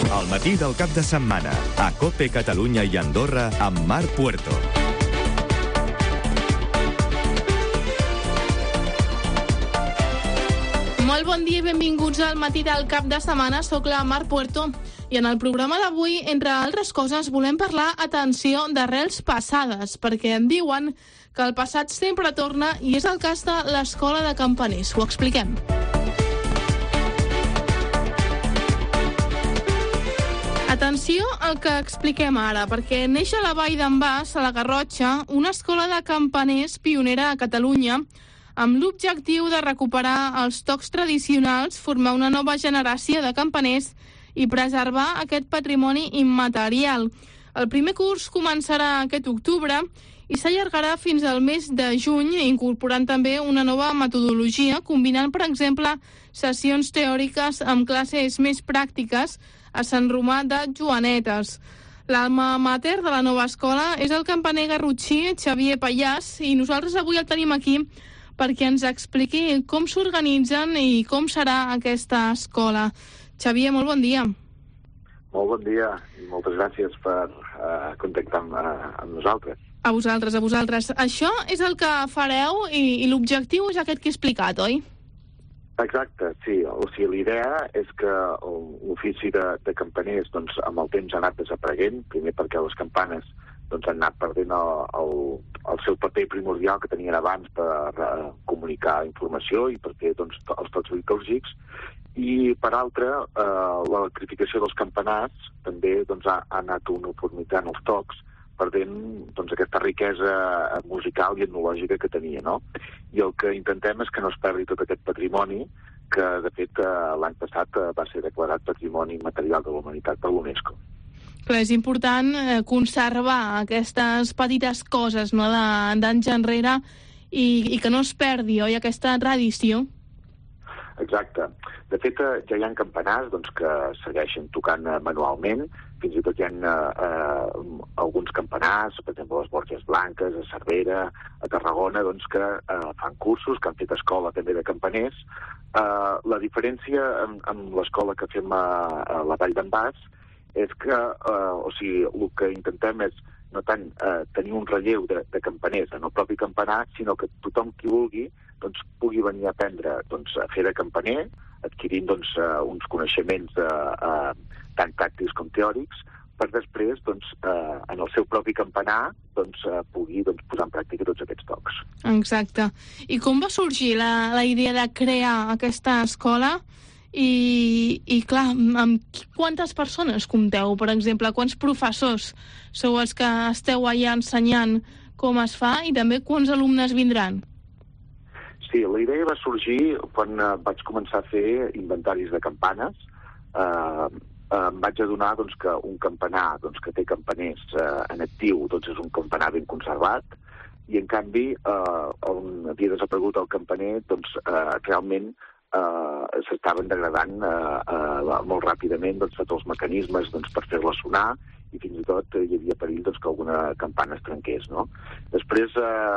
Al matí del cap de setmana, a COPE Catalunya i Andorra, amb Marc Puerto. Molt bon dia i benvinguts al matí del cap de setmana. Soc la Marc Puerto i en el programa d'avui, entre altres coses, volem parlar, atenció, d'arrels passades, perquè em diuen que el passat sempre torna i és el cas de l'Escola de Campaners. Ho expliquem. Atenció al que expliquem ara, perquè neix a la Vall d'en Bas, a la Garrotxa, una escola de campaners pionera a Catalunya, amb l'objectiu de recuperar els tocs tradicionals, formar una nova generació de campaners i preservar aquest patrimoni immaterial. El primer curs començarà aquest octubre i s'allargarà fins al mes de juny, incorporant també una nova metodologia, combinant, per exemple, sessions teòriques amb classes més pràctiques a Sant Romà de Joanetes. L'alma mater de la nova escola és el campaner garrotxí Xavier Pallàs i nosaltres avui el tenim aquí perquè ens expliqui com s'organitzen i com serà aquesta escola. Xavier, molt bon dia. Molt bon dia i moltes gràcies per contactar amb nosaltres. A vosaltres. Això és el que fareu i l'objectiu és aquest que he explicat, oi? Exacte, sí. O sigui, l'idea és que l'ofici de campaners amb el temps ha anat desapareguent, primer perquè les campanes han anat perdent el seu paper primordial que tenien abans per comunicar informació i per fer els tocs litúrgics, i per altra, l'electrificació dels campanars també ha anat uniformitzant els tocs, perdent aquesta riquesa musical i etnològica que tenia, no? I el que intentem és que no es perdi tot aquest patrimoni que, de fet, l'any passat va ser declarat Patrimoni Immaterial de la Humanitat per l'UNESCO. Clar, és important conservar aquestes petites coses, no?, d'anys enrere i que no es perdi, oi, aquesta tradició? Exacte. De fet, ja hi ha campanars que segueixen tocant manualment, fins i tot hi ha alguns campanars, per exemple, a les Borges Blanques, a Cervera, a Tarragona, que fan cursos, que han fet escola també de campaners. La diferència amb l'escola que fem a la Vall d'en Bas és que, el que intentem és no tant tenir un relleu de campaners en el propi campanar, sinó que tothom qui vulgui pugui venir a aprendre a fer de campaner, adquirint uns coneixements tant pràctics com teòrics, per després, en el seu propi campanar, pugui posar en pràctica tots aquests tocs. Exacte. I com va sorgir la idea de crear aquesta escola? I clar, amb quantes persones compteu, per exemple? Quants professors sou els que esteu allà ensenyant com es fa i també quants alumnes vindran? Sí, la idea va sorgir quan vaig començar a fer inventaris de campanes. Em vaig adonar que un campanar que té campaners en actiu és un campanar ben conservat, i en canvi on havia desaparegut el campaner realment s'estaven degradant molt ràpidament tots els mecanismes per fer-la sonar, i fins i tot hi havia perill que alguna campana es trenqués, no? Després,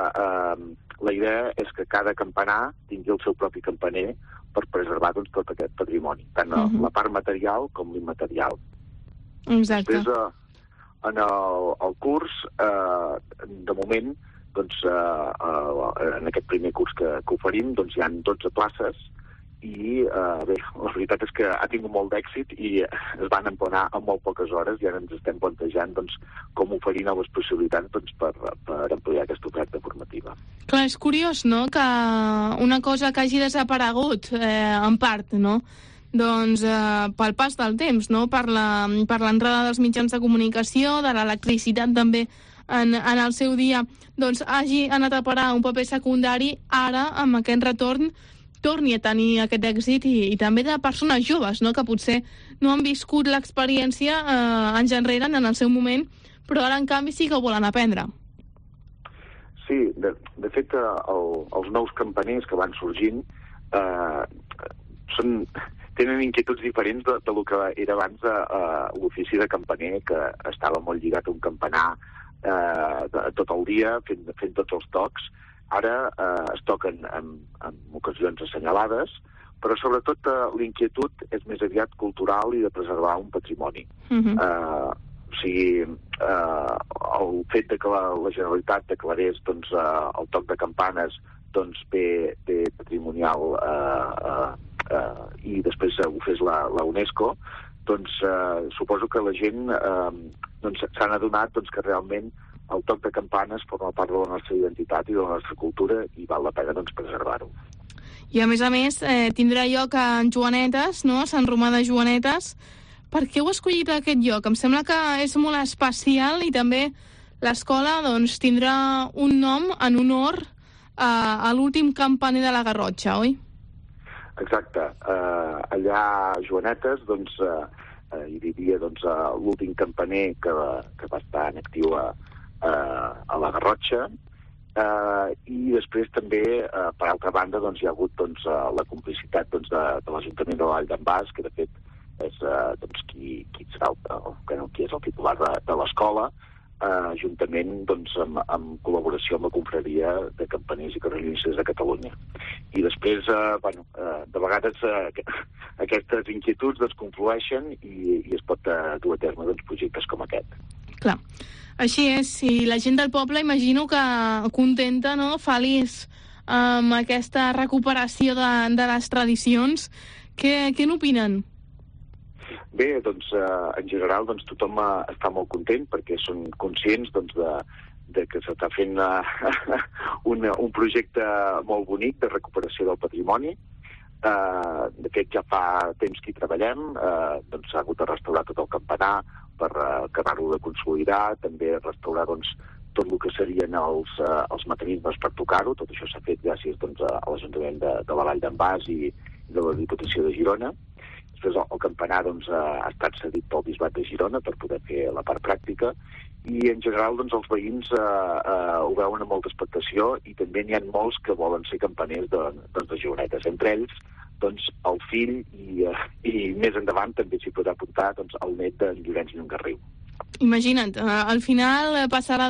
la idea és que cada campanar tingui el seu propi campaner per preservar tot aquest patrimoni, tant la part material com l'immaterial. Exacte. Després, en el curs, de moment, en aquest primer curs que oferim, hi ha 12 places, i bé, la veritat és que ha tingut molt d'èxit i es van emplenar en molt poques hores, i ara ens estem plantejant com oferir noves possibilitats per ampliar aquesta oferta formativa. Clar, és curiós, no?, que una cosa que hagi desaparegut en part, no?, pel pas del temps, no?, per l'entrada dels mitjans de comunicació, de l'electricitat també en el seu dia, hagi anat a parar un paper secundari, ara, amb aquest retorn, torni a tenir aquest èxit i també de persones joves, no?, que potser no han viscut l'experiència anys enrere en el seu moment, però ara, en canvi, sí que ho volen aprendre. Sí, de fet, els nous campaners que van sorgint tenen inquietuds diferents del que era abans l'ofici de campaner, que estava molt lligat a un campanar tot el dia, fent tots els tocs. Ara es toquen en ocasions assenyalades, però sobretot l'inquietud és més aviat cultural i de preservar un patrimoni. O sigui, el fet de que la Generalitat declarés doncs, el toc de campanes doncs, bé patrimonial i després ho fes la UNESCO, doncs suposo que la gent doncs, s'han adonat doncs, que realment el toc de campanes forma part de la nostra identitat i de la nostra cultura i val la pena doncs, preservar-ho. I a més, tindrà lloc a Joanetes, no? A Sant Romà de Joanetes. Per què heu escollit aquest lloc? Em sembla que és molt especial i també l'escola doncs, tindrà un nom en honor a l'últim campaner de la Garrotxa, oi? Exacte. Allà a Joanetes doncs, hi vivia doncs, l'últim campaner que va estar en actiu a la Garrotxa. I després també, per altra banda, doncs, hi ha hagut doncs, la complicitat doncs, de l'Ajuntament de la Vall d'en Bas, que de fet és doncs, qui serà qui és el titular de l'escola, juntament doncs, amb col·laboració amb la confraria de campaners i carrellistes de Catalunya. I després, de vegades aquestes inquietuds doncs, conflueixen i es pot dur a terme doncs, projectes com aquest. Clar. Així és, i la gent del poble imagino que contenta, no?, feliç amb aquesta recuperació de les tradicions. Què n'opinen? Bé, doncs, en general doncs, tothom està molt content perquè són conscients doncs, de que s'està fent un projecte molt bonic de recuperació del patrimoni. De fet, ja fa temps que hi treballem, doncs, s'ha hagut de restaurar tot el campanar per acabar-ho de consolidar, també restaurar doncs, tot el que serien els mecanismes per tocar-ho. Tot això s'ha fet gràcies doncs, a l'Ajuntament de la Vall d'en Bas i de la Diputació de Girona. Després el campanar doncs, ha estat cedit pel Bisbat de Girona per poder fer la part pràctica i en general doncs, els veïns ho veuen amb molta expectació i també n'hi ha molts que volen ser campaners de Joanetes. Entre ells doncs, el fill i més endavant també s'hi podrà apuntar doncs, el net de Llorenç Llongarriu. Imagina't, al final passarà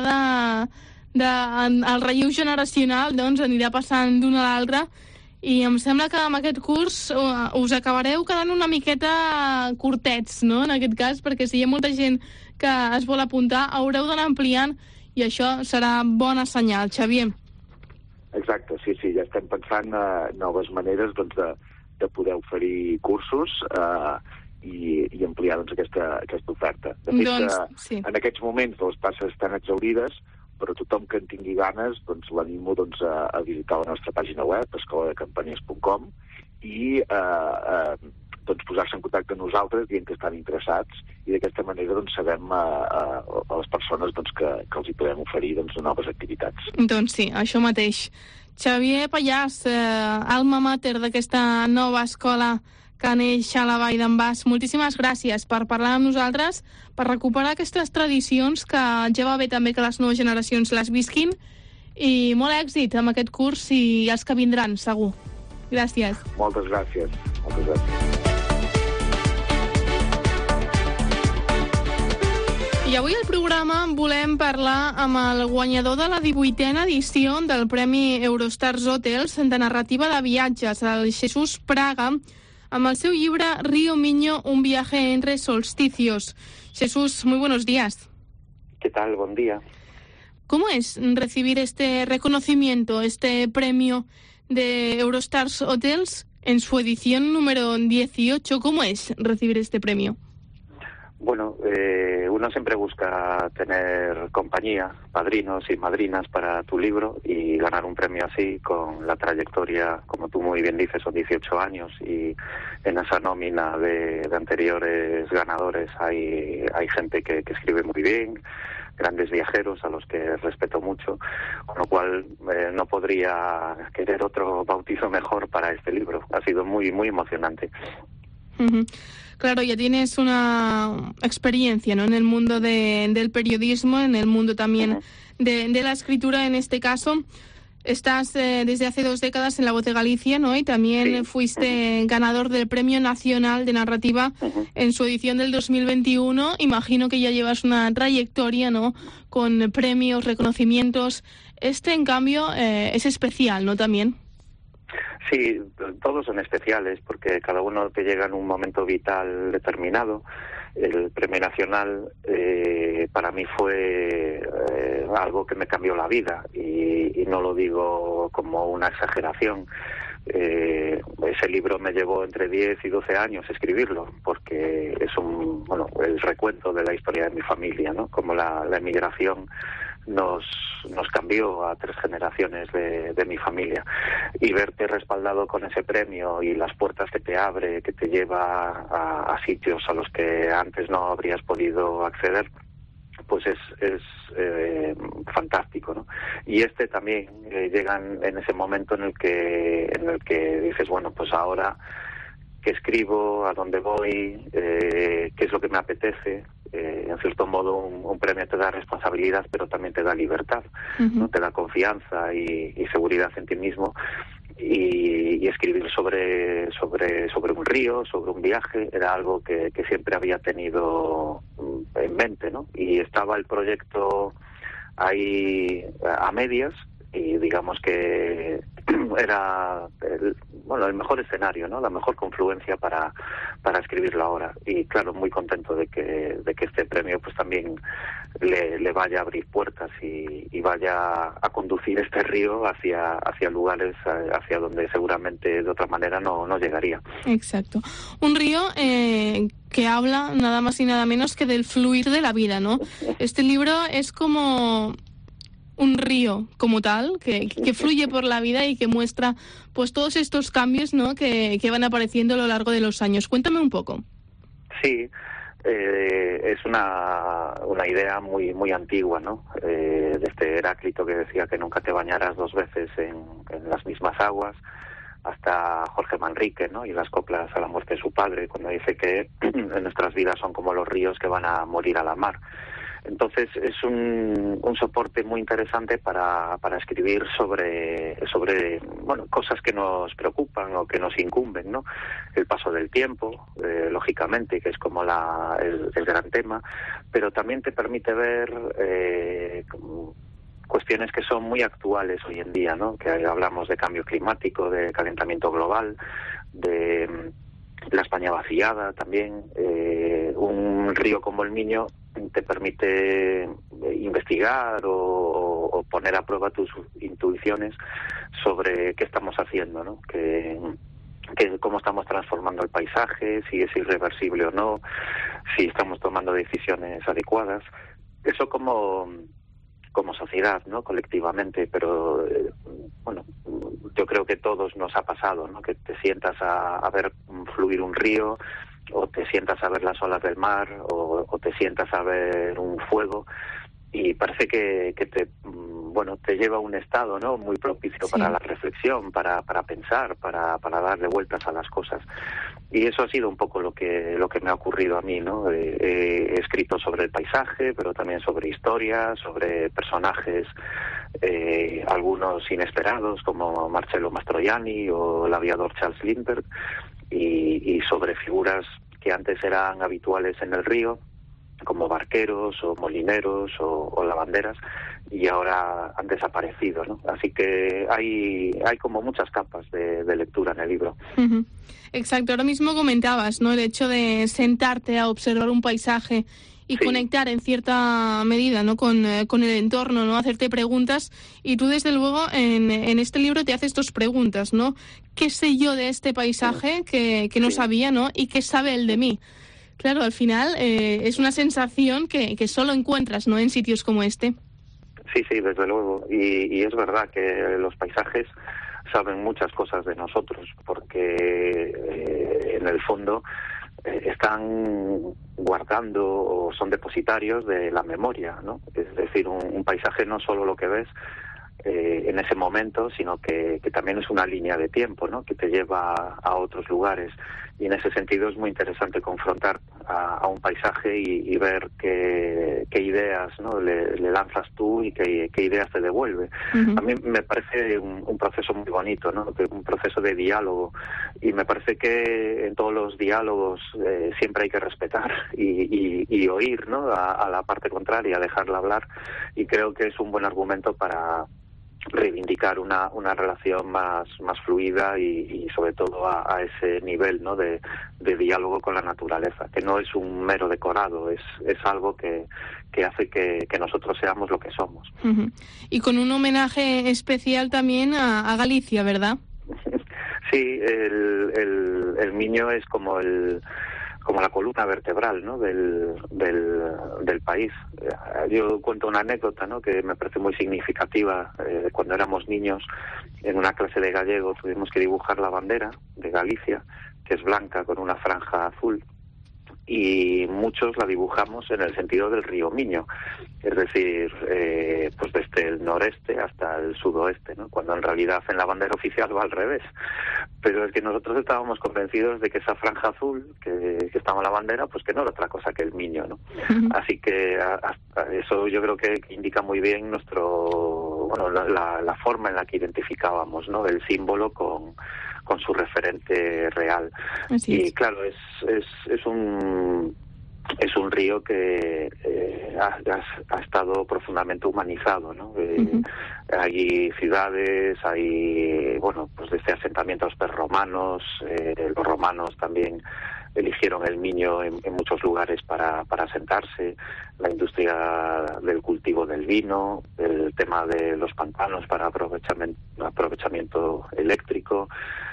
el relleu generacional, doncs anirà passant d'un a l'altre i em sembla que amb aquest curs us acabareu quedant una miqueta curtets, no?, en aquest cas, perquè si hi ha molta gent que es vol apuntar, haureu d'anar ampliant i això serà bona senyal. Xavier. Exacte, sí, ja estem pensant noves maneres doncs, de poder oferir cursos i ampliar doncs, aquesta oferta. De fet, doncs, sí. En aquests moments les places estan exhaurides, però tothom que en tingui ganes doncs, l'animo doncs, a visitar la nostra pàgina web, escoladecampaners.com, i doncs, posar-se en contacte amb nosaltres dient que estan interessats i d'aquesta manera doncs, sabem a les persones doncs, que els hi podem oferir doncs, noves activitats. Doncs sí, això mateix. Xavier Pallàs, alma mater d'aquesta nova escola que neix a la Vall d'en Bas, moltíssimes gràcies per parlar amb nosaltres, per recuperar aquestes tradicions que ja va bé també que les noves generacions les visquin i molt èxit amb aquest curs i els que vindran, segur. Gràcies. Moltes gràcies. Moltes gràcies. I avui al programa volem parlar amb el guanyador de la 18a edició del Premi Eurostars Hotels de narrativa de viatges, el Jesús Praga, amb el seu llibre Río Miño, un viaje entre solsticios. Jesús, muy buenos días. ¿Qué tal? Buen día. ¿Cómo es recibir este reconocimiento, este premio de Eurostars Hotels en su edición número 18? ¿Cómo es recibir este premio? Bueno, uno siempre busca tener compañía, padrinos y madrinas para tu libro, y ganar un premio así con la trayectoria, como tú muy bien dices, son 18 años y en esa nómina de anteriores ganadores hay gente que escribe muy bien, grandes viajeros a los que respeto mucho, con lo cual no podría querer otro bautizo mejor para este libro. Ha sido muy, muy emocionante. Uh-huh. Claro, ya tienes una experiencia, ¿no?, en el mundo del periodismo, en el mundo también de la escritura en este caso. Estás desde hace 2 décadas en La Voz de Galicia, ¿no?, y también fuiste ganador del Premio Nacional de Narrativa en su edición del 2021. Imagino que ya llevas una trayectoria, ¿no?, con premios, reconocimientos. Este, en cambio, es especial, ¿no?, también. Sí, todos son especiales porque cada uno te llega en un momento vital determinado. El Premio Nacional para mí fue algo que me cambió la vida y no lo digo como una exageración. Ese libro me llevó entre 10 y 12 años escribirlo porque es el recuento de la historia de mi familia, ¿no? Como la emigración nos cambió a 3 generaciones de mi familia, y verte respaldado con ese premio y las puertas que te abre, que te lleva a sitios a los que antes no habrías podido acceder, pues es fantástico, ¿no? Y también llega en ese momento en el que dices, bueno, pues ahora qué escribo, a dónde voy, qué es lo que me apetece. En cierto modo un premio te da responsabilidad, pero también te da libertad, ¿no? Te da confianza y seguridad en ti mismo. Y escribir sobre un río, sobre un viaje, era algo que siempre había tenido en mente, ¿no? Y estaba el proyecto ahí a medias, y digamos que era el mejor escenario, ¿no? La mejor confluencia para escribirlo ahora. Y claro, muy contento de que este premio pues también le vaya a abrir puertas y vaya a conducir este río hacia lugares hacia donde seguramente de otra manera no llegaría. Exacto. Un río que habla nada más y nada menos que del fluir de la vida, ¿no? Este libro es como un río como tal, que fluye por la vida y que muestra pues todos estos cambios, ¿no? que van apareciendo a lo largo de los años. Cuéntame un poco. Sí, es una idea muy muy antigua, ¿no? De este Heráclito que decía que nunca te bañarás 2 veces en las mismas aguas, hasta Jorge Manrique, ¿no? Y las coplas a la muerte de su padre, cuando dice que en nuestras vidas son como los ríos que van a morir a la mar. Entonces es un soporte muy interesante para escribir sobre cosas que nos preocupan o que nos incumben, ¿no? El paso del tiempo, lógicamente, que es como el gran tema, pero también te permite ver cuestiones que son muy actuales hoy en día, ¿no? Que hablamos de cambio climático, de calentamiento global, de la España vaciada también. Un río como el Miño te permite investigar o poner a prueba tus intuiciones sobre qué estamos haciendo, ¿no? Que cómo estamos transformando el paisaje, si es irreversible o no, si estamos tomando decisiones adecuadas. Eso como sociedad, ¿no? Colectivamente, pero yo creo que todos nos ha pasado, ¿no? Que te sientas a ver fluir un río, o te sientas a ver las olas del mar, o te sientas a ver un fuego, y parece que te lleva a un estado, ¿no? Muy propicio para la reflexión, para pensar, para darle vueltas a las cosas. Y eso ha sido un poco lo que me ha ocurrido a mí, ¿no? He escrito sobre el paisaje, pero también sobre historias, sobre personajes, algunos inesperados, como Marcello Mastroianni o el aviador Charles Lindbergh, y sobre figuras que antes eran habituales en el río, como barqueros o molineros o lavanderas, y ahora han desaparecido, ¿no? Así que hay como muchas capas de lectura en el libro. Uh-huh. Exacto, ahora mismo comentabas, ¿no? El hecho de sentarte a observar un paisaje y conectar en cierta medida, ¿no? con el entorno, ¿no? Hacerte preguntas, y tú desde luego en este libro te haces 2 preguntas, ¿no? ¿Qué sé yo de este paisaje que no sabía, ¿no? Y qué sabe él de mí? Claro, al final es una sensación que solo encuentras, ¿no? En sitios como este. Sí, desde luego. Y es verdad que los paisajes saben muchas cosas de nosotros, porque en el fondo están guardando o son depositarios de la memoria, ¿no? Es decir, un paisaje no solo lo que ves en ese momento, sino que también es una línea de tiempo, ¿no? Que te lleva a otros lugares, y en ese sentido es muy interesante confrontar a un paisaje y ver qué ideas, ¿no? le lanzas tú y qué ideas te devuelve. Uh-huh. A mí me parece un proceso muy bonito, ¿no? Un proceso de diálogo, y me parece que en todos los diálogos siempre hay que respetar y oír, ¿no? A la parte contraria, dejarla hablar, y creo que es un buen argumento para reivindicar una relación más fluida y sobre todo a ese nivel, ¿no?, de diálogo con la naturaleza, que no es un mero decorado, es algo que hace que nosotros seamos lo que somos. Uh-huh. Y con un homenaje especial también a Galicia, ¿verdad? Sí, el Miño es como la columna vertebral, ¿no?, del país. Yo cuento una anécdota, ¿no?, que me parece muy significativa. Cuando éramos niños, en una clase de gallego tuvimos que dibujar la bandera de Galicia, que es blanca con una franja azul, y muchos la dibujamos en el sentido del río Miño, es decir, pues desde el noreste hasta el sudoeste, ¿no?, cuando en realidad en la bandera oficial va al revés. Pero es que nosotros estábamos convencidos de que esa franja azul que estaba en la bandera, pues que no era otra cosa que el Miño, ¿no? Uh-huh. Así que eso yo creo que indica muy bien la forma en la que identificábamos, ¿no?, el símbolo con su referente real. Y claro, es un río que ha estado profundamente humanizado, ¿no? Uh-huh. Hay ciudades, hay, pues desde asentamientos prerromanos, los romanos también eligieron el Miño en muchos lugares para asentarse, la industria del cultivo del vino, el tema de los pantanos para aprovechamiento eléctrico.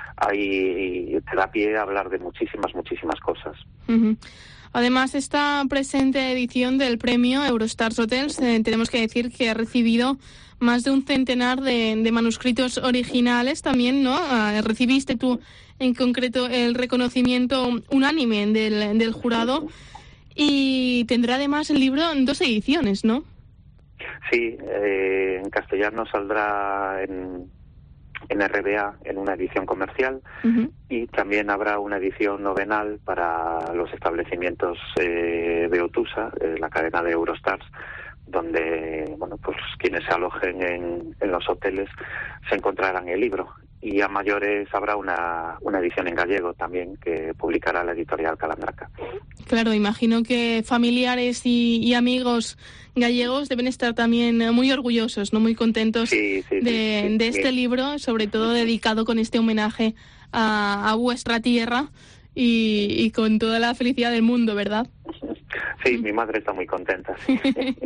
Te da pie a hablar de muchísimas cosas. Uh-huh. Además, esta presente edición del premio Eurostars Hotels, tenemos que decir que ha recibido más de un centenar de manuscritos originales también, ¿no? Recibiste tú, en concreto, el reconocimiento unánime del jurado, y tendrá además el libro en 2 ediciones, ¿no? Sí, en castellano saldrá en RBA en una edición comercial. Uh-huh. Y también habrá una edición novenal para los establecimientos de Otusa, la cadena de Eurostars, donde pues quienes se alojen en los hoteles se encontrarán el libro. Y a mayores habrá una edición en gallego también que publicará la editorial Calandraca. Claro, imagino que familiares y amigos gallegos deben estar también muy orgullosos, ¿no?, muy contentos de este libro, sobre todo dedicado con este homenaje a vuestra tierra y con toda la felicidad del mundo, ¿verdad? Sí, mi madre está muy contenta, sí.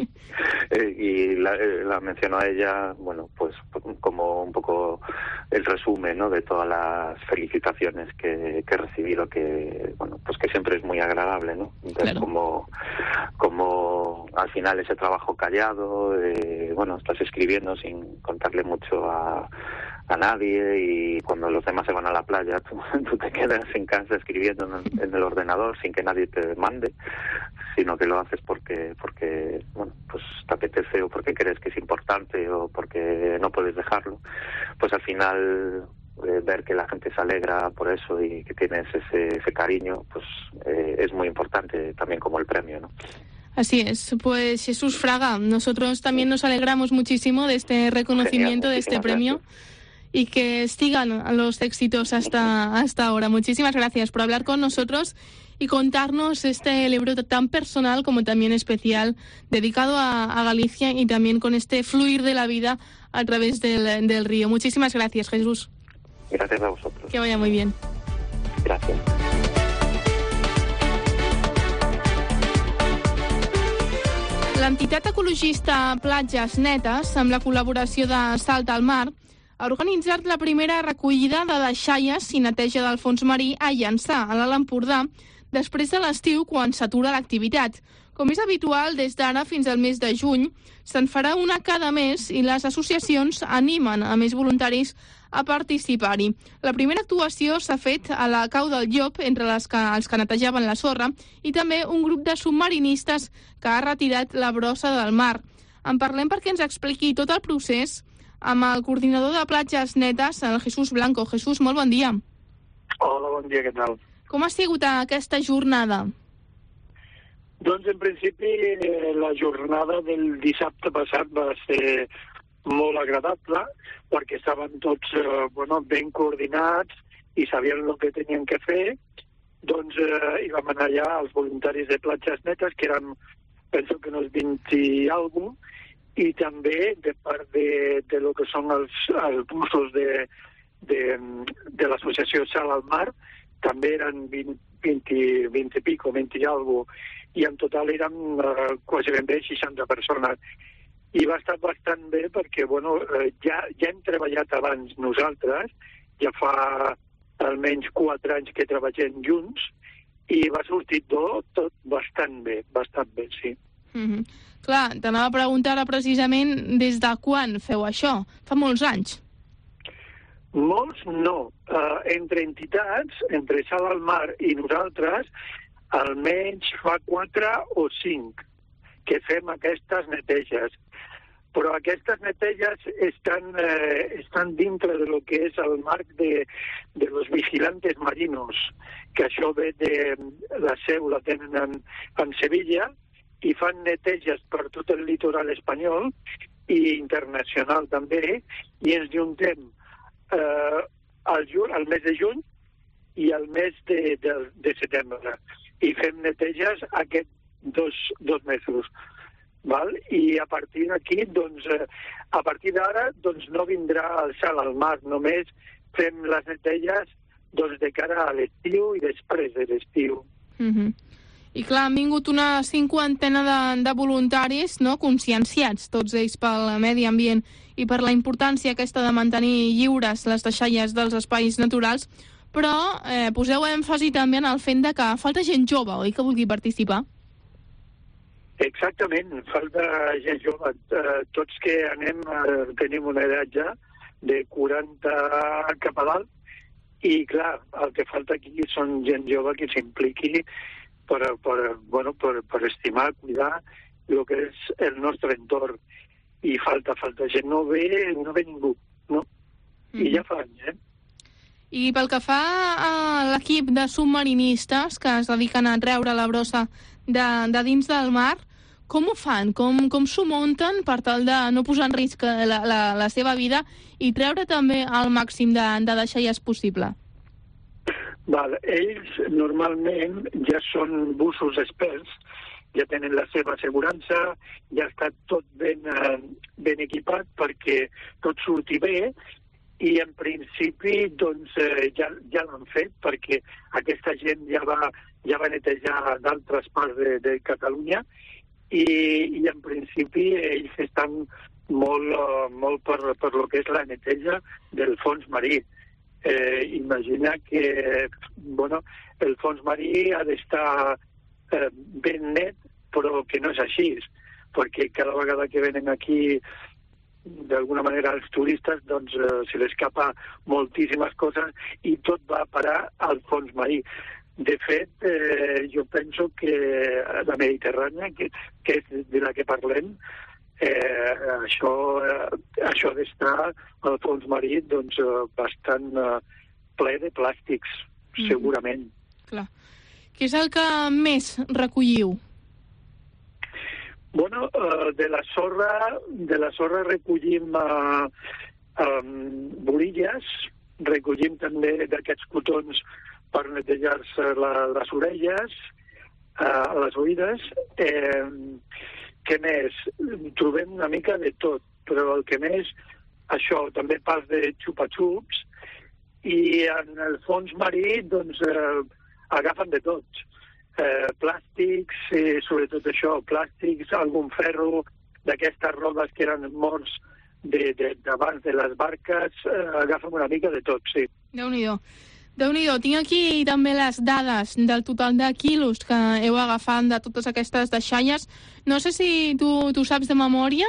Y la menciono a ella, pues como un poco el resumen, ¿no?, de todas las felicitaciones que he recibido, que pues que siempre es muy agradable, ¿no? Entonces, claro. como al final ese trabajo callado, estás escribiendo sin contarle mucho a nadie, y cuando los demás se van a la playa tú te quedas en casa escribiendo en el ordenador sin que nadie te mande, sino que lo haces porque pues te apetece, o porque crees que es importante, o porque no puedes dejarlo. Pues al final ver que la gente se alegra por eso y que tienes ese cariño, pues es muy importante también como el premio, ¿no? Así es. Pues Jesús Fraga, nosotros también nos alegramos muchísimo de este reconocimiento, de este premio. Gracias. Y que sigan los éxitos hasta ahora. Muchísimas gracias por hablar con nosotros y contarnos este libro tan personal como también especial, dedicado a Galicia, y también con este fluir de la vida a través del río. Muchísimas gracias, Jesús. Gracias a vosotros. Que vaya muy bien. Gracias. L'entitat ecologista Platges Netes, amb la col·laboració de Salt al Mar, ha organitzat la primera recollida de deixalles i neteja del fons marí a Llançà, a l'Alt Empordà, després de l'estiu, quan s'atura l'activitat. Com és habitual, des d'ara fins al mes de juny, se'n farà una cada mes i les associacions animen a més voluntaris a participar-hi. La primera actuació s'ha fet a la Cau del Llop, entre els que netejaven la sorra, i també un grup de submarinistes que ha retirat la brossa del mar. En parlem perquè ens expliqui tot el procés amb el coordinador de Platges Netes, el Jesús Blanco. Jesús, molt bon dia. Hola, bon dia, què tal? Com ha sigut aquesta jornada? Doncs, en principi, la jornada del dissabte passat va ser molt agradable, perquè estaven tots ben coordinats i sabien el que tenien que fer. Doncs hi vam anar allà els voluntaris de Platges Netes, que eren, penso que uns 20 i alguna cosa, i també de part de lo que són els busos de l'associació Sal al Mar, també eren 20 i pico, 20 i algo, i en total eren quasi ben bé 60 persones. I va estar bastant bé perquè, bueno, ja hem treballat abans nosaltres, ja fa almenys 4 anys que treballem junts, i va sortir tot bastant bé, sí. Clar, t'anava a preguntar ara precisament des de quan feu això? Fa molts anys? Molts no. Entre entitats, entre Sal al Mar i nosaltres, almenys fa 4 o 5 que fem aquestes neteges. Però aquestes neteges estan dintre de lo que és el marc de los vigilantes marinos, que això ve de la seu, la tenen en Sevilla, i fan neteges per tot el litoral espanyol i internacional també, i ens juntem al mes de juny i al mes de setembre. I fem neteges aquests dos mesos. Val? I a partir d'aquí, doncs, a partir d'ara, doncs no vindrà el Sal al Mar, només fem les neteges doncs, de cara a l'estiu i després de l'estiu. I clar, han vingut una 50 de voluntaris, no?, conscienciats, tots ells pel medi ambient i per la importància aquesta de mantenir lliures les deixalles dels espais naturals, però poseu èmfasi també en el fet de que falta gent jove, oi?, que vulgui participar. Exactament, falta gent jove. Tots que tenim una edat ja de 40 cap a dalt, i clar, el que falta aquí són gent jove que s'impliqui per estimar, cuidar el que és el nostre entorn. I falta gent, no ve ningú, no? I ja fa anys, I pel que fa a l'equip de submarinistes que es dediquen a treure la brossa de dins del mar, com ho fan? Com s'ho munten per tal de no posar en risc la seva vida i treure també el màxim de deixalles possible? Val, ells normalment ja són busos experts, ja tenen la seva assegurança, ja està tot ben equipat perquè tot surti bé, i en principi doncs, ja l'han fet perquè aquesta gent ja va netejar d'altres parts de Catalunya i en principi ells estan molt per lo que és la neteja del fons marí. Imagina que el fons marí ha d'estar ben net, però que no és així, perquè cada vegada que venen aquí d'alguna manera els turistes doncs se les escapa moltíssimes coses i tot va a parar al fons marí. De fet, jo penso que la Mediterrània, que és de la que parlem, això d'estar al fons marí doncs, bastant ple de plàstics, segurament. Clar. Què és el que més recolliu? Bueno, de la sorra recollim borilles, recollim també d'aquests cotons per netejar-se les orelles, les oïdes. Què més? Trobem una mica de tot, però el que més, això, també pas de xupa-xups, i en el fons marí, doncs, agafen de tots. Plàstics, sobretot això, plàstics, algun ferro, d'aquestes robes que eren morts d'abans de les barques, agafen una mica de tot, sí. Déu-n'hi-do. Tinc aquí també les dades del total de quilos que heu agafat de totes aquestes deixalles. No sé si tu saps de memòria?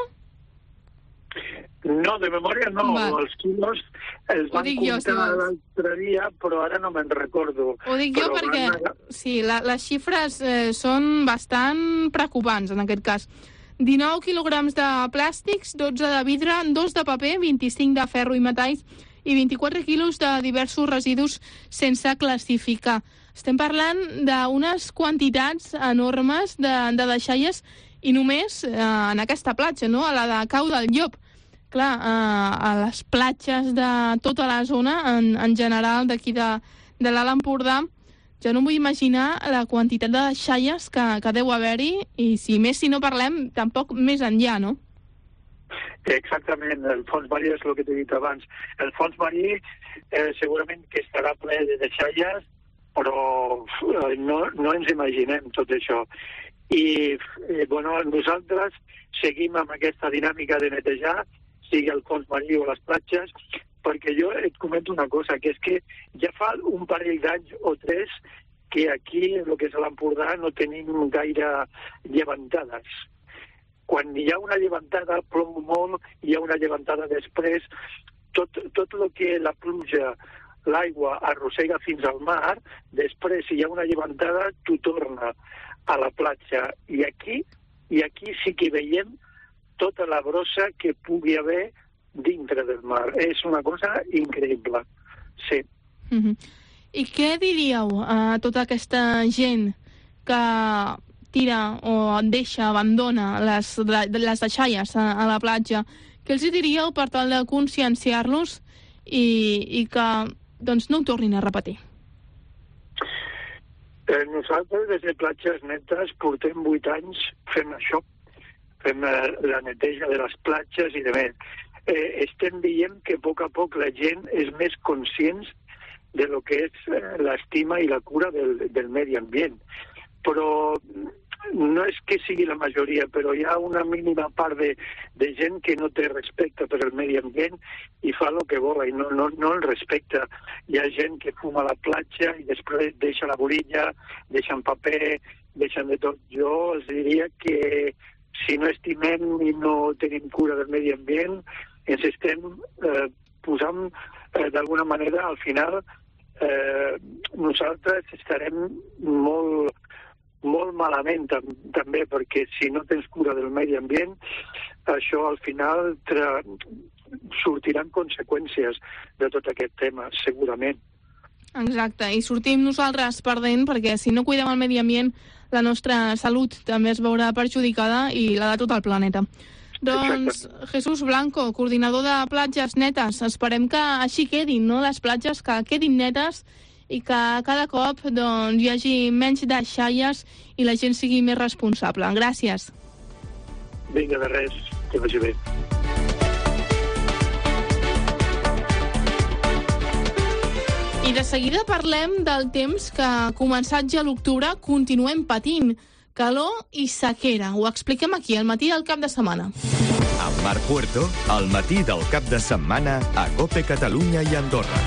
No, de memòria no. Val. Els quilos els van comptar l'altre dia, però ara no me'n recordo. Ho dic jo perquè sí, les xifres són bastant preocupants en aquest cas. 19 quilograms de plàstics, 12 de vidre, 2 de paper, 25 de ferro i metalls i 24 quilos de diversos residus sense classificar. Estem parlant d'unes quantitats enormes de deixalles i només en aquesta platja, no? A la de Cau del Llop. Clar, a les platges de tota la zona, en general d'aquí de l'Alt Empordà, ja no vull imaginar la quantitat de deixalles que deu haver-hi i si no parlem, tampoc més enllà, no? Exactament, el fons marí és el que t'he dit abans. El fons marí segurament que estarà ple de xalles, però no ens imaginem tot això. I nosaltres seguim amb aquesta dinàmica de netejar, sigui el fons marí o les platges, perquè jo et comento una cosa, que és que ja fa un parell d'anys o 3 que aquí, en el que és l'Empordà, no tenim gaire llevantades. Quan hi ha una llevantada, plou molt, hi ha una llevantada després, tot el que la pluja, l'aigua arrossega fins al mar, després, si hi ha una llevantada, t'ho torna a la platja. I aquí sí que veiem tota la brossa que pugui haver dintre del mar. És una cosa increïble, sí. I què diríeu a tota aquesta gent que tira o deixa, abandona les deixalles a la platja? Què els diríeu per tal de conscienciar-los i que doncs, no ho tornin a repetir? Nosaltres, des de Platges Netes, portem 8 anys fent això. Fem la neteja de les platges i de més. Estem veient que a poc la gent és més conscient de lo que és l'estima i la cura del medi ambient. Però no és que sigui la majoria, però hi ha una mínima part de gent que no té respecte per el medi ambient i fa el que vol i no el respecta. Hi ha gent que fuma a la platja i després deixa la borilla, deixen paper, deixen de tot. Jo els diria que si no estimem i no tenim cura del medi ambient, ens estem posant d'alguna manera, al final, nosaltres estarem molt malament també, perquè si no tens cura del medi ambient, això al final sortiran conseqüències de tot aquest tema, segurament. Exacte, i sortim nosaltres perdent, perquè si no cuidem el medi ambient, la nostra salut també es veurà perjudicada i la de tot el planeta. Doncs Jesús Blanco, coordinador de Platges Netes, esperem que així quedin, no? Les platges que quedin netes i que cada cop doncs, hi hagi menys deixalles i la gent sigui més responsable. Gràcies. Vinga, de res, que vagi bé. I de seguida parlem del temps que ha començat ja a l'octubre, continuem patint. Calor i sequera. Ho expliquem aquí, al matí del cap de setmana. Amb Marc Puerto, al matí del cap de setmana a COPE Catalunya i Andorra.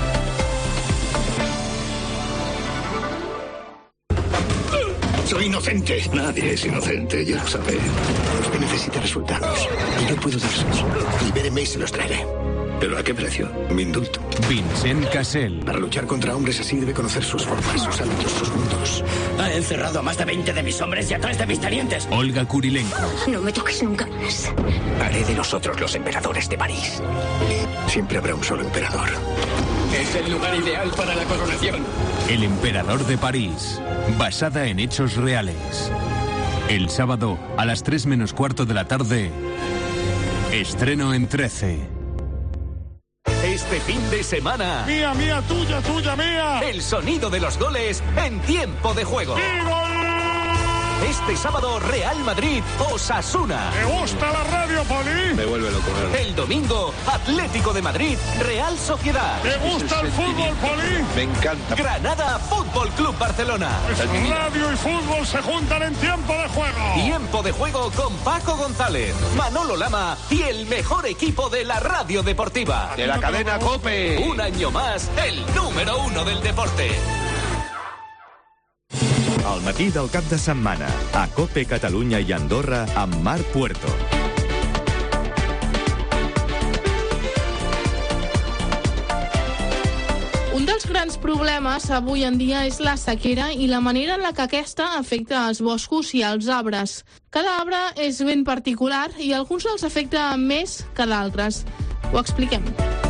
Soy inocente. Nadie es inocente, ya lo sabe. Usted necesita resultados. Y yo puedo dárselos. Libéreme y se los traeré. ¿Pero a qué precio? Mi indulto. Vincent Cassel. Para luchar contra hombres así debe conocer sus formas, sus hábitos, sus mundos. Ha encerrado a más de 20 de mis hombres y a 3 de mis tenientes. Olga Kurilenko. No me toques nunca más. Haré de nosotros los emperadores de París. Siempre habrá un solo emperador. Es el lugar ideal para la coronación. El emperador de París. Basada en hechos reales. El sábado, a las 3 menos cuarto de la tarde. Estreno en 13. Este fin de semana... Mía, mía, tuya, tuya, mía. El sonido de los goles en tiempo de juego. Este sábado, Real Madrid, Osasuna. ¿Te gusta la radio, Poli? Me vuelve loco. El domingo, Atlético de Madrid, Real Sociedad. ¿Te gusta el fútbol, Poli? Me encanta. Granada, Fútbol Club Barcelona. Pues radio y fútbol se juntan en tiempo de juego. Tiempo de juego con Paco González, Manolo Lama y el mejor equipo de la radio deportiva. De la cadena COPE. Un año más, el número 1 del deporte. Al matí del cap de setmana, a COPE Catalunya i Andorra, amb Marc Puerto. Un dels grans problemes avui en dia és la sequera i la manera en la que aquesta afecta els boscos i els arbres. Cada arbre és ben particular i alguns els afecta més que d'altres. Ho expliquem.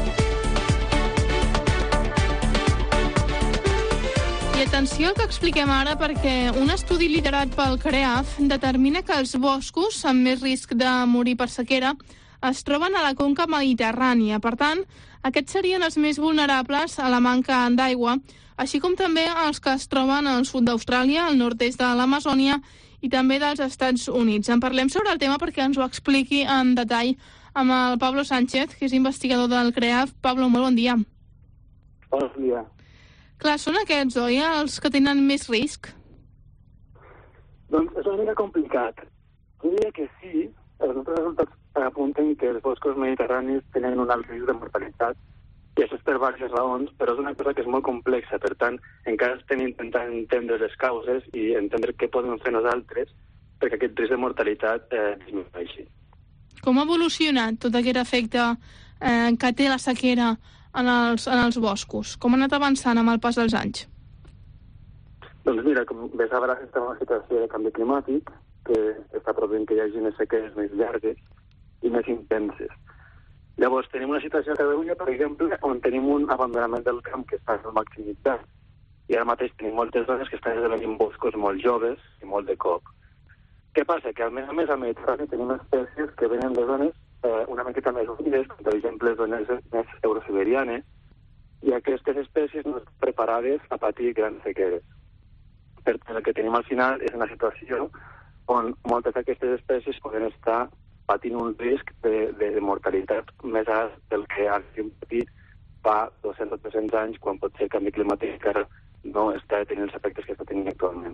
I atenció al que expliquem ara, perquè un estudi liderat pel CREAF determina que els boscos amb més risc de morir per sequera es troben a la conca mediterrània. Per tant, aquests serien els més vulnerables a la manca d'aigua, així com també els que es troben al sud d'Austràlia, al nord-est de l'Amazònia i també dels Estats Units. En parlem sobre el tema perquè ens ho expliqui en detall amb el Pablo Sánchez, que és investigador del CREAF. Pablo, molt bon dia. Bon dia. Clar, són aquests, oi, els que tenen més risc? Doncs és una mica complicat. Jo diria que sí, els nostres resultats apunten que els boscos mediterranis tenen un alt risc de mortalitat, i això és per diverses raons, però és una cosa que és molt complexa, per tant, encara estem intentant entendre les causes i entendre què podem fer nosaltres perquè aquest risc de mortalitat disminueixi. Com ha evolucionat tot aquest efecte que té la sequera en els boscos? Com ha anat avançant amb el pas dels anys? Doncs mira, com bé sabràs, estem en una situació de canvi climàtic que està produint que hi hagi unes sequeres més llargues i més intenses. Llavors, tenim una situació a Catalunya, per exemple, on tenim un abandonament del camp que està maximitzat. I ara mateix tenim moltes zones que estan esdevenint boscos molt joves i molt de cop. Què passa? Que, a més, al Mediterrani tenim espècies que venen de zones una miqueta més humides, com per exemple zones més eurosiberianes, i aquestes espècies no estan preparades a patir grans sequeres. Per tant, el que tenim al final és una situació on moltes d'aquestes espècies poden estar patint un risc de mortalitat més alt del que han patit fa 200 o 300 anys, quan potser el canvi climàtic encara no està tenint els efectes que està tenint actualment.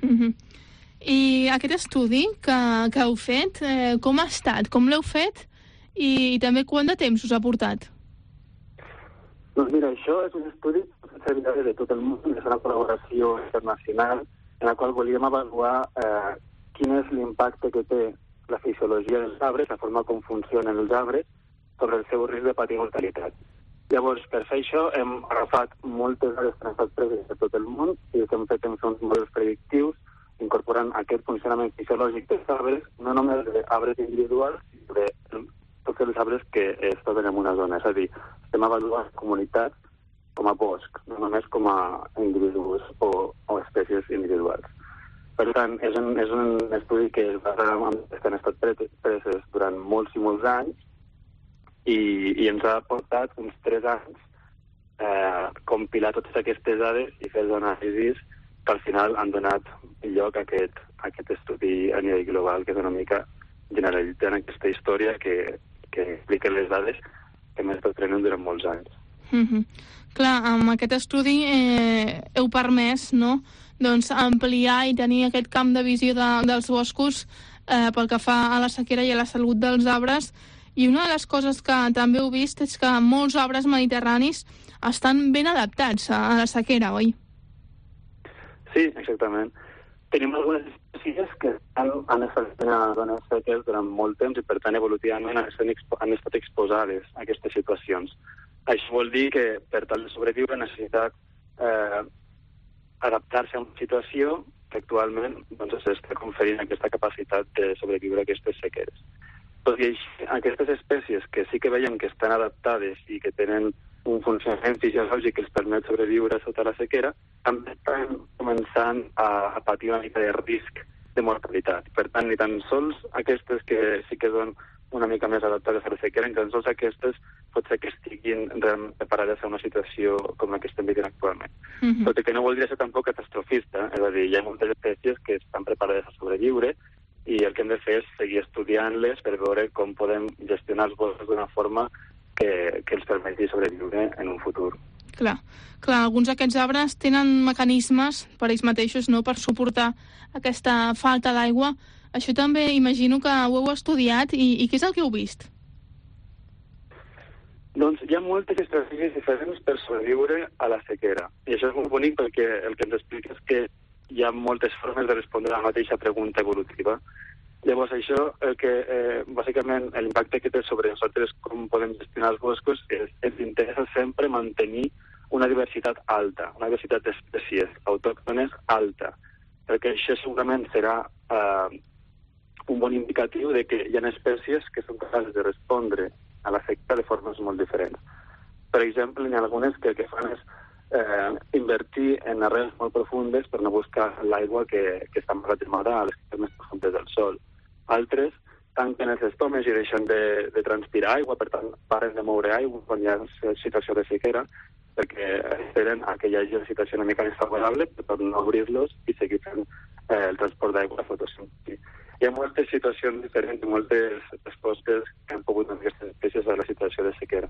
I aquest estudi que heu fet, com ha estat? Com l'heu fet? I també quant de temps us ha portat? Doncs mira, això és un estudi de tot el món, és una col·laboració internacional en la qual volíem avaluar quin és l'impacte que té la fisiologia dels arbres, la forma com funcionen els arbres, sobre el seu risc de patir mortalitat. Llavors, per fer això, hem agafat moltes dades que han estat preses de tot el món i el que hem fet són models predictius, incorporant aquest funcionament fisiològic dels arbres, no només d'arbres individuals, sinó de tots els arbres que es troben en una zona. És a dir, estem avaluant comunitats com a bosc, no només com a individus o espècies individuals. Per tant, és un estudi que han estat preses durant molts i molts anys i ens ha portat uns 3 anys compilar totes aquestes dades i fer anàlisis que al final han donat lloc a aquest estudi a nivell global, que és una mica generalitzant aquesta història que explica les dades que hem estat prenent durant molts anys. Clar, amb aquest estudi heu permès, no?, doncs ampliar i tenir aquest camp de visió dels boscos pel que fa a la sequera i a la salut dels arbres. I una de les coses que també heu vist és que molts arbres mediterranis estan ben adaptats a la sequera, oi? Sí, exactament. Tenim algunes espècies que han estat en zones seques durant molt temps i, per tant, evolutivament han estat exposades a aquestes situacions. Això vol dir que, per tal de sobreviure, necessita adaptar-se a una situació que actualment s'està conferint aquesta capacitat de sobreviure a aquestes sequeres. Tot i així, aquestes espècies que sí que veiem que estan adaptades i que tenen un funcionament fisiològic que els permet sobreviure sota la sequera, també estan començant a patir una mica de risc de mortalitat. Per tant, ni tan sols aquestes que sí que són una mica més adaptades a la sequera, ni tan sols aquestes pot ser que estiguin preparades a una situació com la que estem vivint actualment. Tot i que no voldria ser tampoc catastrofista, és a dir, hi ha moltes espècies que estan preparades a sobreviure i el que hem de fer és seguir estudiant-les per veure com podem gestionar els boscos d'una forma que els permeti sobreviure en un futur. Clar, alguns d'aquests arbres tenen mecanismes per ells mateixos, no?, per suportar aquesta falta d'aigua. Això també imagino que ho heu estudiat i què és el que heu vist? Doncs hi ha moltes estratègies diferents per sobreviure a la sequera. I això és molt bonic perquè el que ens explica és que hi ha moltes formes de respondre a la mateixa pregunta evolutiva. Llavors això, bàsicament, l'impacte que té sobre nosaltres com podem gestionar els boscos ens interessa sempre mantenir una diversitat alta, una diversitat d'espècies autòctones alta, perquè això segurament serà un bon indicatiu de que hi ha espècies que són capaces de respondre a la sequera de formes molt diferents. Per exemple, hi ha algunes que el que fan és invertir en arrels molt profundes per no buscar l'aigua que està emmagatzemada a les cares més profundes del sol. Altres tanquen els estomes i deixen de transpirar aigua, per tant paren de moure aigua quan hi ha situació de sequera, perquè esperen a que hi hagi una situació una mica més favorable per no obrir-los i seguir fent el transport d'aigua, la fotosíntesi. Hi ha moltes situacions diferents i moltes respostes que han pogut donar aquestes espècies a la situació de sequera.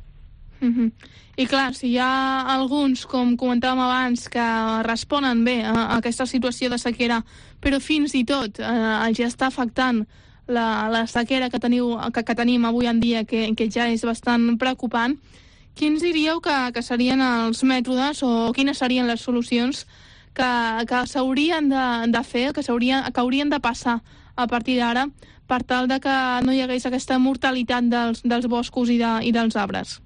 I clar, si hi ha alguns, com comentàvem abans, que responen bé a aquesta situació de sequera, però fins i tot ja està afectant la sequera que tenim avui en dia, que ja és bastant preocupant, quins diríeu que serien els mètodes o quines serien les solucions que s'haurien de fer, que haurien de passar a partir d'ara per tal de que no hi hagués aquesta mortalitat dels boscos i dels arbres?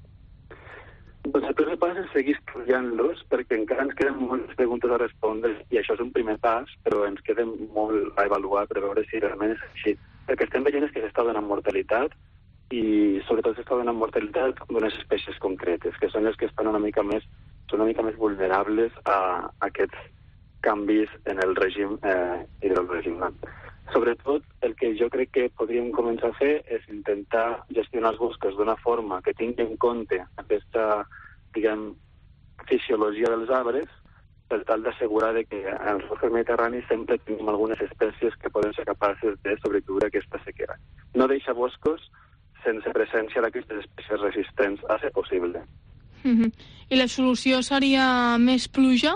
Doncs el primer pas és seguir estudiant-los, perquè encara ens queden moltes preguntes a respondre, i això és un primer pas, però ens queda molt a avaluar per veure si realment és així. El que estem veient és que s'està donant mortalitat, i sobretot s'està donant mortalitat d'unes espècies concretes, que són les que estan una mica més vulnerables a aquests canvis en el règim hidrorregional. Sobretot, el que jo crec que podríem començar a fer és intentar gestionar els boscos d'una forma que tingui en compte aquesta, diguem, fisiologia dels arbres, per tal d'assegurar que en els boscos mediterranis sempre tenim algunes espècies que poden ser capaces de sobreviure aquesta sequera. No deixar boscos sense presència d'aquestes espècies resistents a ser possible. I la solució seria més pluja?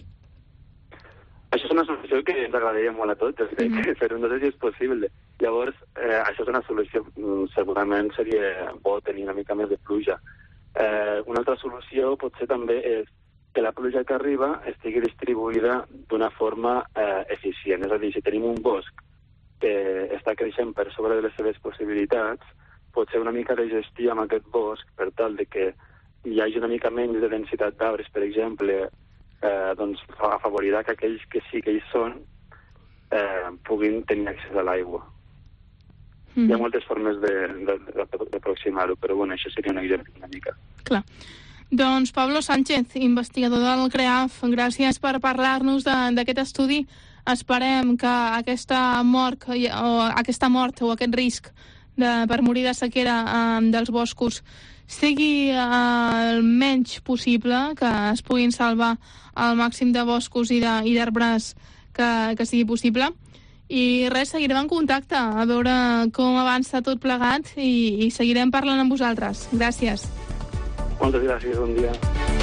Això és una solució que ens agradaria molt a tots, però no sé si és possible. Llavors, això és una solució, segurament seria bo tenir una mica més de pluja. Una altra solució potser també és que la pluja que arriba estigui distribuïda d'una forma eficient. És a dir, si tenim un bosc que està creixent per sobre de les seves possibilitats, pot ser una mica de gestió amb aquest bosc per tal de que hi hagi una mica menys de densitat d'arbres, per exemple, doncs afavorirà que aquells que sí que hi són puguin tenir accés a l'aigua. Hi ha moltes formes d'aproximar-ho, però bueno, això seria un exemple una mica. Clar. Doncs Pablo Sánchez, investigador del CREAF, gràcies per parlar-nos d'aquest estudi. Esperem que aquesta mort o aquest risc per morir de sequera dels boscos sigui el menys possible, que es puguin salvar el màxim de boscos i d'arbres que sigui possible. I res, seguirem en contacte a veure com avança tot plegat i seguirem parlant amb vosaltres. Gràcies. Moltes gràcies, bon dia.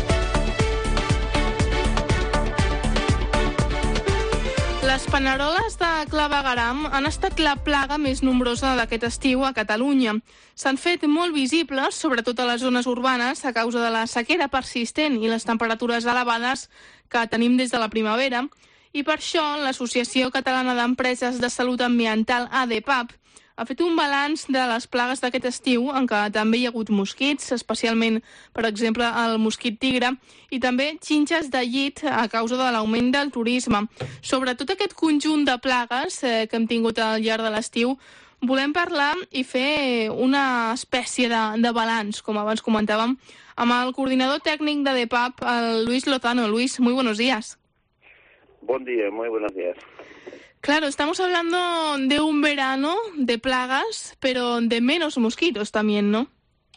Les paneroles de clavegueram han estat la plaga més nombrosa d'aquest estiu a Catalunya. S'han fet molt visibles, sobretot a les zones urbanes, a causa de la sequera persistent i les temperatures elevades que tenim des de la primavera. I per això l'Associació Catalana d'Empreses de Salut Ambiental, ADEPAP, ha fet un balanç de les plagues d'aquest estiu, en què també hi ha hagut mosquits, especialment, per exemple, el mosquit tigre, i també xinxes de llit a causa de l'augment del turisme. Sobre tot aquest conjunt de plagues que hem tingut al llarg de l'estiu, volem parlar i fer una espècie de balanç, com abans comentàvem, amb el coordinador tècnic de DEPAP, el Luis Lozano. Luis, muy buenos días. Buen día, muy buenos días. Claro, estamos hablando de un verano de plagas, pero de menos mosquitos también, ¿no?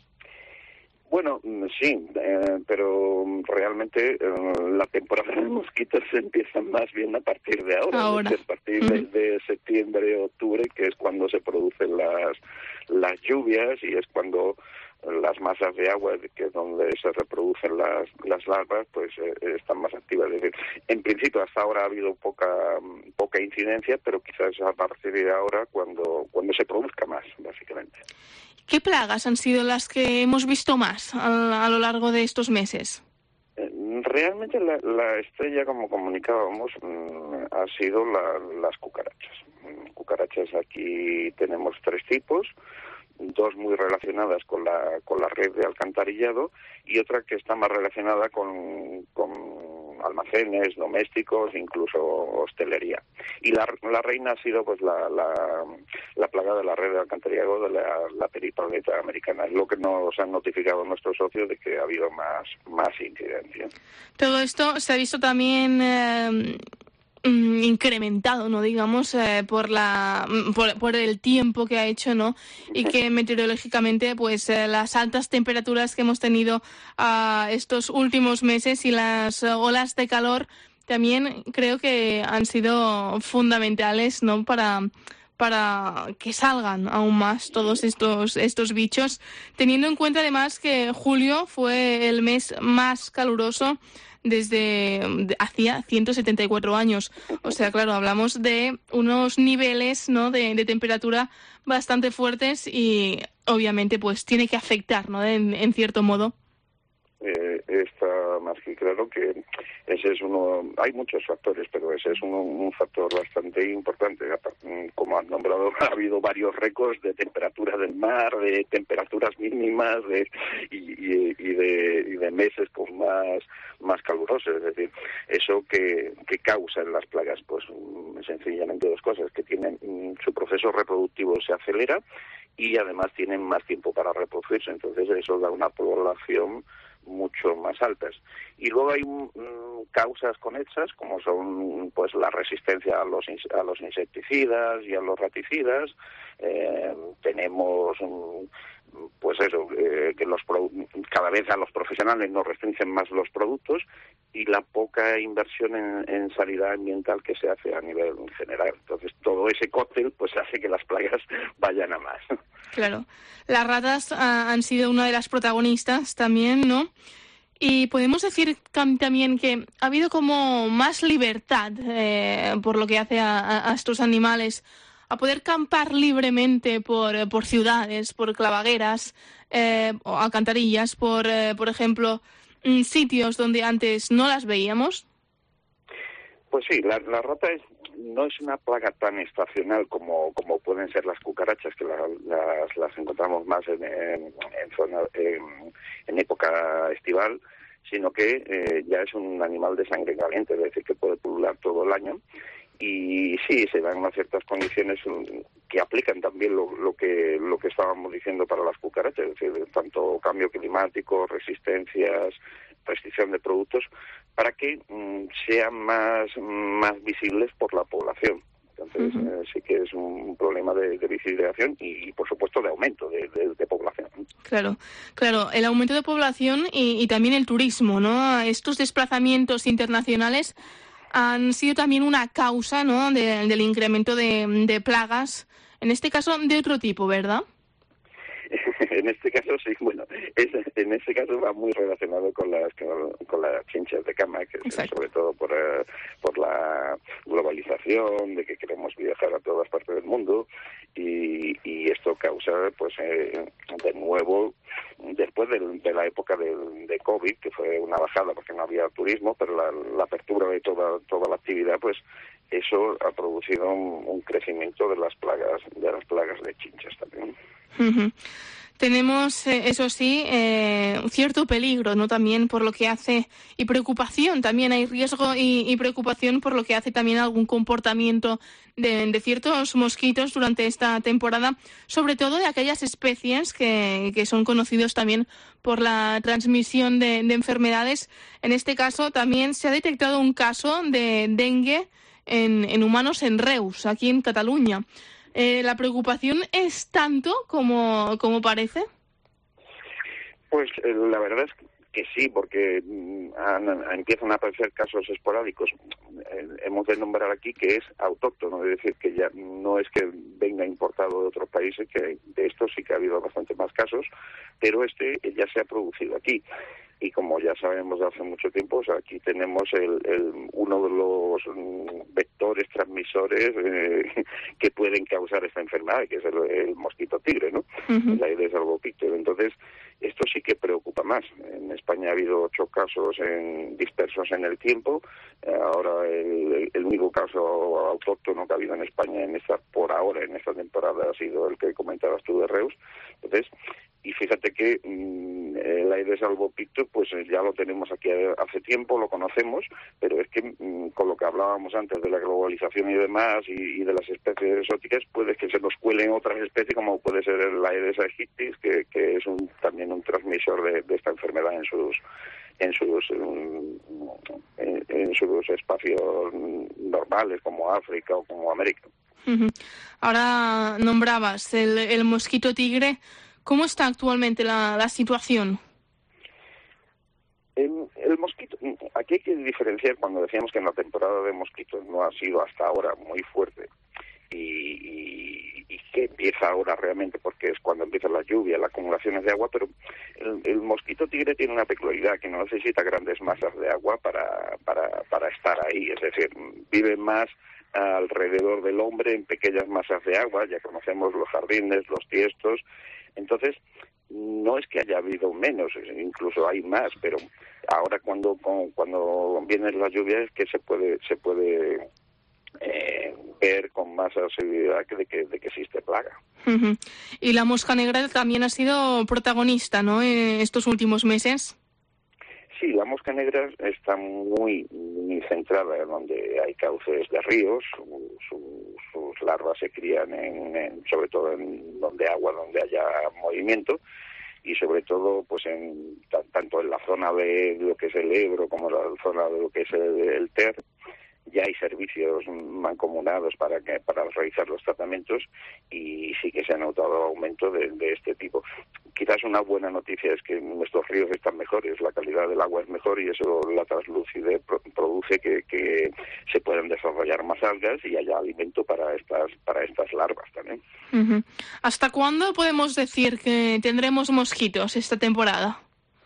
Bueno, sí, pero realmente la temporada de mosquitos empieza más bien a partir de ahora. A partir de septiembre, octubre, que es cuando se producen las lluvias y es cuando las masas de agua, que es donde se reproducen las larvas, pues están más activas. Es decir, en principio hasta ahora ha habido poca incidencia, pero quizás a partir de ahora cuando se produzca más, básicamente. ¿Qué plagas han sido las que hemos visto más a lo largo de estos meses? Realmente la estrella, como comunicábamos, ha sido las cucarachas. Cucarachas, aquí tenemos 3 tipos. 2 muy relacionadas con la red de alcantarillado y otra que está más relacionada con almacenes domésticos, incluso hostelería. Y la reina ha sido pues la plaga de la red de alcantarillado de la peripaleta americana. Es lo que nos han notificado nuestros socios de que ha habido más incidencia. Todo esto se ha visto también incrementado, no digamos, por el tiempo que ha hecho, ¿no? Y que meteorológicamente pues las altas temperaturas que hemos tenido estos últimos meses y las olas de calor también creo que han sido fundamentales, ¿no?, para que salgan aún más todos estos bichos, teniendo en cuenta además que julio fue el mes más caluroso desde hacía 174 años. O sea, claro, hablamos de unos niveles, ¿no?, de temperatura bastante fuertes y obviamente pues tiene que afectar, ¿no?, en cierto modo. Está más que claro que ese es uno, hay muchos factores, pero ese es un factor bastante importante. Como han nombrado, ha habido varios récords de temperatura del mar, de temperaturas mínimas y de meses pues más calurosos. Es decir, eso que causa en las plagas, pues sencillamente dos cosas, que tienen su proceso reproductivo se acelera y además tienen más tiempo para reproducirse. Entonces eso da una población mucho más altas. Y luego hay causas conexas, como son pues la resistencia a los insecticidas y a los raticidas. Tenemos pues eso, que cada vez a los profesionales nos restringen más los productos y la poca inversión en sanidad ambiental que se hace a nivel general. Entonces todo ese cóctel pues hace que las plagas vayan a más. Claro, las ratas han sido una de las protagonistas también, ¿no? Y podemos decir también que ha habido como más libertad por lo que hace a estos animales, a poder campar libremente por ciudades, por clavagueras, o alcantarillas, por ejemplo, sitios donde antes no las veíamos. Pues sí, la rata no es una plaga tan estacional como pueden ser las cucarachas, que las encontramos más en época estival, sino que ya es un animal de sangre caliente, es decir, que puede pulular todo el año. Y sí, se dan unas ciertas condiciones que aplican también lo que estábamos diciendo para las cucarachas, es decir, tanto cambio climático, resistencias, restricción de productos, para que sean más visibles por la población. Entonces sí que es un problema de visibilización y por supuesto de aumento de población. Claro, el aumento de población y también el turismo, ¿no? Estos desplazamientos internacionales han sido también una causa, ¿no?, del incremento de plagas, en este caso de otro tipo, ¿verdad? En este caso sí, bueno, en este caso va muy relacionado con las chinchas de cama, que es sobre todo por la globalización, de que queremos viajar a todas partes del mundo, y esto causa, pues, de nuevo, después de la época de COVID, que fue una bajada porque no había turismo, pero la apertura de toda la actividad, pues eso ha producido un crecimiento de las plagas de chinchas también. Uh-huh. Tenemos, eso sí, cierto peligro, ¿no?, también por lo que hace, y preocupación también, hay riesgo y preocupación por lo que hace también algún comportamiento de ciertos mosquitos durante esta temporada, sobre todo de aquellas especies que son conocidos también por la transmisión de enfermedades. En este caso también se ha detectado un caso de dengue en humanos en Reus, aquí en Cataluña. ¿La preocupación es tanto como parece? Pues la verdad es que sí, porque empiezan a aparecer casos esporádicos. Hemos de nombrar aquí que es autóctono, es decir, que ya no es que venga importado de otros países, que de esto sí que ha habido bastante más casos, pero este ya se ha producido aquí. Y como ya sabemos de hace mucho tiempo, o sea, aquí tenemos uno de los vectores transmisores que pueden causar esta enfermedad, que es el mosquito tigre, ¿no? Uh-huh. El Aedes albopicter. Entonces, esto sí que preocupa más. En España ha habido 8 casos dispersos en el tiempo. Ahora el único caso autóctono que ha habido en España por ahora en esta temporada ha sido el que comentabas tú de Reus. Entonces, y fíjate que el Aedes albopicter pues ya lo tenemos aquí hace tiempo, lo conocemos, pero es que con lo que hablábamos antes de la globalización y demás y de las especies exóticas, puede que se nos cuelen otras especies como puede ser el Aedes aegypti, que es también un transmisor de esta enfermedad en sus espacios normales como África o como América. Uh-huh. Ahora nombrabas el mosquito tigre. ¿Cómo está actualmente la situación? El mosquito aquí hay que diferenciar cuando decíamos que en la temporada de mosquitos no ha sido hasta ahora muy fuerte y que empieza ahora realmente porque es cuando empiezan las lluvias, las acumulaciones de agua, pero el mosquito tigre tiene una peculiaridad que no necesita grandes masas de agua para estar ahí, es decir, vive más alrededor del hombre en pequeñas masas de agua, ya conocemos los jardines, los tiestos, entonces no es que haya habido menos, incluso hay más, pero ahora cuando vienen las lluvias es que se puede ver con más seguridad de que existe plaga. Uh-huh. Y la mosca negra también ha sido protagonista, ¿no?, estos últimos meses. Sí, la mosca negra está muy centrada en donde hay cauces de ríos, sus larvas se crían sobre todo en donde haya movimiento, y sobre todo pues tanto en la zona de lo que es el Ebro como en la zona de lo que es el Ter. Ya hay servicios mancomunados para realizar los tratamientos y sí que se ha notado aumento de este tipo. Quizás una buena noticia es que nuestros ríos están mejores, la calidad del agua es mejor y eso, la translucidez, produce que se puedan desarrollar más algas y haya alimento para estas larvas también. Uh-huh. ¿Hasta cuándo podemos decir que tendremos mosquitos esta temporada?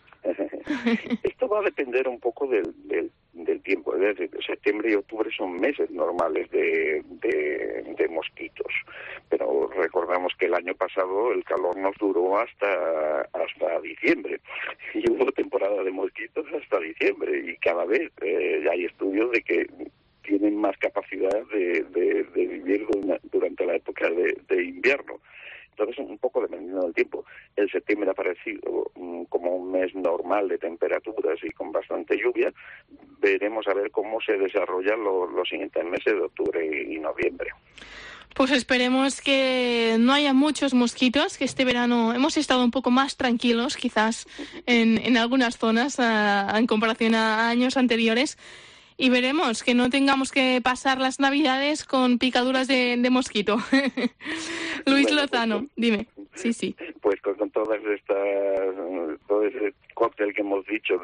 Esto va a depender un poco del tiempo, es decir, septiembre y octubre son meses normales de mosquitos, pero recordamos que el año pasado el calor nos duró hasta diciembre y hubo temporada de mosquitos hasta diciembre y cada vez hay estudios de que tienen más capacidad de vivir durante la época de invierno. Entonces, un poco dependiendo del tiempo. El septiembre ha parecido como un mes normal de temperaturas y con bastante lluvia. Veremos a ver cómo se desarrollan los siguientes meses de octubre y noviembre. Pues esperemos que no haya muchos mosquitos, que este verano hemos estado un poco más tranquilos, quizás en algunas zonas, en comparación a años anteriores. Y veremos que no tengamos que pasar las Navidades con picaduras de mosquito. Luis Lozano, dime. Sí. Pues con todo ese cóctel que hemos dicho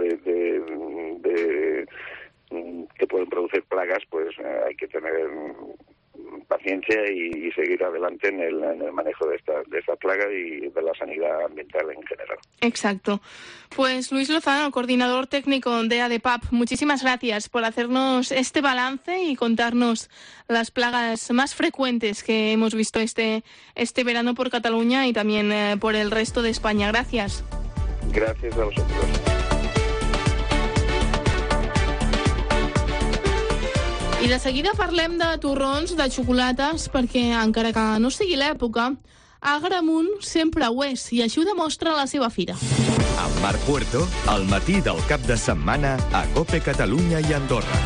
de que pueden producir plagas, pues hay que tener paciencia y seguir adelante en el manejo de esta plaga y de la sanidad ambiental en general. Exacto. Pues Luis Lozano, coordinador técnico de ADEPAP, muchísimas gracias por hacernos este balance y contarnos las plagas más frecuentes que hemos visto este verano por Cataluña y también por el resto de España. Gracias. Gracias a vosotros. I de seguida parlem de torrons, de xocolates, perquè encara que no sigui l'època, a Agramunt sempre ho és, i així ho demostra la seva fira. Amb Marc Puerto, al matí del cap de setmana a COPE Catalunya i Andorra.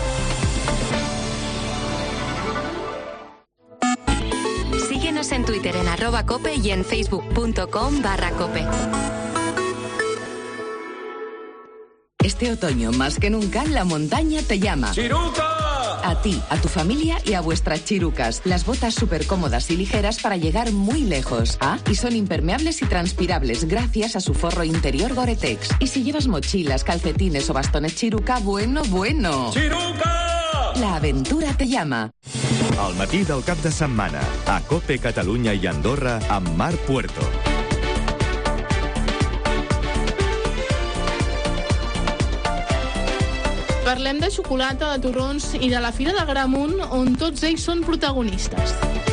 Síguenos en Twitter en @cope y en facebook.com/cope. Este otoño, más que nunca, la montaña te llama. ¡Chiruca! A ti, a tu familia y a vuestras chirucas. Las botas súper cómodas y ligeras para llegar muy lejos. Y son impermeables y transpirables gracias a su forro interior Gore-Tex. Y si llevas mochilas, calcetines o bastones chiruca, bueno. ¡Chiruca! La aventura te llama. Al matí del cap de setmana a COPE Catalunya i Andorra amb Marc Puerto. Parlem de xocolata, de torrons i de la Fira d'Agramunt, on tots ells són protagonistes.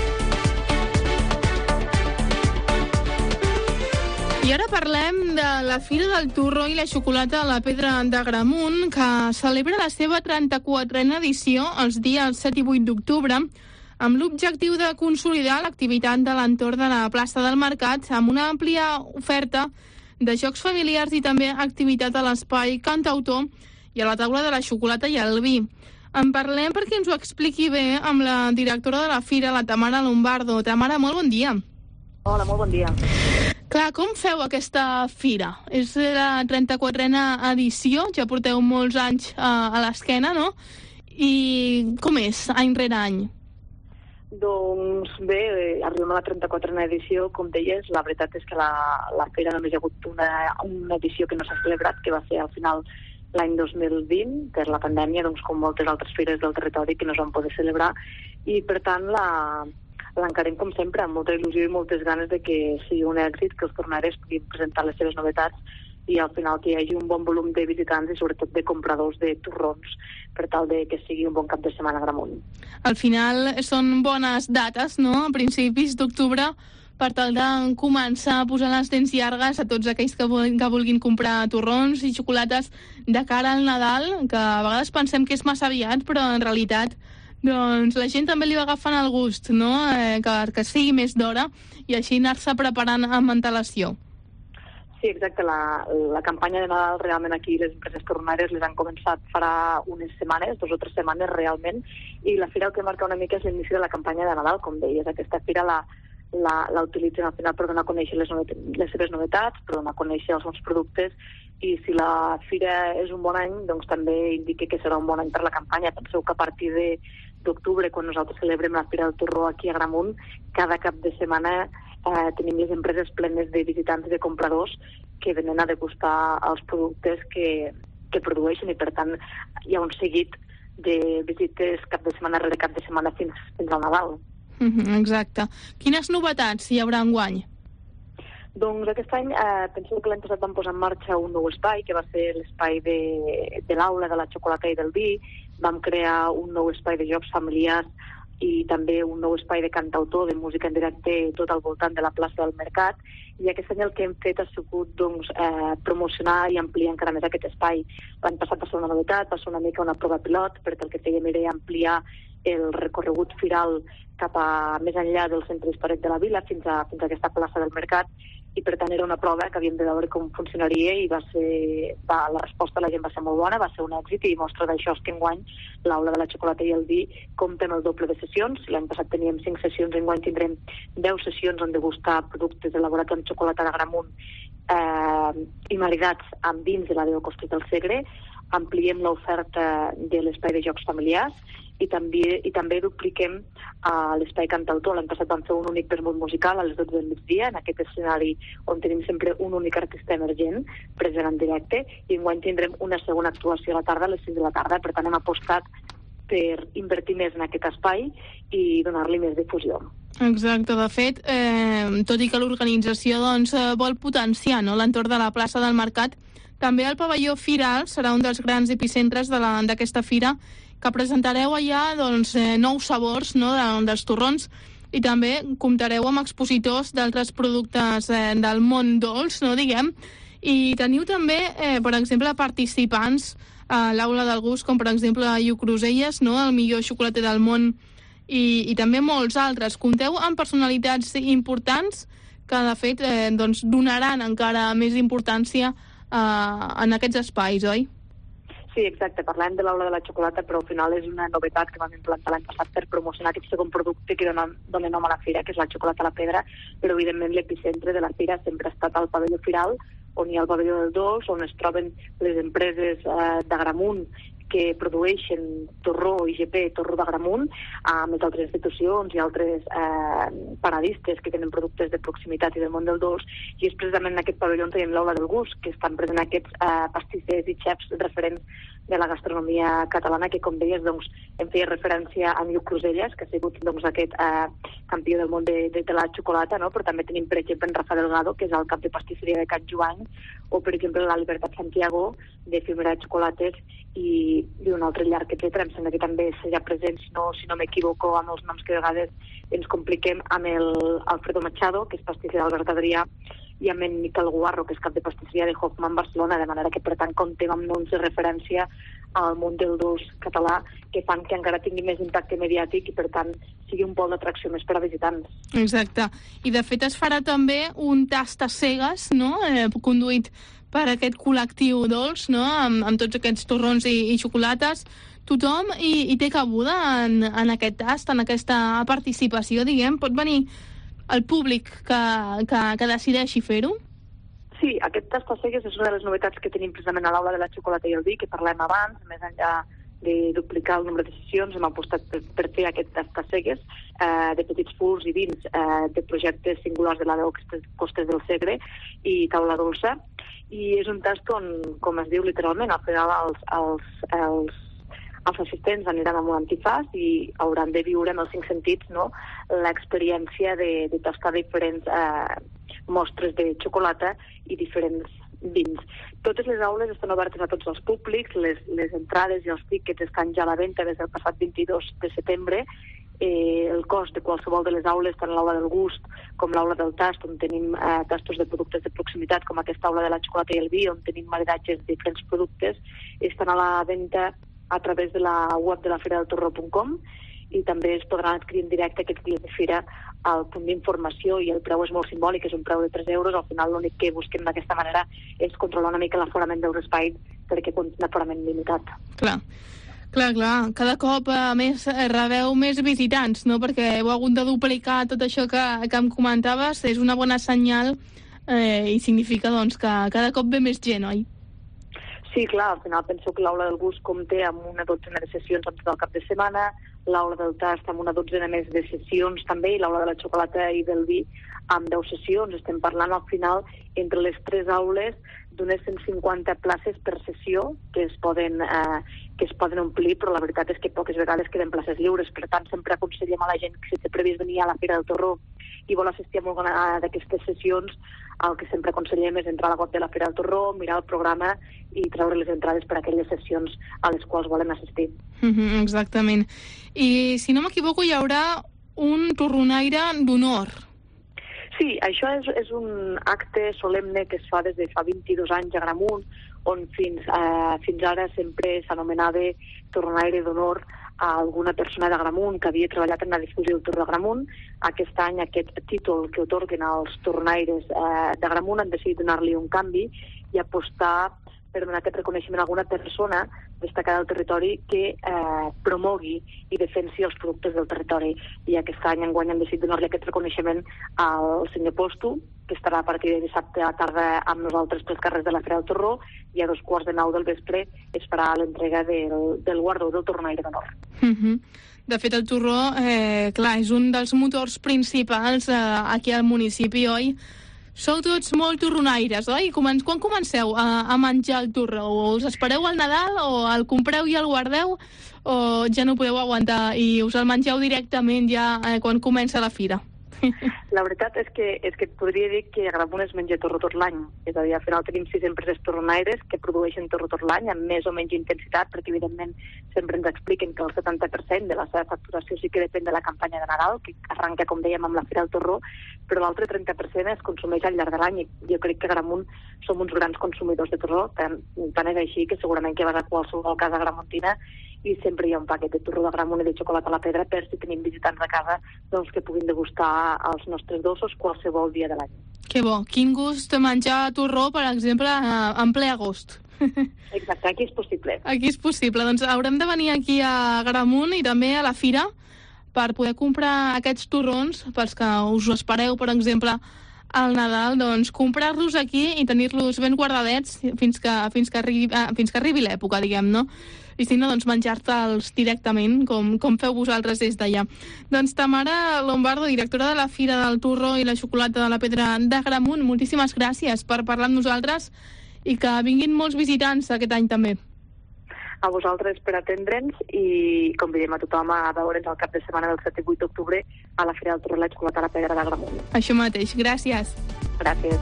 I ara parlem de la Fira del Torró i la Xocolata a la Pedra d'Agramunt, que celebra la seva 34a edició els dies 7 i 8 d'octubre, amb l'objectiu de consolidar l'activitat de l'entorn de la plaça del Mercat amb una àmplia oferta de jocs familiars i també activitat a l'espai cantautor i a la taula de la xocolata i el vi. En parlem perquè ens ho expliqui bé amb la directora de la Fira, la Tamara Lombardo. Tamara, molt bon dia. Hola, molt bon dia. Clar, com feu aquesta fira? És la 34a edició, ja porteu molts anys a l'esquena, no? I com és, any rere any? Doncs bé, arribem a la 34a edició, com deies, la veritat és que la fira només hi ha hagut una edició que no s'ha celebrat, que va ser al final l'any 2020, per la pandèmia, doncs, com moltes altres fires del territori que no es van poder celebrar, i per tant l'encarem com sempre amb molta il·lusió i moltes ganes de que sigui un èxit, que els tornares puguin presentar les seves novetats i al final que hi hagi un bon volum de visitants i sobretot de compradors de torrons per tal de que sigui un bon cap de setmana a Agramunt. Al final són bones dates, no?, a principis d'octubre, per tal de començar a posar les dents llargues a tots aquells que vulguin comprar torrons i xocolates de cara al Nadal, que a vegades pensem que és massa aviat, però en realitat doncs la gent també li va agafant el gust, no?, que sigui més d'hora i així anar-se preparant amb antelació. Sí, exacte. La campanya de Nadal realment aquí les empreses torronaires les han començat farà unes setmanes, 2 o 3 setmanes realment, i la fira el que marca una mica és l'inici de la campanya de Nadal, com deies. Aquesta fira la utilitzen al final per donar a conèixer les seves novetats, per donar a conèixer els bons productes, i si la fira és un bon any, doncs també indica que serà un bon any per la campanya. Penseu que a partir d'octubre, quan nosaltres celebrem la Fira del Torró aquí a Agramunt, cada cap de setmana tenim les empreses plenes de visitants i de compradors que venen a degustar els productes que produeixen, i per tant hi ha un seguit de visites cap de setmana rere cap de setmana fins al Nadal. Exacte. Quines novetats hi haurà enguany? Doncs aquest any, penso que l'any passat vam posar en marxa un nou espai, que va ser l'espai de l'aula de la xocolata i del vi. Vam crear un nou espai de jocs familiars i també un nou espai de cantautor, de música en directe, tot al voltant de la plaça del Mercat. I aquest any el que hem fet ha sigut doncs, promocionar i ampliar encara més aquest espai. L'any passat va ser una novetat, va ser una mica una prova pilot, perquè el que fèiem era ampliar el recorregut firal cap a més enllà del centre històric de la vila fins a aquesta plaça del Mercat, i per tant era una prova que havíem de veure com funcionaria, i la resposta de la gent va ser molt bona, va ser un èxit, i mostra d'això és que enguany l'aula de la xocolata i el vi compta amb el doble de sessions. L'any passat teníem 5 sessions, enguany tindrem 10 sessions on degustar productes elaborats amb xocolata d'Agramunt i maridats amb vins de la Déu Costrit del Segre. Ampliem l'oferta de l'espai de jocs familiars i també dupliquem l'espai cantautor. L'any passat vam fer un únic vermut musical a les 12 del migdia, en aquest escenari on tenim sempre un únic artista emergent present en directe, i enguany tindrem una segona actuació a la tarda, a les 6 de la tarda. Per tant, hem apostat per invertir més en aquest espai i donar-li més difusió. Exacte. De fet, tot i que l'organització vol potenciar l'entorn de la plaça del Mercat, també el pavelló Firal serà un dels grans epicentres d'aquesta fira, que presentareu allà nous sabors dels torrons, i també comptareu amb expositors d'altres productes del món dolç, diguem, i teniu també, per exemple, participants a l'Aula del Gust, com per exemple Lluc Cruselles, el millor xocolater del món, i també molts altres. Compteu amb personalitats importants que, de fet, donaran encara més importància en aquests espais, oi? Sí, exacte. Parlem de l'aula de la xocolata, però al final és una novetat que vam implantar l'any passat per promocionar aquest segon producte que dona nom a la fira, que és la xocolata a la pedra, però evidentment l'epicentre de la fira sempre ha estat al pavelló Firal, on hi ha el pavelló del Dolç, on es troben les empreses d'Agramunt que produeixen torró IGP, torró d'Agramunt, amb les altres institucions i altres paradistes que tenen productes de proximitat i del món del dolç, i és precisament en aquest pavelló on tenim l'Aula del Gust, que estan presents aquests pastissers i xefs referents de la gastronomia catalana, que, com deies, em feia referència a Lluc Cruselles, que ha sigut aquest campió del món de la xocolata, però també tenim, per exemple, en Rafa Delgado, que és el cap de pastisseria de Can Joan, o, per exemple, la Libertat Santiago, de Fimera de Xocolates, i un altre llarg, etc. Em sembla que també serà present, si no m'equivoco, amb els noms que a vegades ens compliquem, amb el Alfredo Machado, que és pastisser d'Albert Adrià, i amb en Miquel Guarro, que és cap de pastisseria de Hoffman Barcelona, de manera que, per tant, comptem amb noms de referència al món del dolç català, que fan que encara tingui més impacte mediàtic i, per tant, sigui un pol d'atracció més per a visitants. Exacte. I, de fet, es farà també un tast a cegues, conduït per aquest col·lectiu dolç, amb tots aquests torrons i xocolates. Tothom hi té cabuda en aquest tast, en aquesta participació, diguem. Pot venir el públic que decideixi fer-ho? Sí, aquest tast a cegues és una de les novetats que tenim precisament a l'Aula de la Xocolata i el Vi, que parlem abans, més enllà de duplicar el nombre de sessions, hem apostat per fer aquest tast a cegues de petits furs i vins de projectes singulars de la veu Costes del Segre i Taula Dolça, i és un tast on, com es diu literalment, al final els assistents aniran amb un antifàs i hauran de viure en els 5 sentits, no?, l'experiència de tastar diferents mostres de xocolata i diferents vins. Totes les aules estan obertes a tots els públics, les entrades i els tíquets estan ja a la venda des del passat 22 de setembre. El cost de qualsevol de les aules, tant l'aula del gust com l'aula del tast, on tenim tastos de productes de proximitat, com aquesta aula de la xocolata i el vi, on tenim maridatges de diferents productes, estan a la venda a través de la web de la feradeltorró.com, i també es podran adquirir en directe aquests dies de fira al punt d'informació, i el preu és molt simbòlic, és un preu de 3 euros. Al final l'únic que busquem d'aquesta manera és controlar una mica l'aforament dels espais, perquè compta un aforament limitat. Clar. Cada cop, a més, rebeu més visitants, no?, perquè heu hagut de duplicar tot això que em comentaves. És una bona senyal i significa, doncs, que cada cop ve més gent, oi? Sí, clar, al final penso que l'aula del gust compta amb una dotzena de sessions en tot el cap de setmana, l'aula del tast amb una dotzena més de sessions també, i l'aula de la xocolata i del vi amb 10 sessions. Estem parlant al final entre les 3 aules d'unes 150 places per sessió que es poden omplir, però la veritat és que poques vegades queden places lliures. Per tant, sempre aconsellem a la gent que si té previst venir a la Fira del Torró i vol assistir a alguna d'aquestes sessions, el que sempre aconsellem és entrar a la web de la Fira del Torró, mirar el programa i treure les entrades per a aquelles sessions a les quals volen assistir. Exactament. I, si no m'equivoco, hi haurà un torronaire d'honor. Sí, això és un acte solemne que es fa des de fa 22 anys a Gramunt, on fins ara sempre s'anomenava torronaire d'honor a alguna persona de Gramunt que havia treballat en la difusió del Torró de Gramunt. Aquest any, aquest títol que otorguen als torronaires de Gramunt han decidit donar-li un canvi i apostar per donar aquest reconeixement a alguna persona destacada del territori que promogui i defensi els productes del territori. I aquest any enguany han decidit donar-li aquest reconeixement al senyor Postu, que estarà a partir de dissabte a la tarda amb nosaltres pels carrers de la Fira del Torró, i a 9:15 del vespre es farà l'entrega del guardó del torronaire d'honor. De fet, el torró, clar, és un dels motors principals aquí al municipi, oi? Sou tots molt torronaires, oi? Quan comenceu a menjar el torró? O us espereu al Nadal, o el compreu i el guardeu, o ja no podeu aguantar i us el mengeu directament ja quan comença la fira? La veritat és que et podria dir que a Gramunt es menja torró tot l'any. És a dir, al final tenim 6 empreses torronaires que produeixen torró tot l'any amb més o menys intensitat, perquè evidentment sempre ens expliquen que el 70% de la seva facturació sí que depèn de la campanya de Nadal, que arranca, com dèiem, amb la Fira del Torró, però l'altre 30% es consumeix al llarg de l'any, i jo crec que a Gramunt som uns grans consumidors de torró, tant és així que segurament que vas a qualsevol casa gramuntina i sempre hi ha un paquet de torró de Gramunt i de xocolata a la pedra per si tenim visitants a casa, doncs, que puguin degustar els nostres dolços qualsevol dia de l'any. Que bo. Quin gust menjar torró, per exemple, en ple agost. Exacte, aquí és possible. Aquí és possible. Doncs haurem de venir aquí a Gramunt i també a la fira per poder comprar aquests torrons, pels que us ho espereu, per exemple, al Nadal, doncs comprar-los aquí i tenir-los ben guardadets fins que arribi l'època, diguem, no? I si no, doncs menjar-te'ls directament, com feu vosaltres des d'allà. Doncs Tamara Lombardo, directora de la Fira del Torró i la Xocolata de la Pedra de Gramunt, moltíssimes gràcies per parlar amb nosaltres i que vinguin molts visitants aquest any també. A vosaltres per atendre'ns i convidem a tothom a veure'ns el cap de setmana del 7 i 8 d'octubre a la Fira del Torró i la Xocolata de la Pedra de Gramunt. Això mateix, gràcies. Gràcies.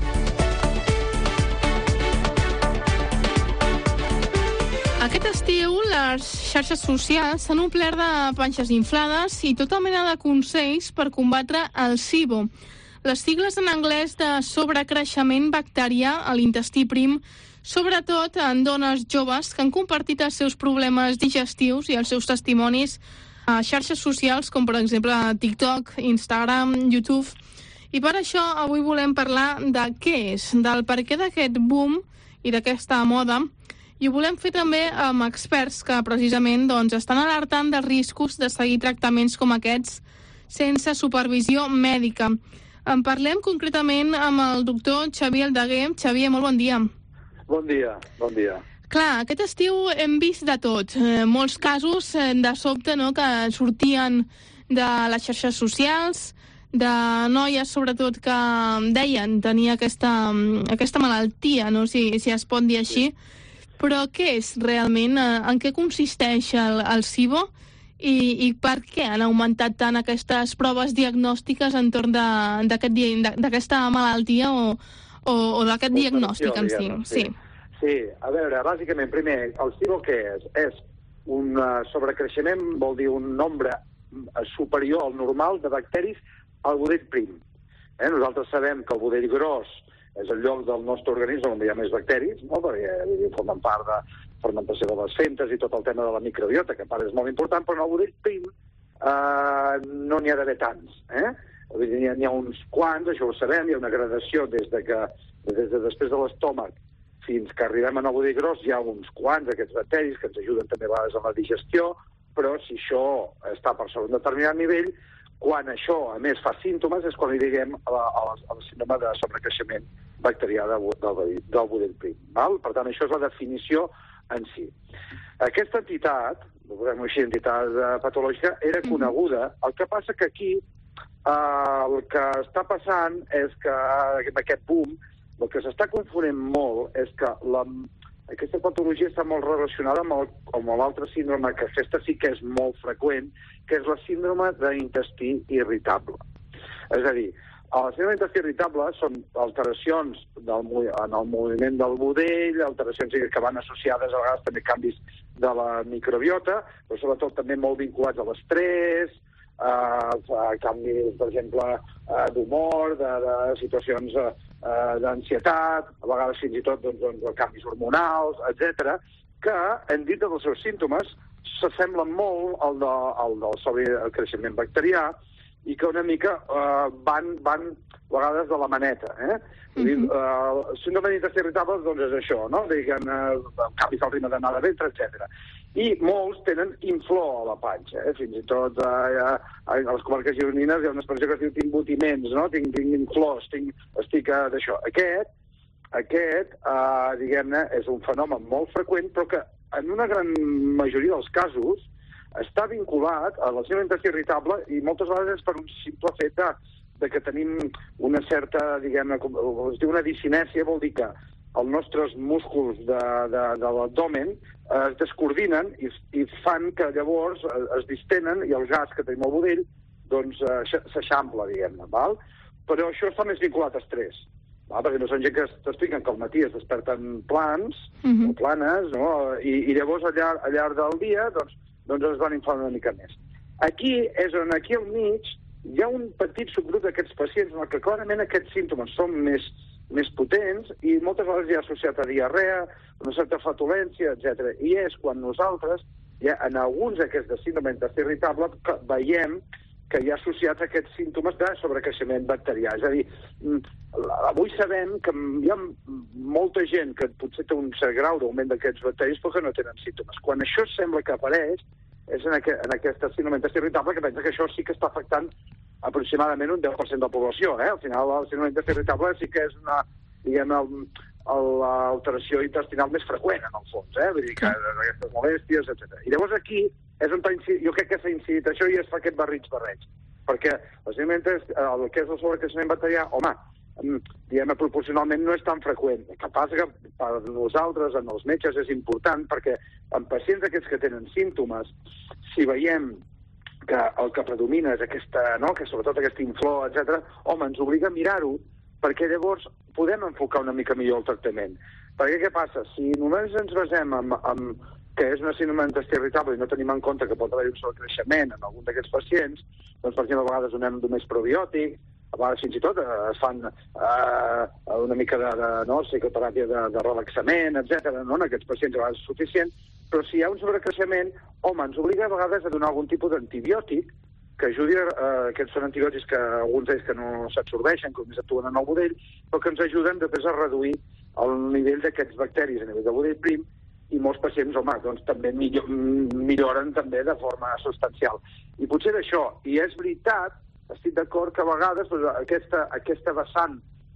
Aquest estiu, les xarxes socials s'han omplert de panxes inflades i tota mena de consells per combatre el SIBO. Les sigles en anglès de sobrecreixement bacterià a l'intestí prim, sobretot en dones joves que han compartit els seus problemes digestius i els seus testimonis a xarxes socials com, per exemple, TikTok, Instagram, YouTube. I per això avui volem parlar de què és, del perquè d'aquest boom i d'aquesta moda. I ho volem fer també amb experts que precisament estan alertant dels riscos de seguir tractaments com aquests sense supervisió mèdica. En parlem concretament amb el doctor Xavier Aldeguer. Xavier, molt bon dia. Bon dia, bon dia. Clar, aquest estiu hem vist de tot. Molts casos de sobte, no?, que sortien de les xarxes socials, de noies, sobretot, que deien tenir aquesta malaltia, no?, si es pot dir així. Però què és realment? En què consisteix el SIBO? I per què han augmentat tant aquestes proves diagnòstiques entorn d'aquesta malaltia o d'aquest diagnòstic en si? Sí, a veure, bàsicament, primer, el SIBO què és? És un sobrecreixement, vol dir un nombre superior al normal de bacteris al budell prim. Nosaltres sabem que el budell gros és el lloc del nostre organisme on hi ha més bacteris, no? Perquè formen part de fermentació de les femtes i tot el tema de la microbiota, que a part és molt important, però en el budell prim no n'hi ha d'haver tants. N'hi ha uns quants, això ho sabem, hi ha una gradació des de després de l'estómac fins que arribem al budell gros, hi ha uns quants d'aquests bacteris que ens ajuden també a vegades en la digestió, però si això està per sobre un determinat nivell, quan això, a més, fa símptomes, és quan li diguem al síndrome de sobrecreixement bacterià del budell prim. Per tant, això és la definició en si. Aquesta entitat, podem dir així, entitat patològica, era coneguda. El que passa que aquí el que està passant és que amb aquest boom, el que s'està confonent molt és que aquesta patologia està molt relacionada amb l'altre síndrome, que aquesta sí que és molt freqüent, que és la síndrome d'intestí irritable. És a dir, la síndrome d'intestí irritable són alteracions en el moviment del budell, alteracions que van associades a vegades també a canvis de la microbiota, però sobretot també molt vinculats a l'estrès, a canvis, per exemple, d'humor, de situacions d'ansietat, a vegades fins i tot canvis hormonals, etc., que, en dit dels seus símptomes, s'assemblen molt al del sobrecreixement bacterià i que una mica van a vegades de la maneta. El síndrome d'intestí irritable és això, no? Canvis del ritme d'anar de ventre, etc. I molts tenen inflor a la panxa. Fins i tot a les comarques gironines hi ha una expressió que es diu tinc botiments, no? Tinc inflors, estic d'això. Aquest, diguem-ne, és un fenomen molt freqüent, però que en una gran majoria dels casos està vinculat a la síndrome d'intestí irritable i moltes vegades és per un simple fet de que tenim una certa, diguem-ne, es diu una discinèsia, vol dir que els nostres músculs de l'abdomen es descoordinen i fan que llavors es distenen i el gas que tenim al budell doncs s'eixampla, diguem-ne. Però això està més vinculat a estrès. Perquè no són gent que t'expliquen que al matí es desperten plans o planes, i llavors al llarg del dia doncs es van inflar una mica més. Aquí és on aquí al mig hi ha un petit subgrup d'aquests pacients en què clarament aquests símptomes són més potents i moltes vegades hi ha associat a diarrea, una certa flatulència, etc. I és quan nosaltres, en alguns d'aquests de síndrome d'intestí irritable, veiem que hi ha associats aquests símptomes de sobrecreixement bacterià. És a dir, avui sabem que hi ha molta gent que potser té un cert grau d'augment d'aquests bacteris però que no tenen símptomes. Quan això sembla que apareix, és en aquesta síndrome d'intestí irritable que pensa que això sí que està afectant aproximadament un 10% de la població. Al final, el síndrome d'intestí irritable sí que és una, diguem-ne, l'alteració intestinal més freqüent, en el fons, vull dir que aquestes molèsties, etc. I llavors aquí és on jo crec que s'ha incidit això i es fa aquest barreig, perquè el que és el sobrecreixement bacterià, home, diguem-ne, proporcionalment no és tan freqüent. El que passa que per nosaltres, en els metges, és important perquè en pacients aquests que tenen símptomes, si veiem que el que predomina és aquesta, que sobretot aquesta inflor, etc., home, ens obliga a mirar-ho perquè llavors podem enfocar una mica millor el tractament. Perquè què passa? Si només ens basem en que és una síndrome d'intestí irritable i no tenim en compte que pot haver un sobrecreixement en algun d'aquests pacients, doncs, per exemple, a vegades donem només probiòtic, a vegades fins i tot es fan una mica de psicoteràpia de relaxament, etc. En aquests pacients a vegades és suficient, però si hi ha un sobrecreixement, home, ens obliga a vegades a donar algun tipus d'antibiòtic que ajudi, aquests són antibiòtics que alguns d'ells que no s'absorbeixen, que només actuen en el budell, però que ens ajuden després a reduir el nivell d'aquests bacteris a nivell de budell prim, i molts pacients, home, doncs també milloren també de forma substancial. I potser d'això, i és veritat, estic d'acord que a vegades aquesta vessant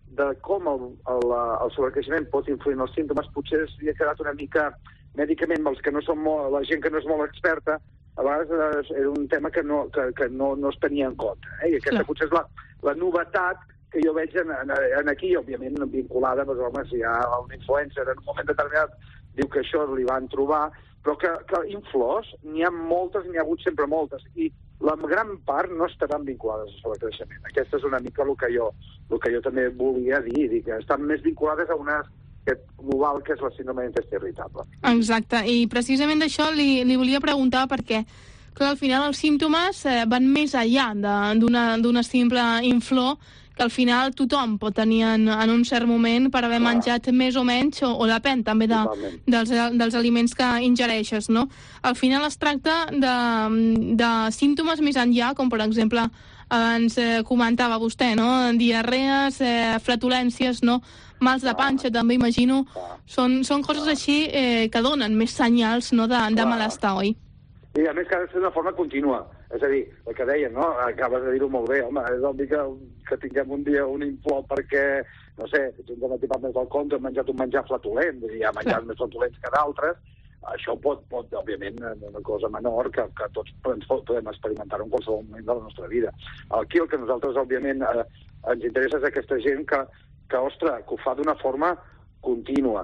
de com el sobrecreixement pot influir en els símptomes, potser s'hi ha quedat una mica mèdicament, els que no són la gent que no és molt experta, a vegades era un tema que no es tenia en compte. I aquesta potser és la novetat que jo veig aquí, òbviament vinculada, doncs, home, si hi ha un influencer en un moment determinat diu que això li van trobar, però que inflors n'hi ha moltes, n'hi ha hagut sempre moltes, i la gran part no estaran vinculades al sobrecreixement. Aquesta és una mica el que jo també volia dir, que estan més vinculades a una global, que és la síndrome d'intestí irritable. Exacte, i precisament d'això li volia preguntar perquè, clar, al final els símptomes van més enllà d'una simple inflor, que al final tothom pot tenir en un cert moment per haver menjat més o menys, o depèn també dels aliments que ingereixes, no? Al final es tracta de símptomes més enllà, com per exemple ens comentava vostè, no? Diarrees, flatulències, no? Mals de panxa, també imagino. Són coses així que donen més senyals, no, de malestar, oi? I a més que ha de ser d'una forma contínua. És a dir, el que deien, no? Acabes de dir-ho molt bé, home, és obvi que tinguem un dia un inflor perquè, no sé, si ens hem atipat més al compte, hem menjat un menjar flatulent, i ha menjat més flatulents que d'altres, això pot, òbviament, una cosa menor que tots podem experimentar en qualsevol moment de la nostra vida. Aquí el que nosaltres, òbviament, ens interessa és aquesta gent que ostres, que ho fa d'una forma contínua.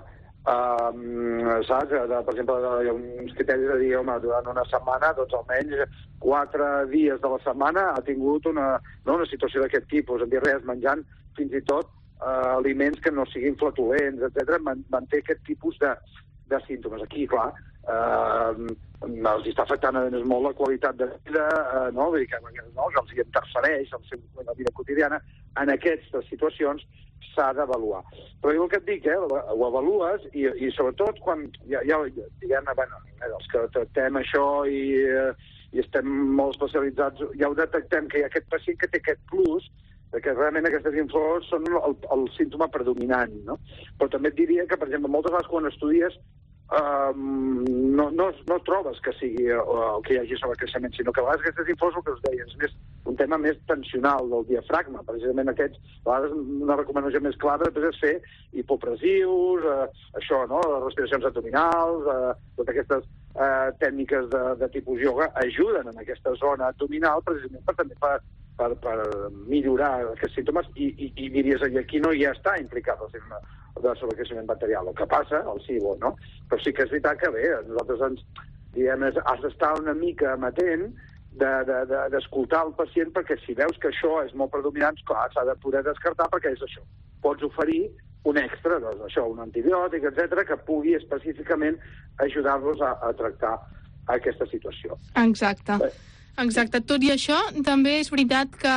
Saps? Per exemple, hi ha uns criteris de dir, home, durant una setmana, doncs almenys 4 dies de la setmana ha tingut una situació d'aquest tipus, en diarrees, menjant fins i tot aliments que no siguin flatulents, etc. Manté aquest tipus de símptomes. Aquí, clar, els està afectant molt la qualitat de vida, no? Vull dir que els hi interfereix la vida quotidiana. En aquestes situacions s'ha d'avaluar. Però jo el que et dic, ho avalues i sobretot quan els que tractem això i estem molt especialitzats, ja ho detectem que hi ha aquest pacient que té aquest plus que realment aquestes inflors són el símptoma predominant, no? Però també et diria que, per exemple, moltes vegades quan estudies no trobes que sigui que hi hagi sobrecreixement, sinó que a vegades aquestes inflors, el que us deia, és més un tema més tensional del diafragma. Precisament aquests, a vegades una recomanació més clara després és fer hipopressius, això, no? Respiracions abdominals, totes aquestes tècniques de tipus yoga ajuden en aquesta zona abdominal precisament per millorar aquests símptomes i diries, aquí no hi està implicat el símptoma de sobrecreixement bacterial. El que passa, el SIBO, no? Però sí que és veritat que bé, nosaltres has d'estar una mica amatent d'escoltar el pacient, perquè si veus que això és molt predominant, clar, s'ha de poder descartar perquè és això. Pots oferir un extra, doncs això, un antibiòtic, etc., que pugui específicament ajudar-los a tractar aquesta situació. Exacte. Exacte. Tot i això, també és veritat que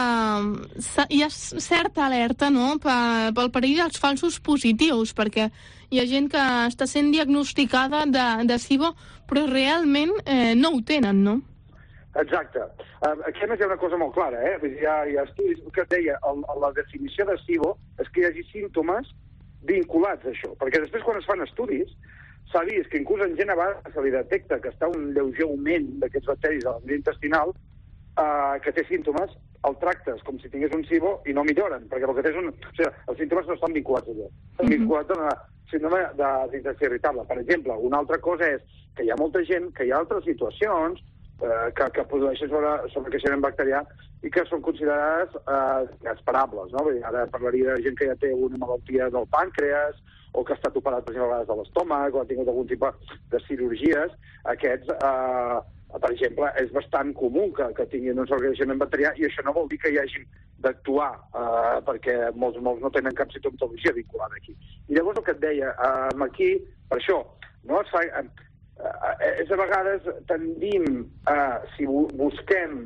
hi ha certa alerta, no?, pel perill dels falsos positius, perquè hi ha gent que està sent diagnosticada de SIBO, però realment no ho tenen, no? Exacte. Aquí a més hi ha una cosa molt clara, hi ha estudis que et deia, la definició de SIBO és que hi hagi símptomes vinculats a això, perquè després quan es fan estudis s'ha vist que inclús en gent a vegades se li detecta que està un lleuger augment d'aquests bacteris a la vida intestinal, que té símptomes, el tractes com si tingués un SIBO i no milloren, perquè el que té és o sigui, els símptomes no estan vinculats a allò, estan vinculats a una síndrome d'intestí irritable. Per exemple, una altra cosa és que hi ha molta gent, que hi ha altres situacions que produeixen sobrecreixement bacterià i que són considerades esperables, no? Ara parlaria de gent que ja té una malaltia del pàncreas o que ha estat operat, per exemple, a vegades de l'estómac o ha tingut algun tipus de cirurgies. Aquests, per exemple, és bastant comú que tinguin un sobrecreixement bacterià i això no vol dir que hi hagin d'actuar perquè molts no tenen cap simptomatologia vinculada aquí. I llavors el que et deia, aquí, per això, no es fa... És a vegades tendim si busquem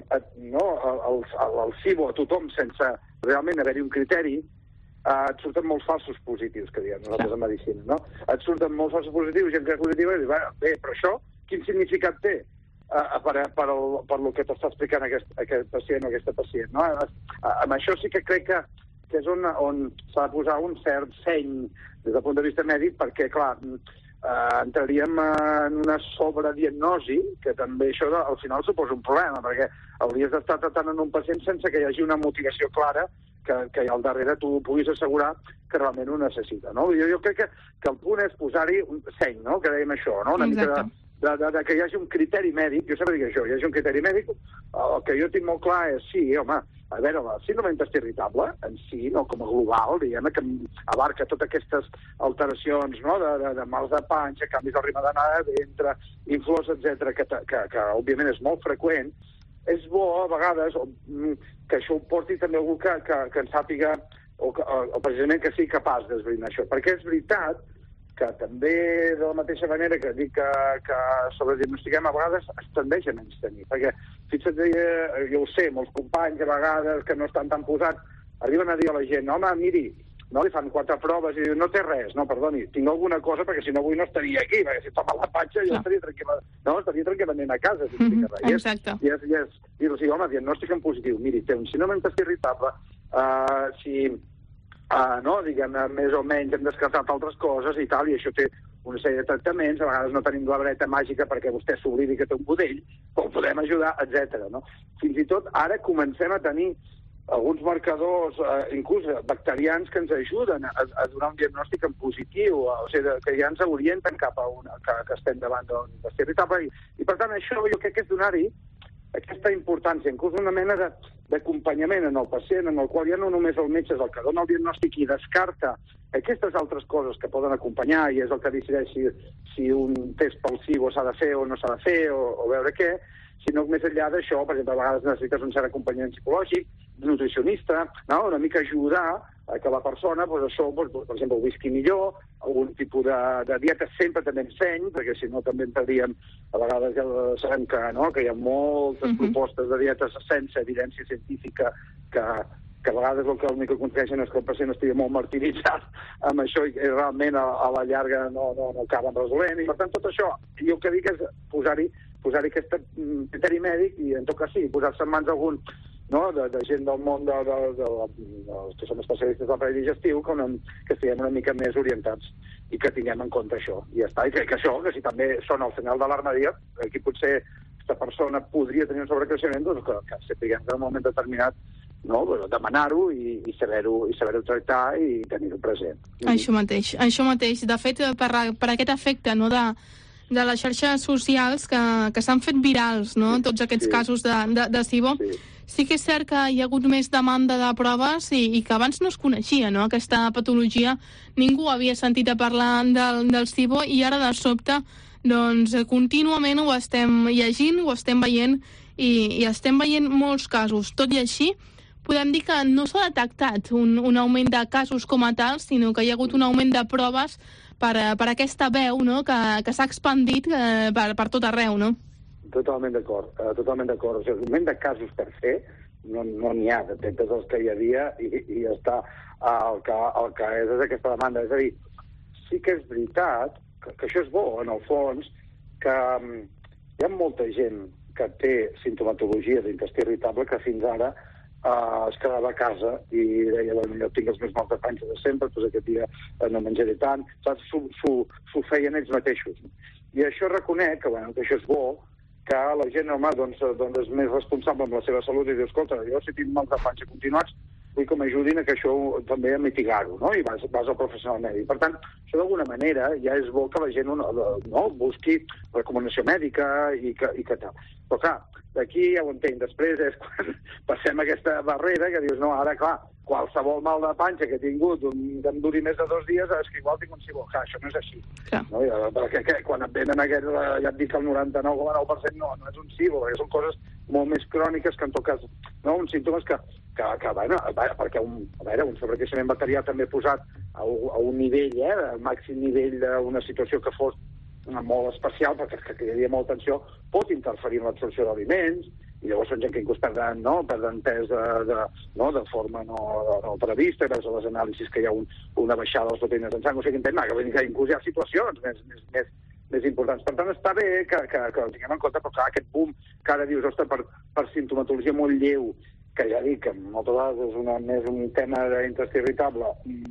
el SIBO a tothom sense realment haver-hi un criteri, et surten molts falsos positius, que diem nosaltres a medicina, no? Et surten molts falsos positius, gent que és positiva i dius, bé, però això quin significat té per el que t'està explicant aquest pacient o aquesta pacient, no? Amb això sí que crec que és on s'ha de posar un cert seny des del punt de vista mèdic, perquè, clar, entraríem en una sobrediagnosi, que també això al final suposa un problema, perquè hauries d'estar tratant en un pacient sense que hi hagi una motivació clara que al darrere tu puguis assegurar que realment ho necessita, no? Jo crec que el punt és posar-hi un seny, no?, que dèiem això, no?, una mica de que hi hagi un criteri mèdic. Jo sempre dic això, hi hagi un criteri mèdic. El que jo tinc molt clar és, sí, home, a veure, la síndrome d'intestí irritable en si, no, com a global, diguem que abarca totes aquestes alteracions, no?, de mals de panxa, canvis del ritme d'anar, ventre, inflors, etc., que òbviament és molt freqüent. És bo, a vegades, que això ho porti també algú que en sàpiga, o precisament que sigui capaç d'esbrinar això. Perquè és veritat que també, de la mateixa manera que dic que sobrediagnostiquem, a vegades es tendeix a menystenir. Perquè, fixa't, jo ho sé, molts companys, a vegades, que no estan tan posats, arriben a dir a la gent, home, miri, no, li fan 4 proves i diu, no té res, no, perdoni, tinc alguna cosa perquè si no avui no estaria aquí, perquè si toca la patxa jo estaria tranquil·lament a casa. Exacte. I dir-los, home, diagnòstic en positiu, miri, té un síndrome d'intestí irritable, més o menys hem descartat altres coses i tal, i això té una sèrie de tractaments, a vegades no tenim la vareta màgica perquè vostè s'oblidi que té un budell, però el podem ajudar, etc. No? Fins i tot ara comencem a tenir alguns marcadors, inclús bacterians, que ens ajuden a donar un diagnòstic en positiu, o sigui, que ja ens orienten cap a que estem davant d'un intestí irritable. I per tant, això jo crec que és donar-hi aquesta importància, inclús una mena d'acompanyament en el pacient, en el qual ja no només el metge és el que dona el diagnòstic i descarta aquestes altres coses que poden acompanyar i és el que decideix si un test pel SIBO s'ha de fer o no s'ha de fer o veure què, sinó que més enllà d'això, per exemple, a vegades necessites un cert acompanyament psicològic, nutricionista, no? Una mica ajudar a que la persona, per exemple, ho visqui millor, algun tipus de dieta sempre també enseny, perquè si no també entraríem, a vegades ja sabem que hi ha moltes propostes de dietes sense evidència científica que a vegades l'únic que aconsegueixen és que el pacient estigui molt martiritzat amb això i realment a la llarga no acaben resolent. I per tant, tot això, jo el que dic és posar-hi aquest criteri mèdic i, en tot cas, sí, posar-se en mans d'algun de gent del món que som especialistes del aparell digestiu que estiguem una mica més orientats i que tinguem en compte això. I ja està. I crec que això, que si també sona el senyal d'alarma aquí potser aquesta persona podria tenir un sobrecreixement, doncs que sapiguem que en un moment determinat demanar-ho i saber-ho tractar i tenir-ho present. Això mateix. De fet, per aquest efecte de les xarxes socials que s'han fet virals, tots aquests casos de SIBO, sí que és cert que hi ha hagut més demanda de proves i que abans no es coneixia, aquesta patologia. Ningú havia sentit a parlar del SIBO i ara de sobte doncs contínuament ho estem llegint, ho estem veient i estem veient molts casos. Tot i així, podem dir que no s'ha detectat un augment de casos com a tal, sinó que hi ha hagut un augment de proves per aquesta veu que s'ha expandit per tot arreu, no? Totalment d'acord. O sigui, el moment de casos per fer no n'hi ha, de tots els que hi havia i ja està. El que és aquesta demanda. És a dir, sí que és veritat que això és bo, en el fons, que hi ha molta gent que té simptomatologia d'intestí irritable que fins ara es quedava a casa i deia, jo tinc els meus mals de panxa de sempre, doncs aquest dia no menjaré tant, s'ho feien ells mateixos. I això reconec que això és bo, que la gent doncs és més responsable amb la seva salut i diu, escolta, jo si tinc mals de panxa continuats, vull que m'ajudin a que això també a mitigar-ho, no? I vas al professional mèdic. Per tant, això d'alguna manera ja és bo que la gent busqui recomanació mèdica i que tal. Però clar, d'aquí ja ho entenc. Després és quan passem aquesta barrera que dius, no, ara clar, qualsevol mal de panxa que he tingut que em duri més de 2 dies és que igual tinc un SIBO. Això no és així. No? Perquè quan et venen aquests, ja et dic que el 99,9% no és un SIBO, perquè són coses molt més cròniques que en tot cas, uns símptomes que perquè un sobrecreixement bacterià també posat a un nivell, al màxim nivell d'una situació que fos molt especial, perquè hi havia molta tensió, pot interferir en l'absorció d'aliments, i llavors són gent que inclús perden pes de forma no prevista, gràcies a les anàlisis que hi ha una baixada de les proteïnes en sang, o sigui, que inclús hi ha situacions més importants. Per tant, està bé que el tinguem en compte, però clar, aquest boom que ara dius, ostres, per simptomatologia molt lleu, que ja dic que moltes vegades és més un tema d'intestí irritable,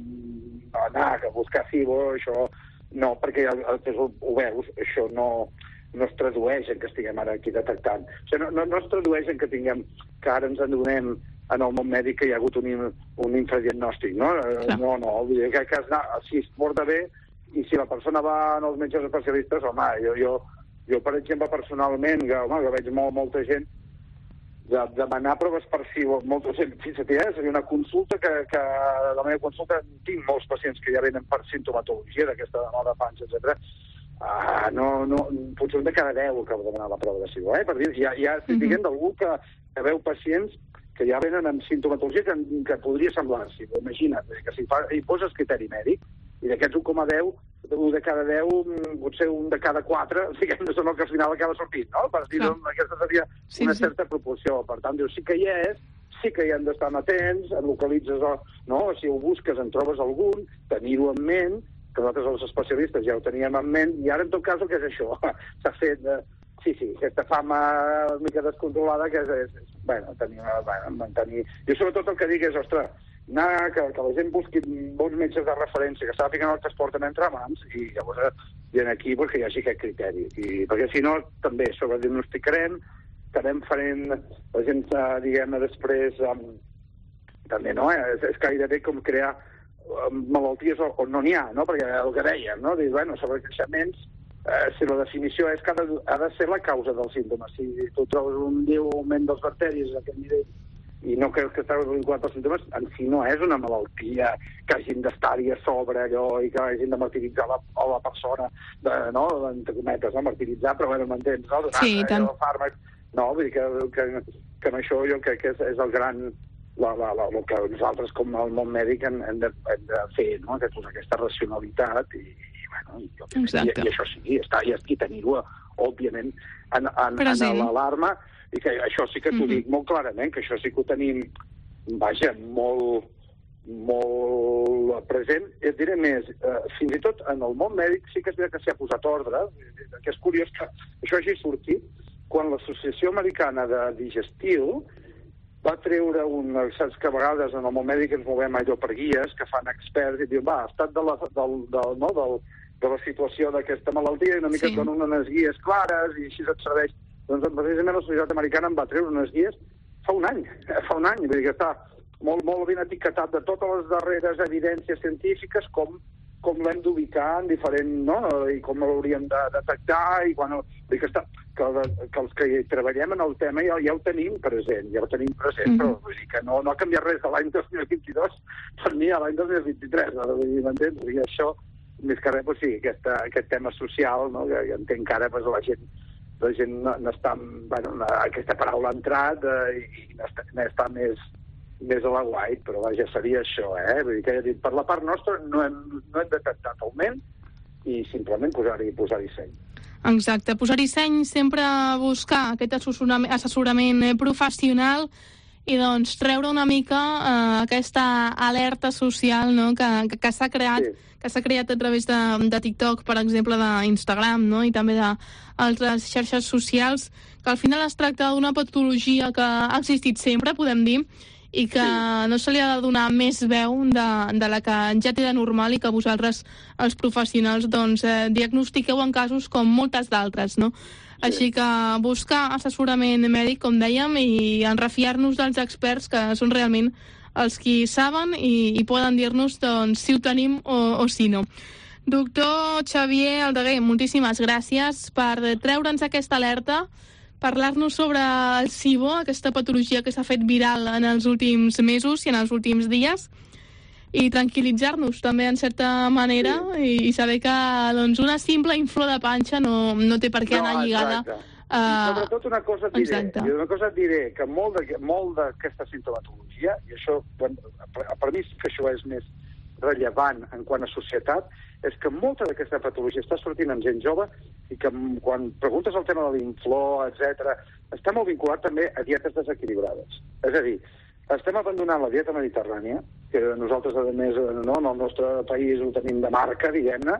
anar a buscar SIBO, això no, perquè ho veus, això no es tradueix en que estiguem ara aquí detectant. O sigui, no es tradueix en que ara ens adonem en el món mèdic que hi ha hagut un infradiagnòstic, no? No, vull dir que si es porta bé i si la persona va als metges especialistes, home, jo per exemple, personalment, que veig molta gent, de demanar proves per si molta gent, seria una consulta que la meva consulta tinc molts pacients que ja venen per sintomatologia d'aquesta de panxa, etc. Potser un de cada 10 que demanar la prova de SIBO, per dir, ja estic dient d'algú que veu pacients que ja venen amb sintomatologia que podria semblar-s'hi, imagina't, que si hi poses criteri mèdic, i d'aquests 1,10, un de cada 10, potser un de cada 4, diguem-ne, són el que al final acaba sortint, no? Per dir-ho, aquesta seria una certa proporció. Per tant, dius, sí que hi és, sí que hi hem d'estar atents, localitzes, no? Si ho busques, en trobes algun, tenir-ho en ment, que nosaltres els especialistes ja ho teníem en ment, i ara, en tot cas, el que és això? S'ha fet, aquesta fama una mica descontrolada, que és mantenir... Jo sobretot el que dic és, ostres, que la gent busqui bons metges de referència, que sàpiguen el que es porten entre mans, i llavors hi ha aquí que hi hagi aquest criteri. Perquè si no, també sobrediagnosticarem, estarem farent la gent, diguem-ne, després, també, no? És gairebé com crear malalties on no n'hi ha, no? Perquè el que dèiem, no? Dir, sobrecreixements, si la definició és que ha de ser la causa dels símptomes. Si tu trobes un augment dels bacteris a aquest nivell i no creus que estàs vinculat als símptomes, en si no és una malaltia que hagin d'estar-hi a sobre allò i que hagin de martiritzar la persona, no? Entre cometes, no? Martiritzar, però m'entens, no? Sí, tant. No, vull dir que amb això jo crec que és el gran... el que nosaltres, com el món mèdic, hem de fer, no? Aquesta racionalitat i això sí, i tenir-ho, òbviament, en l'alarma, i que això sí que t'ho dic molt clarament, que això sí que ho tenim, molt present. Et diré més, fins i tot en el món mèdic sí que és veritat que s'hi ha posat ordre, que és curiós que això hagi sortit quan l'Associació Americana de Digestiu va treure saps que a vegades en el món mèdic ens movem allò per guies que fan experts i diuen, estat de la situació d'aquesta malaltia i una mica et donen unes guies clares i així et serveix. Doncs precisament la Societat Americana em va treure unes guies fa un any, vull dir que està molt ben etiquetat de totes les darreres evidències científiques com l'hem d'ubicar en diferent, no? I com l'hauríem de detectar i quan... Vull dir que els que treballem en el tema ja ho tenim present, però vull dir que no ha canviat res de l'any 2022 per mi a l'any 2023, m'entens? I això, més que res, sí, aquest tema social, no? Que entenc que ara la gent n'està... aquesta paraula ha entrat i n'està més a la guait, però vaja, seria això, Vull dir que per la part nostra no hem detectat augment i simplement posar-hi seny. Exacte, posar-hi seny, sempre buscar aquest assessorament professional i doncs treure una mica aquesta alerta social, no? que s'ha creat, que s'ha creat a través de TikTok, per exemple, d'Instagram, no? I també d'altres xarxes socials, que al final es tracta d'una patologia que ha existit sempre, podem dir, i que no se li ha de donar més veu de la que ja té de normal i que vosaltres, els professionals, doncs, diagnostiqueu en casos com moltes d'altres, no? Així que buscar assessorament mèdic, com dèiem, i en refiar-nos dels experts que són realment els qui saben i poden dir-nos doncs, si ho tenim o si no. Doctor Xavier Aldeguer, moltíssimes gràcies per treure'ns aquesta alerta, parlar-nos sobre el SIBO, aquesta patologia que s'ha fet viral en els últims mesos i en els últims dies, i tranquil·litzar-nos també en certa manera i saber que doncs, una simple inflor de panxa no té per què anar lligada. Sobretot una cosa et diré, que molt d'aquesta sintomatologia, i això per mi que això és més rellevant en quant a societat, és que molta d'aquesta patologia està sortint en gent jove i que quan preguntes el tema de l'inflor, etc., està molt vinculat també a dietes desequilibrades. És a dir, estem abandonant la dieta mediterrània, que nosaltres, a més, no, en el nostre país ho tenim de marca, diguem-ne.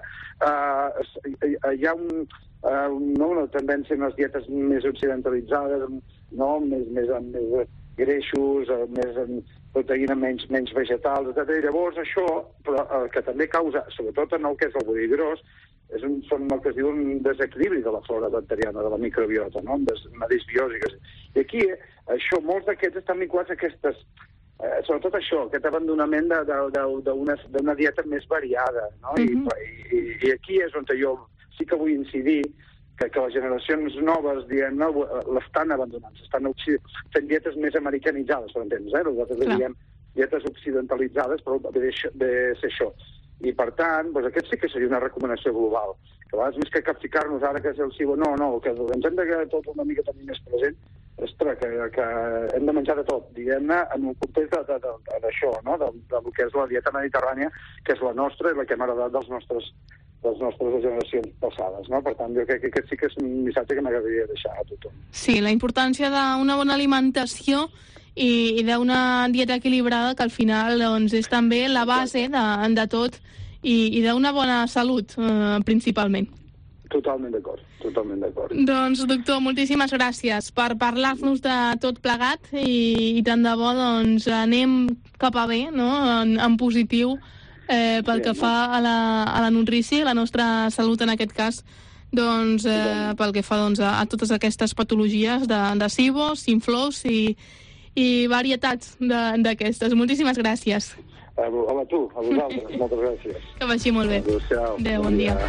Hi ha una tendència en les dietes més occidentalitzades, no? més greixos, més proteïna, menys vegetals, etc. I llavors això, però, que també causa, sobretot en el que és el body gros, són el que es diu un desequilibri de la flora bacteriana, de la microbiota, no? Una disbiosi. I aquí, això, molts d'aquests estan vinculats a aquestes, sobretot això, aquest abandonament d'una dieta més variada, no? I aquí és on jo sí que vull incidir que les generacions noves, diguem-ne, l'estan abandonant, s'estan fent dietes més americanitzades, per entens, nosaltres diem dietes occidentalitzades, però ve de ser això. I, per tant, doncs aquest sí que seria una recomanació global. Que a vegades més que capficar-nos ara que és el cibo, no, que ens hem de tot una mica tenir més present, ostres, que hem de menjar de tot, diguem-ne, en un context d'això, no? Del que és la dieta mediterrània, que és la nostra i la que hem heredat dels nostres generacions passades, no? Per tant, jo crec que aquest sí que és un missatge que m'agradaria deixar a tothom. Sí, la importància d'una bona alimentació i d'una dieta equilibrada, que al final doncs, és també la base de tot i d'una bona salut, principalment. Totalment d'acord. Doncs, doctor, moltíssimes gràcies per parlar-nos de tot plegat i tant de bo doncs, anem cap a bé, no? En positiu, pel que fa a la nutrícia i la nostra salut en aquest cas, doncs, pel que fa doncs, a totes aquestes patologies de SIBO, SINFLOS i varietats d'aquestes. Moltíssimes gràcies. Home, tu, a vosaltres, moltes gràcies. Que vagi molt bé. Adéu, bon dia.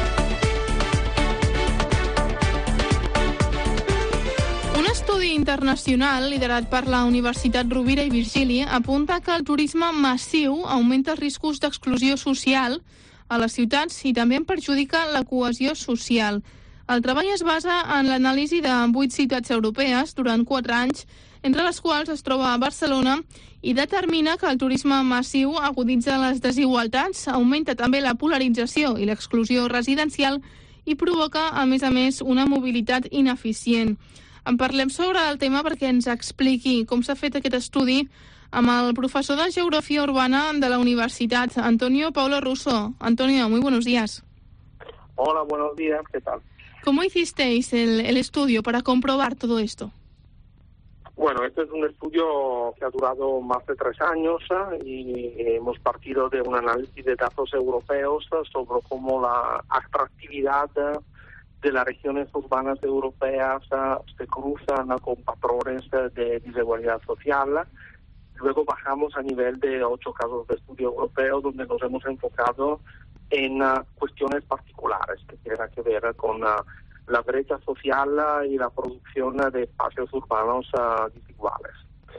Un estudi internacional liderat per la Universitat Rovira i Virgili apunta que el turisme massiu augmenta els riscos d'exclusió social a les ciutats i també en perjudica la cohesió social. El treball es basa en l'anàlisi de 8 ciutats europees durant 4 anys, entre les quals es troba a Barcelona, i determina que el turisme massiu aguditza les desigualtats, augmenta també la polarització i l'exclusió residencial i provoca, a més, una mobilitat ineficient. En parlem sobre el tema perquè ens expliqui com s'ha fet aquest estudi amb el profesor de Geografía Urbana de la Universitat, Antonio Paulo Russo. Antonio, muy buenos días. Hola, buenos días, ¿qué tal? ¿Cómo hicisteis el estudio para comprobar todo esto? Bueno, este es un estudio que ha durado más de 3 años y hemos partido de un análisis de datos europeos sobre cómo la atractividad de las regiones urbanas europeas se cruzan con patrones de desigualdad social. Luego bajamos a nivel de 8 casos de estudio europeo donde nos hemos enfocado en cuestiones particulares que tienen que ver con la brecha social y la producción de espacios urbanos desiguales.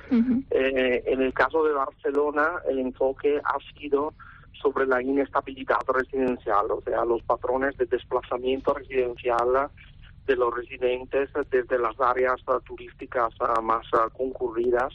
En el caso de Barcelona, el enfoque ha sido sobre la inestabilidad residencial, o sea, los patrones de desplazamiento residencial de los residentes desde las áreas turísticas más concurridas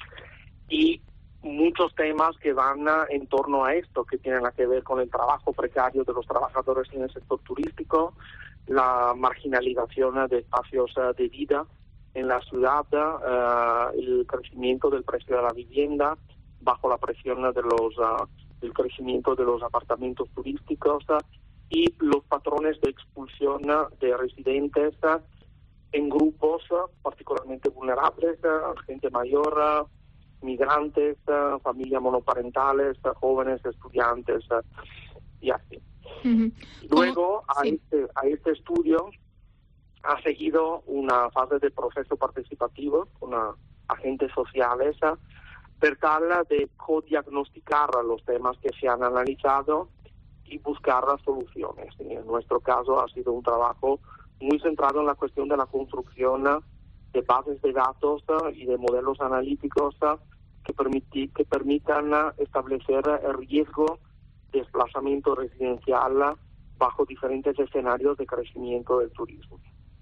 y muchos temas que van en torno a esto, que tienen que ver con el trabajo precario de los trabajadores en el sector turístico, la marginalización de espacios de vida en la ciudad, el crecimiento del precio de la vivienda bajo la presión del crecimiento de los apartamentos turísticos y los patrones de expulsión de residentes en grupos particularmente vulnerables, gente mayor, migrantes, familias monoparentales, jóvenes, estudiantes y así. Luego a este estudio ha seguido una fase de proceso participativo con agentes sociales per tal de codiagnosticar los temas que se han analizado y buscar las soluciones. Y en nuestro caso ha sido un trabajo muy centrado en la cuestión de la construcción de bases de datos y de modelos analíticos que permitan establecer el riesgo de desplazamiento residencial bajo diferentes escenarios de crecimiento del turismo.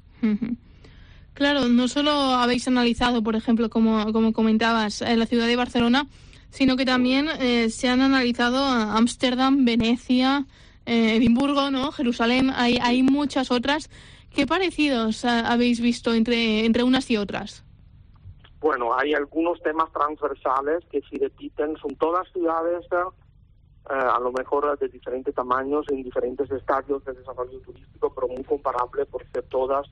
Claro, no solo habéis analizado, por ejemplo, como comentabas, la ciudad de Barcelona, sino que también se han analizado Ámsterdam, Venecia, Edimburgo, ¿no? Jerusalén, hay muchas otras. ¿Qué parecidos habéis visto entre unas y otras? Bueno, hay algunos temas transversales que se repiten, son todas ciudades a lo mejor de diferentes tamaños, en diferentes estadios de desarrollo turístico, pero muy comparable por ser todas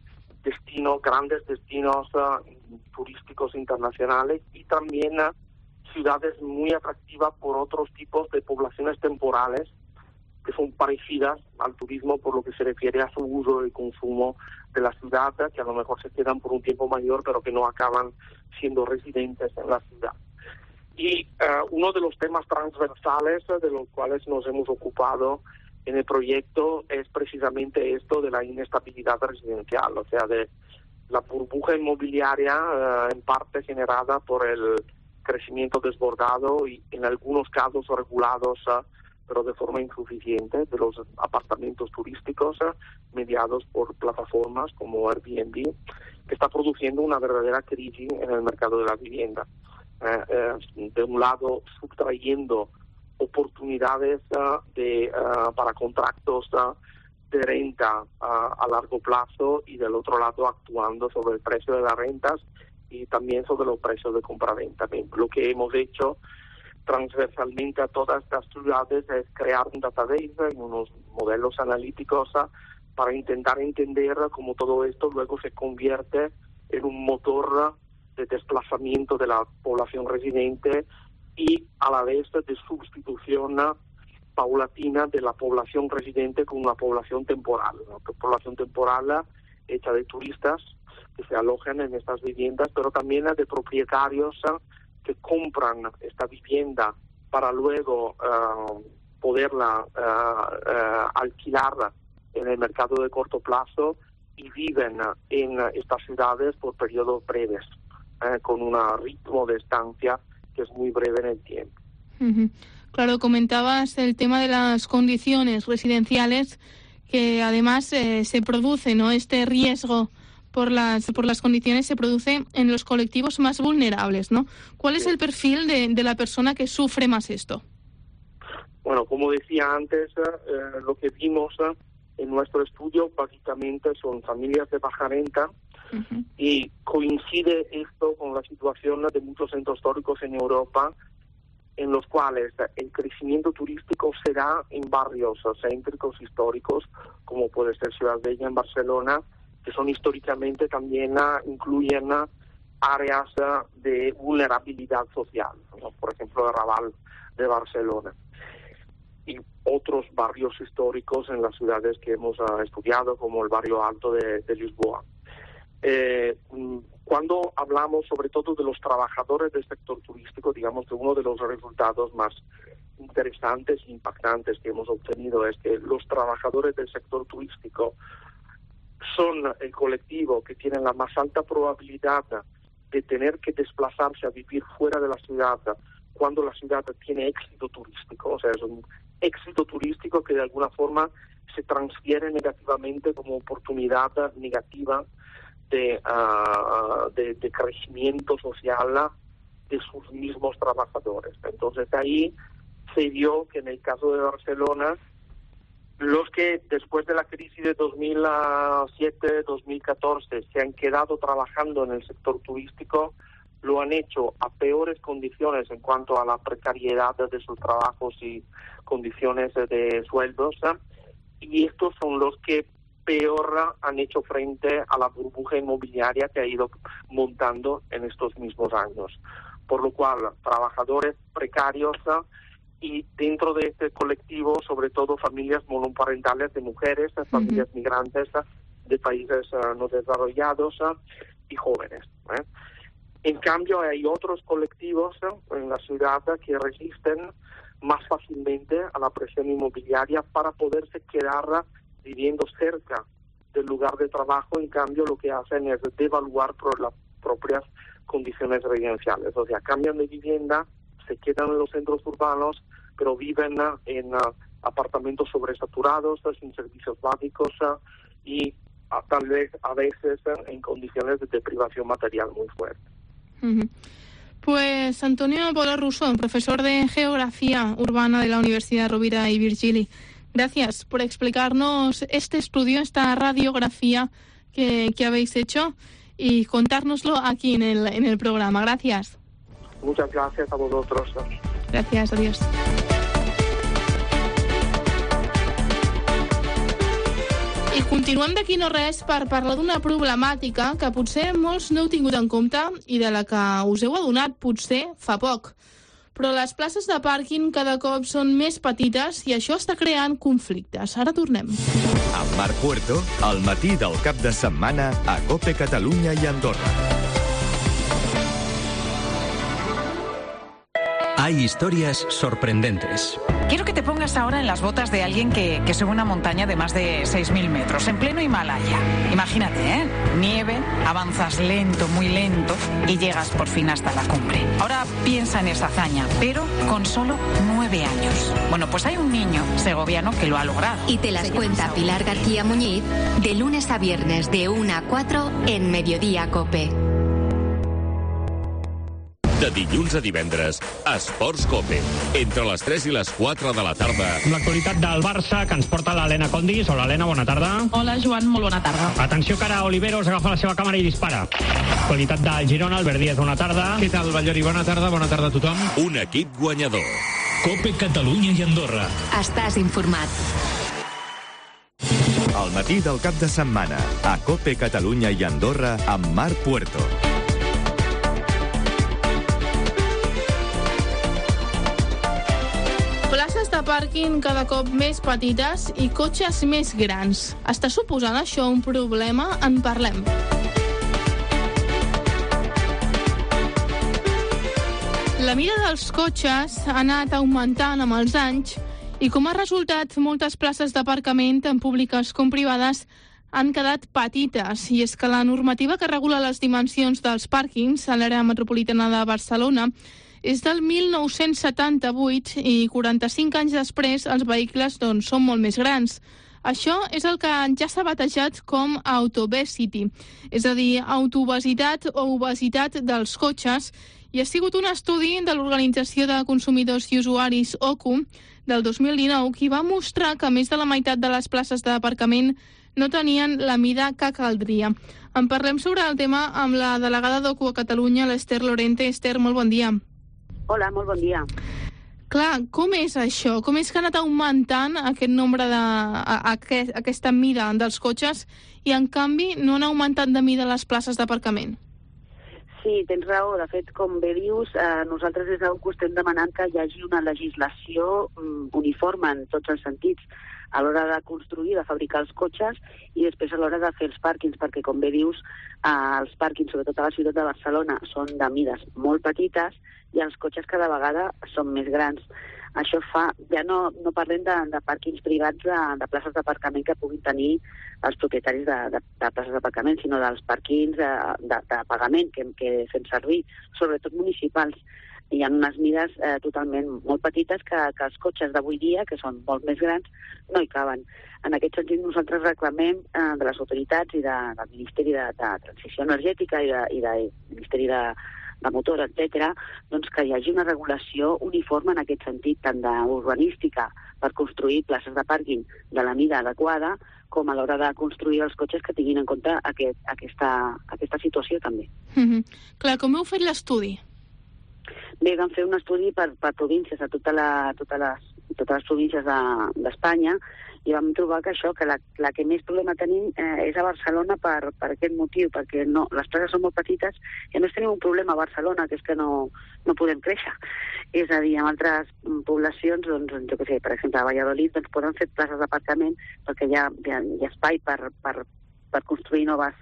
grandes destinos turísticos internacionales y también ciudades muy atractivas por otros tipos de poblaciones temporales que son parecidas al turismo por lo que se refiere a su uso y consumo de la ciudad, que a lo mejor se quedan por un tiempo mayor, pero que no acaban siendo residentes en la ciudad. Y uno de los temas transversales de los cuales nos hemos ocupado en el proyecto es precisamente esto de la inestabilidad residencial, o sea, de la burbuja inmobiliaria en parte generada por el crecimiento desbordado y en algunos casos regulados, pero de forma insuficiente, de los apartamentos turísticos mediados por plataformas como Airbnb, que está produciendo una verdadera crisis en el mercado de la vivienda. De un lado, subtrayendo oportunidades para contratos de renta a largo plazo, y del otro lado actuando sobre el precio de las rentas y también sobre los precios de compraventa. Lo que hemos hecho transversalmente a todas estas ciudades es crear un database y unos modelos analíticos para intentar entender cómo todo esto luego se convierte en un motor de desplazamiento de la población residente y a la vez de sustitución paulatina de la población residente con una población temporal, una población temporal hecha de turistas que se alojan en estas viviendas, pero también de propietarios que compran esta vivienda para luego poderla alquilar en el mercado de corto plazo y viven en estas ciudades por periodos breves, con un ritmo de estancia que es muy breve en el tiempo. Uh-huh. Claro, comentabas el tema de las condiciones residenciales, que además se produce, ¿no? Este riesgo por las condiciones se produce en los colectivos más vulnerables, ¿no? ¿Cuál es el perfil de la persona que sufre más esto? Bueno, como decía antes, lo que vimos en nuestro estudio básicamente son familias de baja renta, uh-huh, y coincide esto con la situación de muchos centros históricos en Europa, en los cuales el crecimiento turístico se da en barrios céntricos históricos, como puede ser Ciudad Bella en Barcelona, que son históricamente también incluyen áreas de vulnerabilidad social, ¿no? Por ejemplo, el Raval de Barcelona y otros barrios históricos en las ciudades que hemos estudiado, como el barrio alto de Lisboa. Cuando hablamos sobre todo de los trabajadores del sector turístico, digamos que uno de los resultados más interesantes e impactantes que hemos obtenido es que los trabajadores del sector turístico son el colectivo que tiene la más alta probabilidad de tener que desplazarse a vivir fuera de la ciudad cuando la ciudad tiene éxito turístico. O sea, es un éxito turístico que de alguna forma se transfiere negativamente como oportunidad negativa de crecimiento social de sus mismos trabajadores. Entonces ahí se vio que en el caso de Barcelona, los que después de la crisis de 2007-2014 se han quedado trabajando en el sector turístico, lo han hecho a peores condiciones en cuanto a la precariedad de sus trabajos y condiciones de sueldos, y estos son los que peor han hecho frente a la burbuja inmobiliaria que ha ido montando en estos mismos años. Por lo cual, trabajadores precarios y dentro de este colectivo, sobre todo familias monoparentales de mujeres, familias migrantes de países no desarrollados y jóvenes. En cambio, hay otros colectivos en la ciudad que resisten más fácilmente a la presión inmobiliaria para poderse quedar viviendo cerca del lugar de trabajo. En cambio, lo que hacen es devaluar por las propias condiciones residenciales. O sea, cambian de vivienda, se quedan en los centros urbanos, pero viven en apartamentos sobresaturados, sin servicios básicos y tal vez a veces en condiciones de privación material muy fuerte. Uh-huh. Pues Antonio Polo Russo, profesor de Geografía Urbana de la Universidad Rovira i Virgili, gracias por explicarnos este estudio, esta radiografía que habéis hecho y contárnoslo aquí en el programa. Gracias. Muchas gracias a vosotros. Gràcies, adiós. I continuem d'aquí no res per parlar d'una problemàtica que potser molts no heu tingut en compte i de la que us heu adonat potser fa poc. Però les places de pàrquing cada cop són més petites i això està creant conflictes. Ara tornem. Amb Marc Puerto, al matí del cap de setmana a COPE Catalunya i Andorra. Hay historias sorprendentes. Quiero que te pongas ahora en las botas de alguien que sube una montaña de más de 6.000 metros, en pleno Himalaya. Imagínate, ¿eh? Nieve, avanzas lento, muy lento, y llegas por fin hasta la cumbre. Ahora piensa en esa hazaña, pero con solo 9 años. Bueno, pues hay un niño segoviano que lo ha logrado. Y te las cuenta Pilar García Muñiz, de lunes a viernes de 1 a 4 en Mediodía COPE. De dilluns a divendres, Esports COPE, entre les 3 i les 4 de la tarda. L'actualitat del Barça, que ens porta l'Helena Condis. Hola, Helena, bona tarda. Hola, Joan, molt bona tarda. Atenció, que ara Oliveros agafa la seva càmera i dispara. Actualitat del Girona, Albert Díaz, bona tarda. Què tal, Ballori? Bona tarda a tothom. Un equip guanyador. COPE Catalunya i Andorra. Estàs informat. Al matí del cap de setmana, a COPE Catalunya i Andorra, amb Marc Puerto. Places de pàrquing cada cop més petites i cotxes més grans. Està suposant això un problema? En parlem. La mida dels cotxes ha anat augmentant amb els anys i com a resultat moltes places d'aparcament, tant públiques com privades, han quedat petites. I és que la normativa que regula les dimensions dels pàrquings a l'àrea metropolitana de Barcelona és del 1978 i 45 anys després els vehicles són molt més grans. Això és el que ja s'ha batejat com autobesity, és a dir, autoobesitat o obesitat dels cotxes, i ha sigut un estudi de l'Organització de Consumidors i Usuaris OCU del 2019 que va mostrar que més de la meitat de les places d'aparcament no tenien la mida que caldria. En parlem sobre el tema amb la delegada d'OCU a Catalunya, l'Ester Lorente. Ester, molt bon dia. Hola, molt bon dia. Clar, com és això? Com és que ha anat augmentant aquest nombre aquesta mida dels cotxes i, en canvi, no han augmentat de mida les places d'aparcament? Sí, tens raó. De fet, com bé dius, nosaltres des d'OCU estem demanant que hi hagi una legislació uniforme en tots els sentits a l'hora de construir, de fabricar els cotxes i després a l'hora de fer els pàrquings, perquè, com bé dius, els pàrquings, sobretot a la ciutat de Barcelona, són de mides molt petites i els cotxes cada vegada són més grans. Això fa, ja no parlem de pàrquings privats, de places d'aparcament que puguin tenir els propietaris de places d'aparcament, sinó dels pàrquings de pagament que fem servir, sobretot municipals. Hi ha unes mides totalment molt petites que els cotxes d'avui dia, que són molt més grans, no hi caben. En aquest sentit, nosaltres reclamem de les autoritats i del Ministeri de Transició Energètica i del Ministeri de motor, etc., doncs que hi hagi una regulació uniforme en aquest sentit, tant d'urbanística per construir places de pàrquing de la mida adequada, com a l'hora de construir els cotxes que tinguin en compte aquesta situació també. Clar, com heu fet l'estudi? Bé, vam fer un estudi per províncies, a totes les províncies d'Espanya, i vam trobar que això, que la que més problema tenim és a Barcelona per aquest motiu, perquè les places són molt petites i a més tenim un problema a Barcelona, que és que no podem créixer. És a dir, en altres poblacions, doncs, jo què sé, per exemple, a Valladolid, doncs poden fer places d'aparcament perquè hi ha espai per construir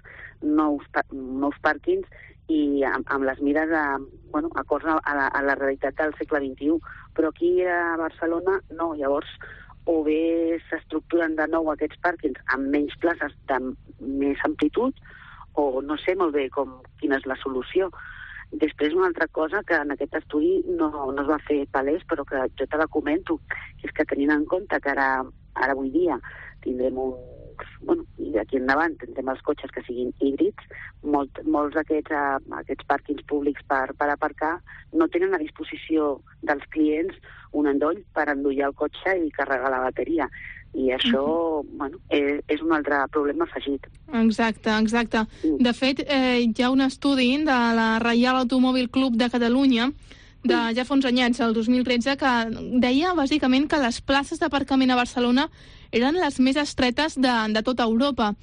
nous pàrquings i amb les mides acords a la realitat del segle XXI. Però aquí a Barcelona no, llavors o bé s'estructuren de nou aquests pàrquings amb menys places de més amplitud o no sé molt bé quina és la solució. Després, una altra cosa que en aquest estudi no es va fer palès, però que jo te la comento, és que tenint en compte que ara avui dia tindrem i d'aquí endavant tindrem els cotxes que siguin híbrids, molts d'aquests pàrquings públics per aparcar no tenen a disposició dels clients un endoll per endollar el cotxe i carregar la bateria. I això és un altre problema afegit. Exacte. De fet, hi ha un estudi de la Reial Automòbil Club de Catalunya de ja fa uns anyets, el 2013, que deia bàsicament que les places d'aparcament a Barcelona eren les més estretes de tota Europa.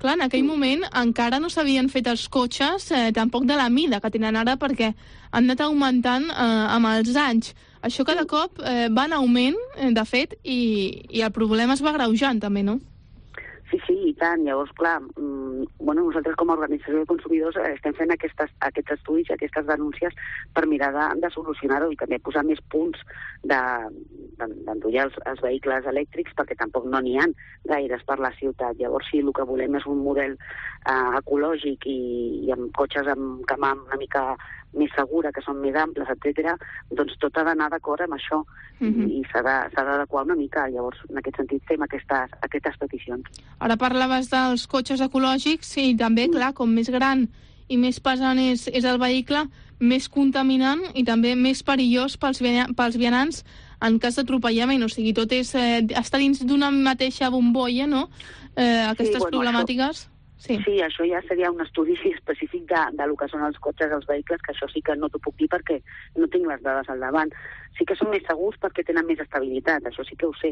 Clar, en aquell moment encara no s'havien fet els cotxes tampoc de la mida que tenen ara, perquè han anat augmentant amb els anys. Això cada cop va en augment, de fet, i el problema es va agreujant també, no? Sí, i tant. Llavors, clar, nosaltres com a organització de consumidors estem fent aquests estudis i aquestes denúncies per mirar de solucionar-ho i també posar més punts d'endollar els vehicles elèctrics, perquè tampoc no n'hi ha gaires per la ciutat. Llavors, sí, el que volem és un model ecològic i amb cotxes amb cama una mica més segura, que són més amples, etc. Doncs tot ha d'anar d'acord amb això i s'ha d'adequar una mica. Llavors, en aquest sentit, fem aquestes peticions. Ara parlaves dels cotxes ecològics i també, clar, com més gran i més pesant és el vehicle, més contaminant i també més perillós pels vianants en cas d'atropellament. O sigui, tot és estar dins d'una mateixa bombolla, no? Aquestes problemàtiques... Sí, això ja seria un estudi específic de lo que són els cotxes, els vehicles, que això sí que no t'ho puc dir perquè no tinc les dades al davant. Sí que són més segurs perquè tenen més estabilitat, això sí que ho sé.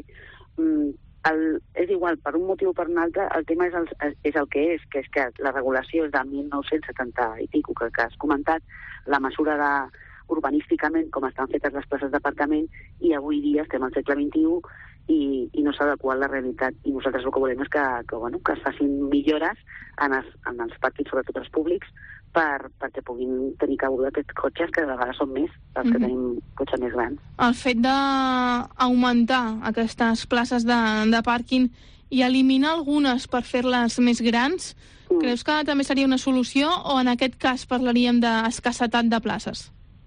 És igual, per un motiu o per un altre, el tema és el que és que la regulació és de 1970 i pico, que has comentat, la mesura urbanísticament com estan fetes les places d'aparcament, i avui dia estem al segle XXI i no s'ha adequat la realitat. I nosaltres el que volem és que es facin millores en els pàrquings, sobretot els públics, perquè puguin tenir cabuda aquests cotxes, que de vegades són més els que tenim cotxes més grans. El fet d'augmentar aquestes places de pàrquing i eliminar algunes per fer-les més grans, creus que també seria una solució, o en aquest cas parlaríem d'escassetat de places?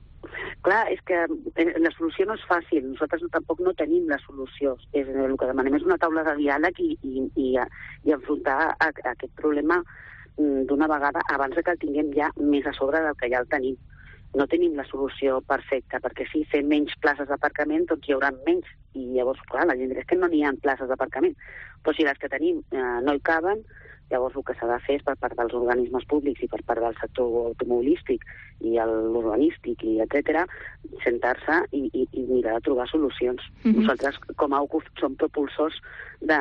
Clar, és que la solució no és fàcil. Nosaltres tampoc no tenim la solució. El que demanem és una taula de diàleg i enfrontar aquest problema d'una vegada abans que el tinguem ja més a sobre del que ja el tenim. No tenim la solució perfecta, perquè si fem menys places d'aparcament, doncs hi haurà menys. I llavors, clar, la gent dirà que no n'hi ha places d'aparcament. Però si les que tenim no hi caben, llavors el que s'ha de fer és per part dels organismes públics i per part del sector automobilístic i l'urbanístic, i etc., sentar-se i mirar de trobar solucions. Nosaltres, com a UCUF, som propulsors de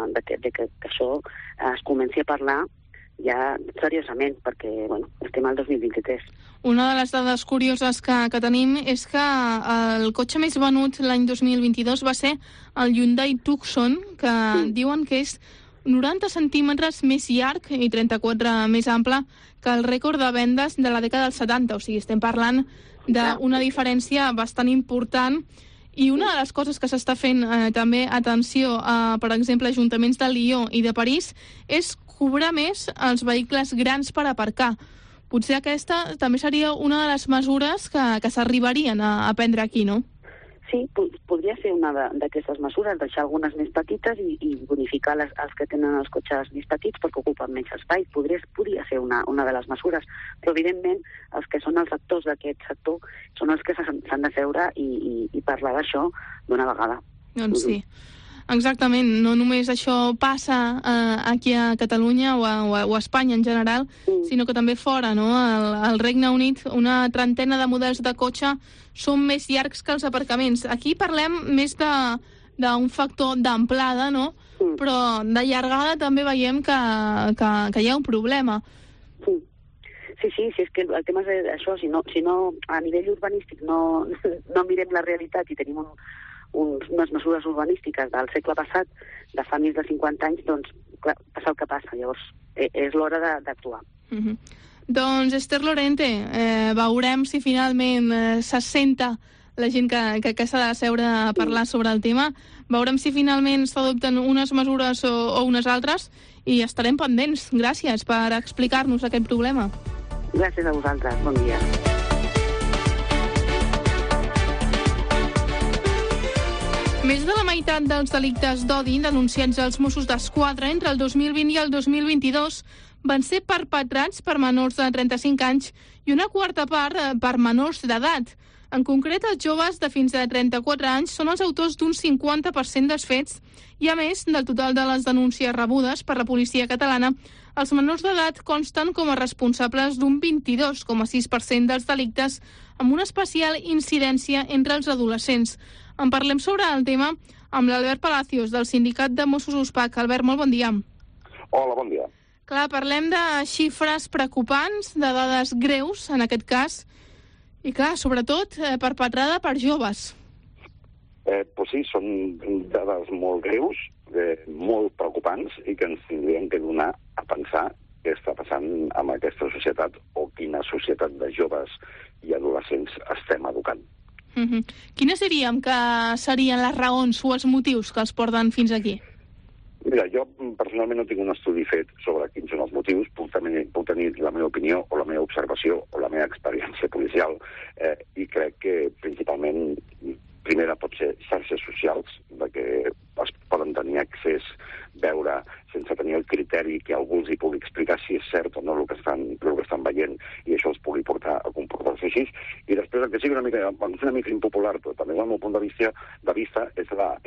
que això es comenci a parlar ja seriosament, perquè estem al 2023. Una de les dades curioses que tenim és que el cotxe més venut l'any 2022 va ser el Hyundai Tucson, que diuen que és 90 centímetres més llarg i 34 més ample que el rècord de vendes de la dècada dels 70. O sigui, estem parlant d'una diferència bastant important. I una de les coses que s'està fent també, atenció, per exemple, ajuntaments de Lió i de París, és cobrar més els vehicles grans per aparcar. Potser aquesta també seria una de les mesures que s'arribarien a prendre aquí, no? Sí, podria ser una d'aquestes mesures, deixar algunes més petites i bonificar els que tenen els cotxes més petits perquè ocupen menys espai. Podria ser una de les mesures, però evidentment els que són els actors d'aquest sector són els que s'han de seure i parlar d'això d'una vegada. Doncs sí. Exactament, no només això passa aquí a Catalunya o a Espanya en general, sinó que també fora, no? Al Regne Unit, una trentena de models de cotxe són més llargs que els aparcaments. Aquí parlem més d'un factor d'amplada, no? Però de llargada també veiem que hi ha un problema. Sí, és que el tema és això, si no a nivell urbanístic no mirem la realitat i tenim unes mesures urbanístiques del segle passat, de fa més de 50 anys, doncs clar, passa el que passa. Llavors, és l'hora d'actuar. Doncs, Esther Lorente, veurem si finalment s'assenta la gent que s'ha de seure a parlar sobre el tema. Veurem si finalment s'adopten unes mesures o unes altres i estarem pendents. Gràcies per explicar-nos aquest problema. Gràcies a vosaltres. Bon dia. Més de la meitat dels delictes d'odi denunciats als Mossos d'Esquadra entre el 2020 i el 2022 van ser perpetrats per menors de 35 anys i una quarta part per menors d'edat. En concret, els joves de fins a 34 anys són els autors d'un 50% dels fets i, a més, del total de les denúncies rebudes per la policia catalana, els menors d'edat consten com a responsables d'un 22,6% dels delictes, amb una especial incidència entre els adolescents. En parlem sobre el tema amb l'Albert Palacios, del sindicat de Mossos USPAC. Albert, molt bon dia. Hola, bon dia. Clar, parlem de xifres preocupants, de dades greus, en aquest cas, i clar, sobretot perpetrada per joves. Pues sí, són dades molt greus, molt preocupants, i que ens tindrien que donar a pensar què està passant amb aquesta societat o quina societat de joves i adolescents estem educant. Quines diríem que serien les raons o els motius que els porten fins aquí? Mira, jo personalment no tinc un estudi fet sobre quins són els motius, puc tenir la meva opinió o la meva observació o la meva experiència policial, i crec que principalment primera pot ser xarxes socials, de que es poden tenir accés, veure, sense tenir el criteri que algú els hi pugui explicar si és cert o no el que estan veient, i això els pugui portar a comportar-se així. I després, el que sigui una mica impopular, però també del meu punt de vista és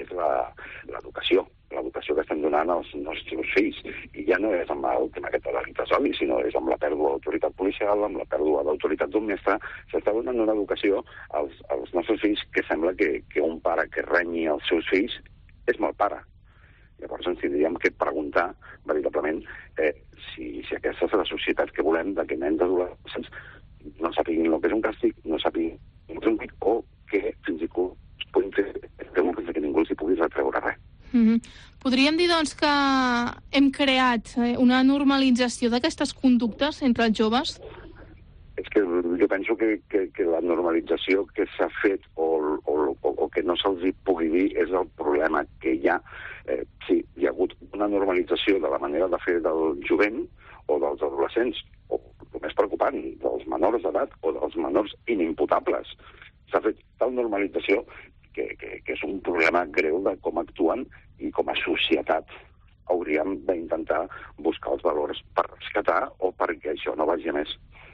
l'educació. L'educació que estem donant als nostres fills. I ja no és amb el tema aquest de delictes d'odi, sinó és amb la pèrdua d'autoritat policial, amb la pèrdua d'autoritat d'un mestre. S'està donant una educació als nostres fills que sembla que un pare que renyi els seus fills és mal pare. Llavors ens tindríem que preguntar, veritablement, si aquesta és la societat que volem, de que nens adolescents no sàpiguin el que és un càstig, no sàpiguin el que és un pic, o que fins i tot es puguin fer preguntes que ningú els hi pugui retreure res. Podríem dir, doncs, que hem creat una normalització d'aquestes conductes entre els joves? És que jo penso que la normalització que s'ha fet o que no se'ls hi pugui dir és el problema que hi ha. Sí, hi ha hagut una normalització de la manera de fer del jovent o dels adolescents, o el més preocupant, dels menors d'edat o dels menors inimputables. S'ha fet tal normalització que és un problema greu de com actuen, i com a societat hauríem d'intentar buscar els valors per rescatar o perquè això no vagi a més.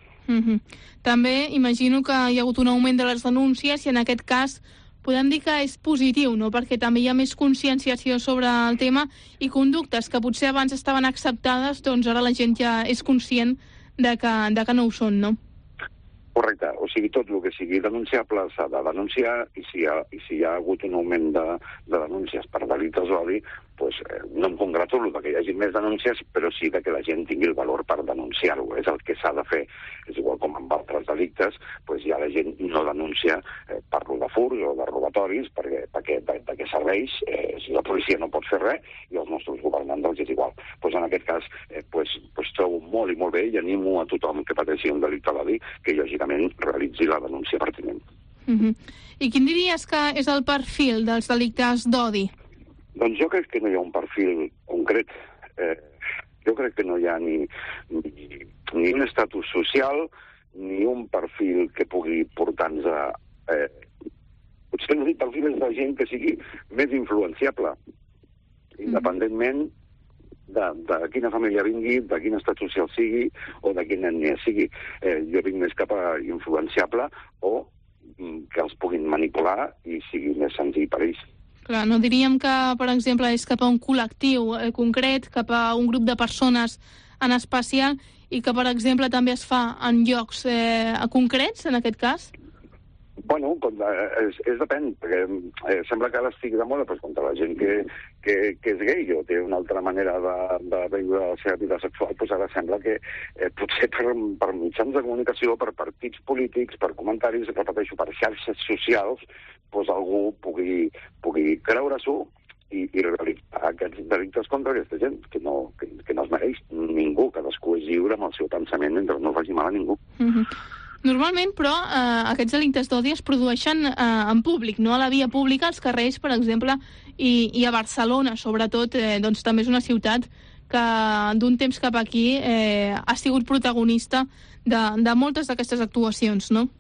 També imagino que hi ha hagut un augment de les denúncies i en aquest cas podem dir que és positiu, no? Perquè també hi ha més conscienciació sobre el tema i conductes que potser abans estaven acceptades, doncs ara la gent ja és conscient de que no ho són, no? Correcte, o sigui, tot el que sigui denunciable s'ha de denunciar, i si hi ha hagut un augment de denúncies per delictes d'odi, doncs no em congratulo que hi hagi més denúncies, però sí que la gent tingui el valor per denunciar-ho. És el que s'ha de fer. És igual com amb altres delictes, doncs ja la gent no denuncia per lo de furs o de robatoris, perquè de què serveix si la policia no pot fer res i els nostres governants els és igual. Doncs en aquest cas trobo molt i molt bé i animo a tothom que pateixi un delicte d'odi que lògicament realitzi la denúncia pertinent. I quin diries que és el perfil dels delictes d'odi? Doncs jo crec que no hi ha un perfil concret. Jo crec que no hi ha ni un estatus social ni un perfil que pugui portar-nos a... Potser no dic perfil és de gent que sigui més influenciable, independentment de quina família vingui, de quin estatus social sigui o de quina ètnia sigui. Jo vinc més cap a influenciable o que els puguin manipular i sigui més senzill per ells. Clar, no diríem que, per exemple, és cap a un col·lectiu concret, cap a un grup de persones en especial, i que, per exemple, també es fa en llocs concrets, en aquest cas? Bueno, depèn, perquè sembla que ara estigui de moda contra la gent que és gay o té una altra manera de viure la seva vida sexual, doncs ara sembla que potser per mitjans de comunicació, per partits polítics, per comentaris, repeteixo, per xarxes socials, doncs algú pugui creure-s'ho i realitzar aquests delictes contra aquesta gent, que no es mereix ningú. Cadascú és lliure amb el seu pensament mentre no faci mal a ningú. Normalment, però, aquests delictes d'odi es produeixen en públic, no a la via pública, als carrers, per exemple, i a Barcelona, sobretot, doncs també és una ciutat que d'un temps cap aquí ha sigut protagonista de moltes d'aquestes actuacions, no?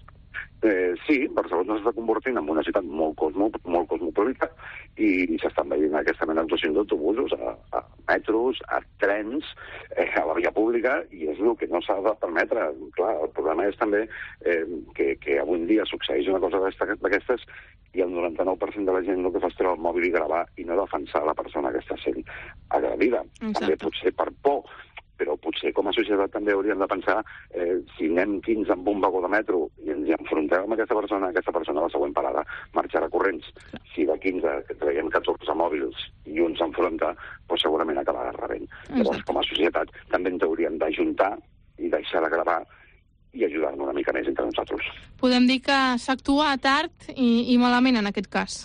Sí, Barcelona s'està convertint en una ciutat molt cosmopolita i s'estan veient aquesta mena d'actuacions d'autobusos, a metros, a trens, a la via pública, i és el que no s'ha de permetre. Clar, el problema és també que avui en dia succeeix una cosa d'aquestes i el 99% de la gent el que fa és treure el mòbil i gravar i no defensar la persona que està sent agredida. També potser per por, però potser com a societat també hauríem de pensar si anem 15 amb un vagó de metro i ens hi enfrontem amb aquesta persona a la següent parada marxarà corrents. Si de 15 traiem 14 mòbils i un s'enfronta, doncs segurament acabarà rebent. Llavors, com a societat, podem dir que s'actua tard i malament en aquest cas.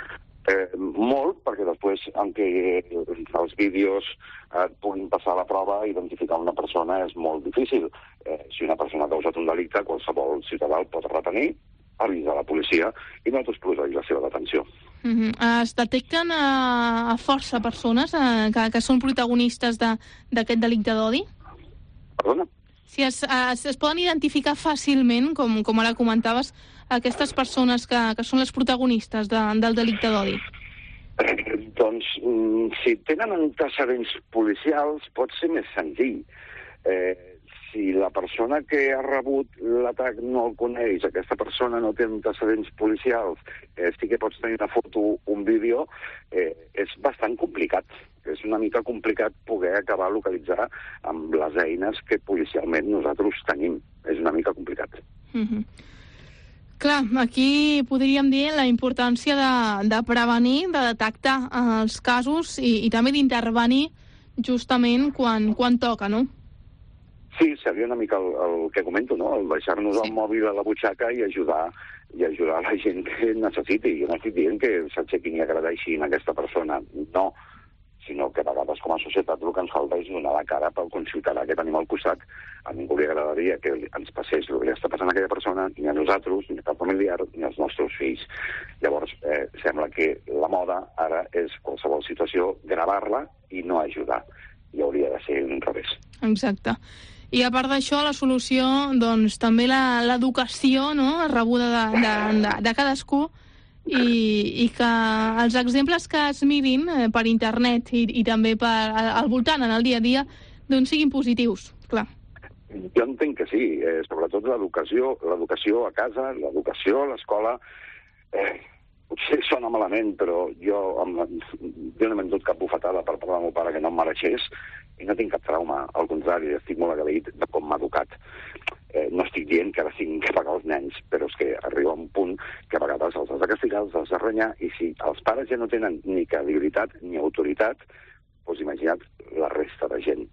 Molt, perquè després, aunque els vídeos puguin passar la prova, identificar una persona és molt difícil. Si una persona ha causat un delicte, qualsevol ciutadà el pot retenir, avisar la policia i nosaltres procedeix la seva detenció. Es detecten a força persones que són protagonistes d'aquest delicte d'odi? Perdona? Si es poden identificar fàcilment, com ara comentaves, aquestes persones que són les protagonistes del delicte d'odi? Doncs, si tenen antecedents policials, pot ser més senzill. Si la persona que ha rebut l'atac no el coneix, aquesta persona no té antecedents policials, sí que pots tenir una foto, un vídeo, és bastant complicat. És una mica complicat poder acabar localitzar amb les eines que policialment nosaltres tenim. És una mica complicat. Clar, aquí podríem dir la importància de prevenir, de detectar els casos i també d'intervenir justament quan toca, no? Sí, seria una mica el que comento, no? El deixar-nos el mòbil a la butxaca i ajudar la gent que necessiti. Jo no estic dient que s'aixequin i agradeixin a aquesta persona, no, sinó que a vegades com a societat el que ens falta és donar la cara pel conciutadà que tenim al costat. A ningú li agradaria que ens passés el que li està passant a aquella persona, ni a nosaltres, ni a cap familiar, ni als nostres fills. Llavors, sembla que la moda ara és qualsevol situació gravar-la i no ajudar. I hauria de ser un revés. Exacte. I a part d'això, la solució, doncs, també l'educació, no?, rebuda de cadascú i que els exemples que es mirin per internet i també al voltant, en el dia a dia, doncs siguin positius, clar. Jo entenc que sí, sobretot l'educació a casa, l'educació a l'escola. Potser sona malament, però jo no m'he endut cap bufetada per part del meu pare que no em mereixés i no tinc cap trauma. Al contrari, estic molt agraït de com m'ha educat. No estic dient que ara tinguin que pagar els nens, però és que arriba un punt que a vegades els has de castigar, els has de renyar, i si els pares ja no tenen ni credibilitat ni autoritat, doncs imagina't la resta de gent.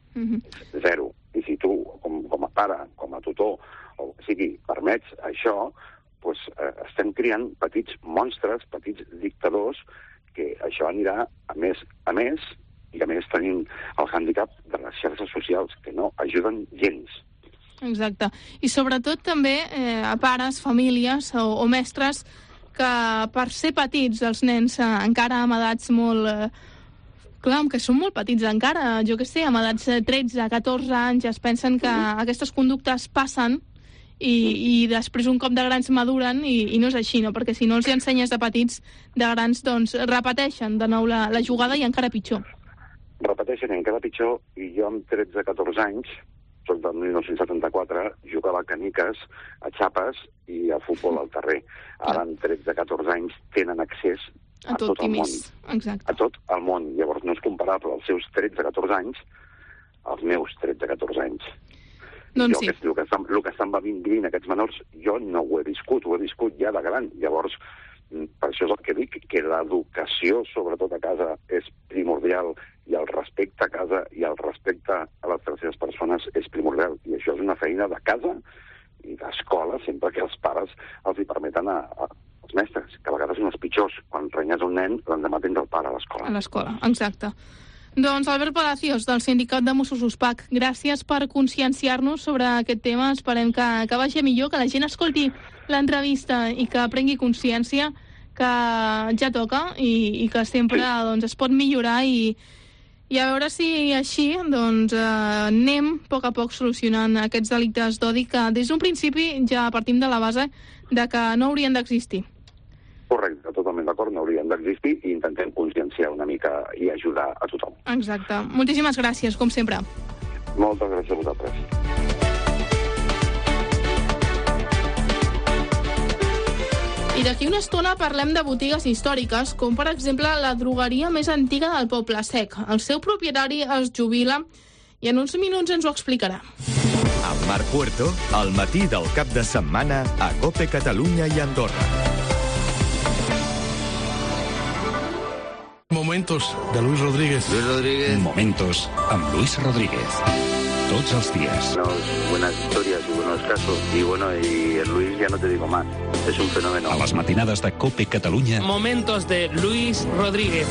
Zero. I si tu, com a pare, com a tutor, o sigui, permets això, doncs estem criant petits monstres, petits dictadors, que això anirà a més, i a més tenim el hàndicap de les xarxes socials, que no ajuden gens. Exacte. I sobretot també a pares, famílies o mestres que per ser petits, els nens encara amb edats molt... Clar, que són molt petits encara, jo què sé, amb edats 13, 14 anys, es pensen que aquestes conductes passen i després un cop de grans maduren i no és així, no? Perquè si no els ensenyes de petits, de grans, doncs repeteixen de nou la jugada i encara pitjor. Repeteixen i encara pitjor, i jo amb 13-14 anys, soc del 1974, jugava a caniques, a xapes i a futbol al carrer. Ara amb 13-14 anys tenen accés a tot el món. Exacte. A tot el món. Llavors no és comparable els seus 13-14 anys als meus 13-14 anys. Doncs sí. El que estan vivint aquests menors, jo no ho he viscut ja de gran. Llavors, per això és el que dic, que l'educació, sobretot a casa, és primordial, i el respecte a casa i el respecte a les terceres persones és primordial. I això és una feina de casa i d'escola, sempre que els pares els hi permeten als mestres, que a vegades són els pitjors. Quan renyes un nen, l'endemà tens el pare a l'escola. A l'escola, exacte. Doncs Albert Palacios, del Sindicat de Mossos d'USPAC, gràcies per conscienciar-nos sobre aquest tema. Esperem que vagi millor, que la gent escolti l'entrevista i que prengui consciència que ja toca i que sempre doncs, es pot millorar i a veure si així doncs, anem a poc solucionant aquests delictes d'odi que des d'un principi ja partim de la base de que no haurien d'existir. Correcte, totalment d'acord, no haurien d'existir i intentem conscienciar una mica i ajudar a tothom. Exacte. Moltíssimes gràcies, com sempre. Moltes gràcies a vosaltres. I d'aquí una estona parlem de botigues històriques, com per exemple la drogueria més antiga del Poble Sec. El seu propietari es jubila i en uns minuts ens ho explicarà. Amb Marc Puerto, al matí del cap de setmana a COPE Catalunya i Andorra. Momentos de Luis Rodríguez. Momentos amb Luis Rodríguez. Tots els días. Buenas historias y buenos casos. Y bueno, y el Luis ya no te digo más. Es un fenómeno. A les matinades de COPE Catalunya. Momentos de Luis Rodríguez.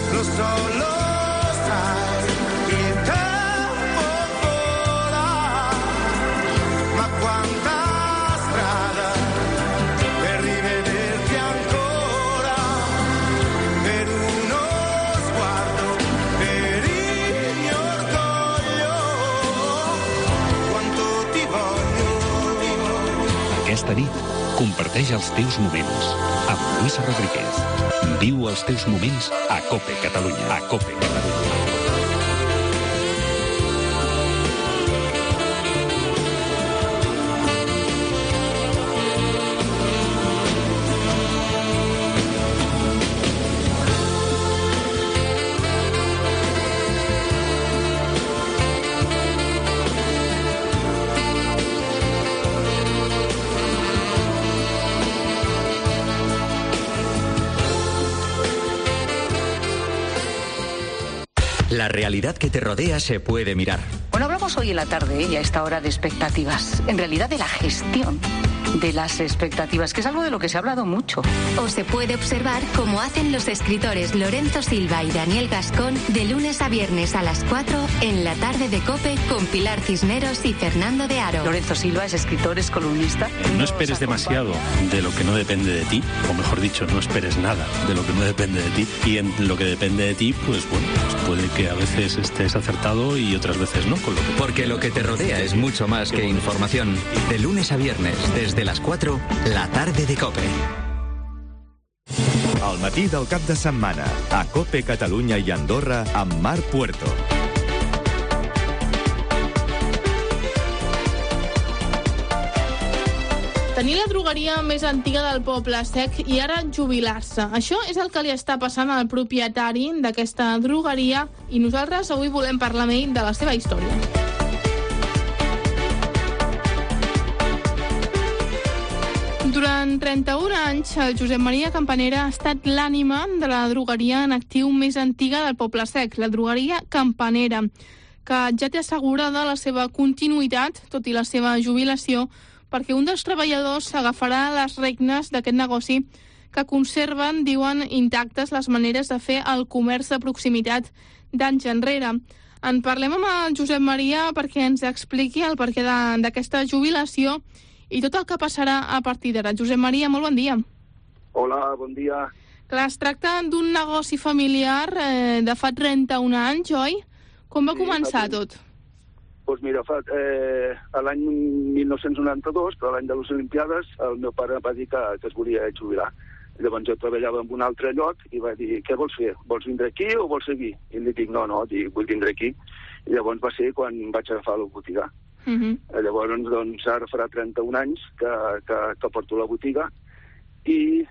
Aquesta nit, comparteix els teus moments amb Luis Rodríguez. Viu els teus moments a COPE Catalunya. A COPE Catalunya. La realidad que te rodea se puede mirar. Bueno, hablamos hoy en la tarde y a esta hora de expectativas. En realidad de la gestión de las expectativas, que es algo de lo que se ha hablado mucho. O se puede observar cómo hacen los escritores Lorenzo Silva y Daniel Gascón de lunes a viernes a las 4 en la tarde de COPE con Pilar Cisneros y Fernando de Aro. Lorenzo Silva es escritor, es columnista. No esperes demasiado de lo que no depende de ti, o mejor dicho, no esperes nada de lo que no depende de ti. Y en lo que depende de ti, pues bueno, pues puede que a veces estés acertado y otras veces no. Porque lo que te rodea es mucho más que información. De lunes a viernes, desde las 4, la tarde de COPE. Al matí del cap de setmana, a COPE Catalunya i Andorra, amb Marc Puerto. Tenir la drogueria més antiga del Poble Sec i ara jubilar-se. Això és el que li està passant al propietari d'aquesta drogueria i nosaltres avui volem parlar amb ell de la seva història. Durant 31 anys, el Josep Maria Campanera ha estat l'ànima de la drogueria en actiu més antiga del Poble Sec, la drogueria Campanera, que ja té assegurada la seva continuïtat, tot i la seva jubilació, perquè un dels treballadors agafarà les regnes d'aquest negoci que conserven, diuen, intactes les maneres de fer el comerç de proximitat d'anys enrere. En parlem amb el Josep Maria perquè ens expliqui el perquè d'aquesta jubilació i tot el que passarà a partir d'ara. Josep Maria, molt bon dia. Hola, bon dia. Clar, es tracta d'un negoci familiar de fa 31 anys, oi? Com va començar tot? Doncs mira, l'any 1992, per l'any de les Olimpiades, el meu pare va dir que es volia jubilar. Llavors jo treballava en un altre lloc i va dir, què vols fer? Vols vindre aquí o vols seguir? I li dic, no, vull vindre aquí. I llavors va ser quan vaig agafar la botiga. Llavors, doncs, ara farà 31 anys que porto la botiga i,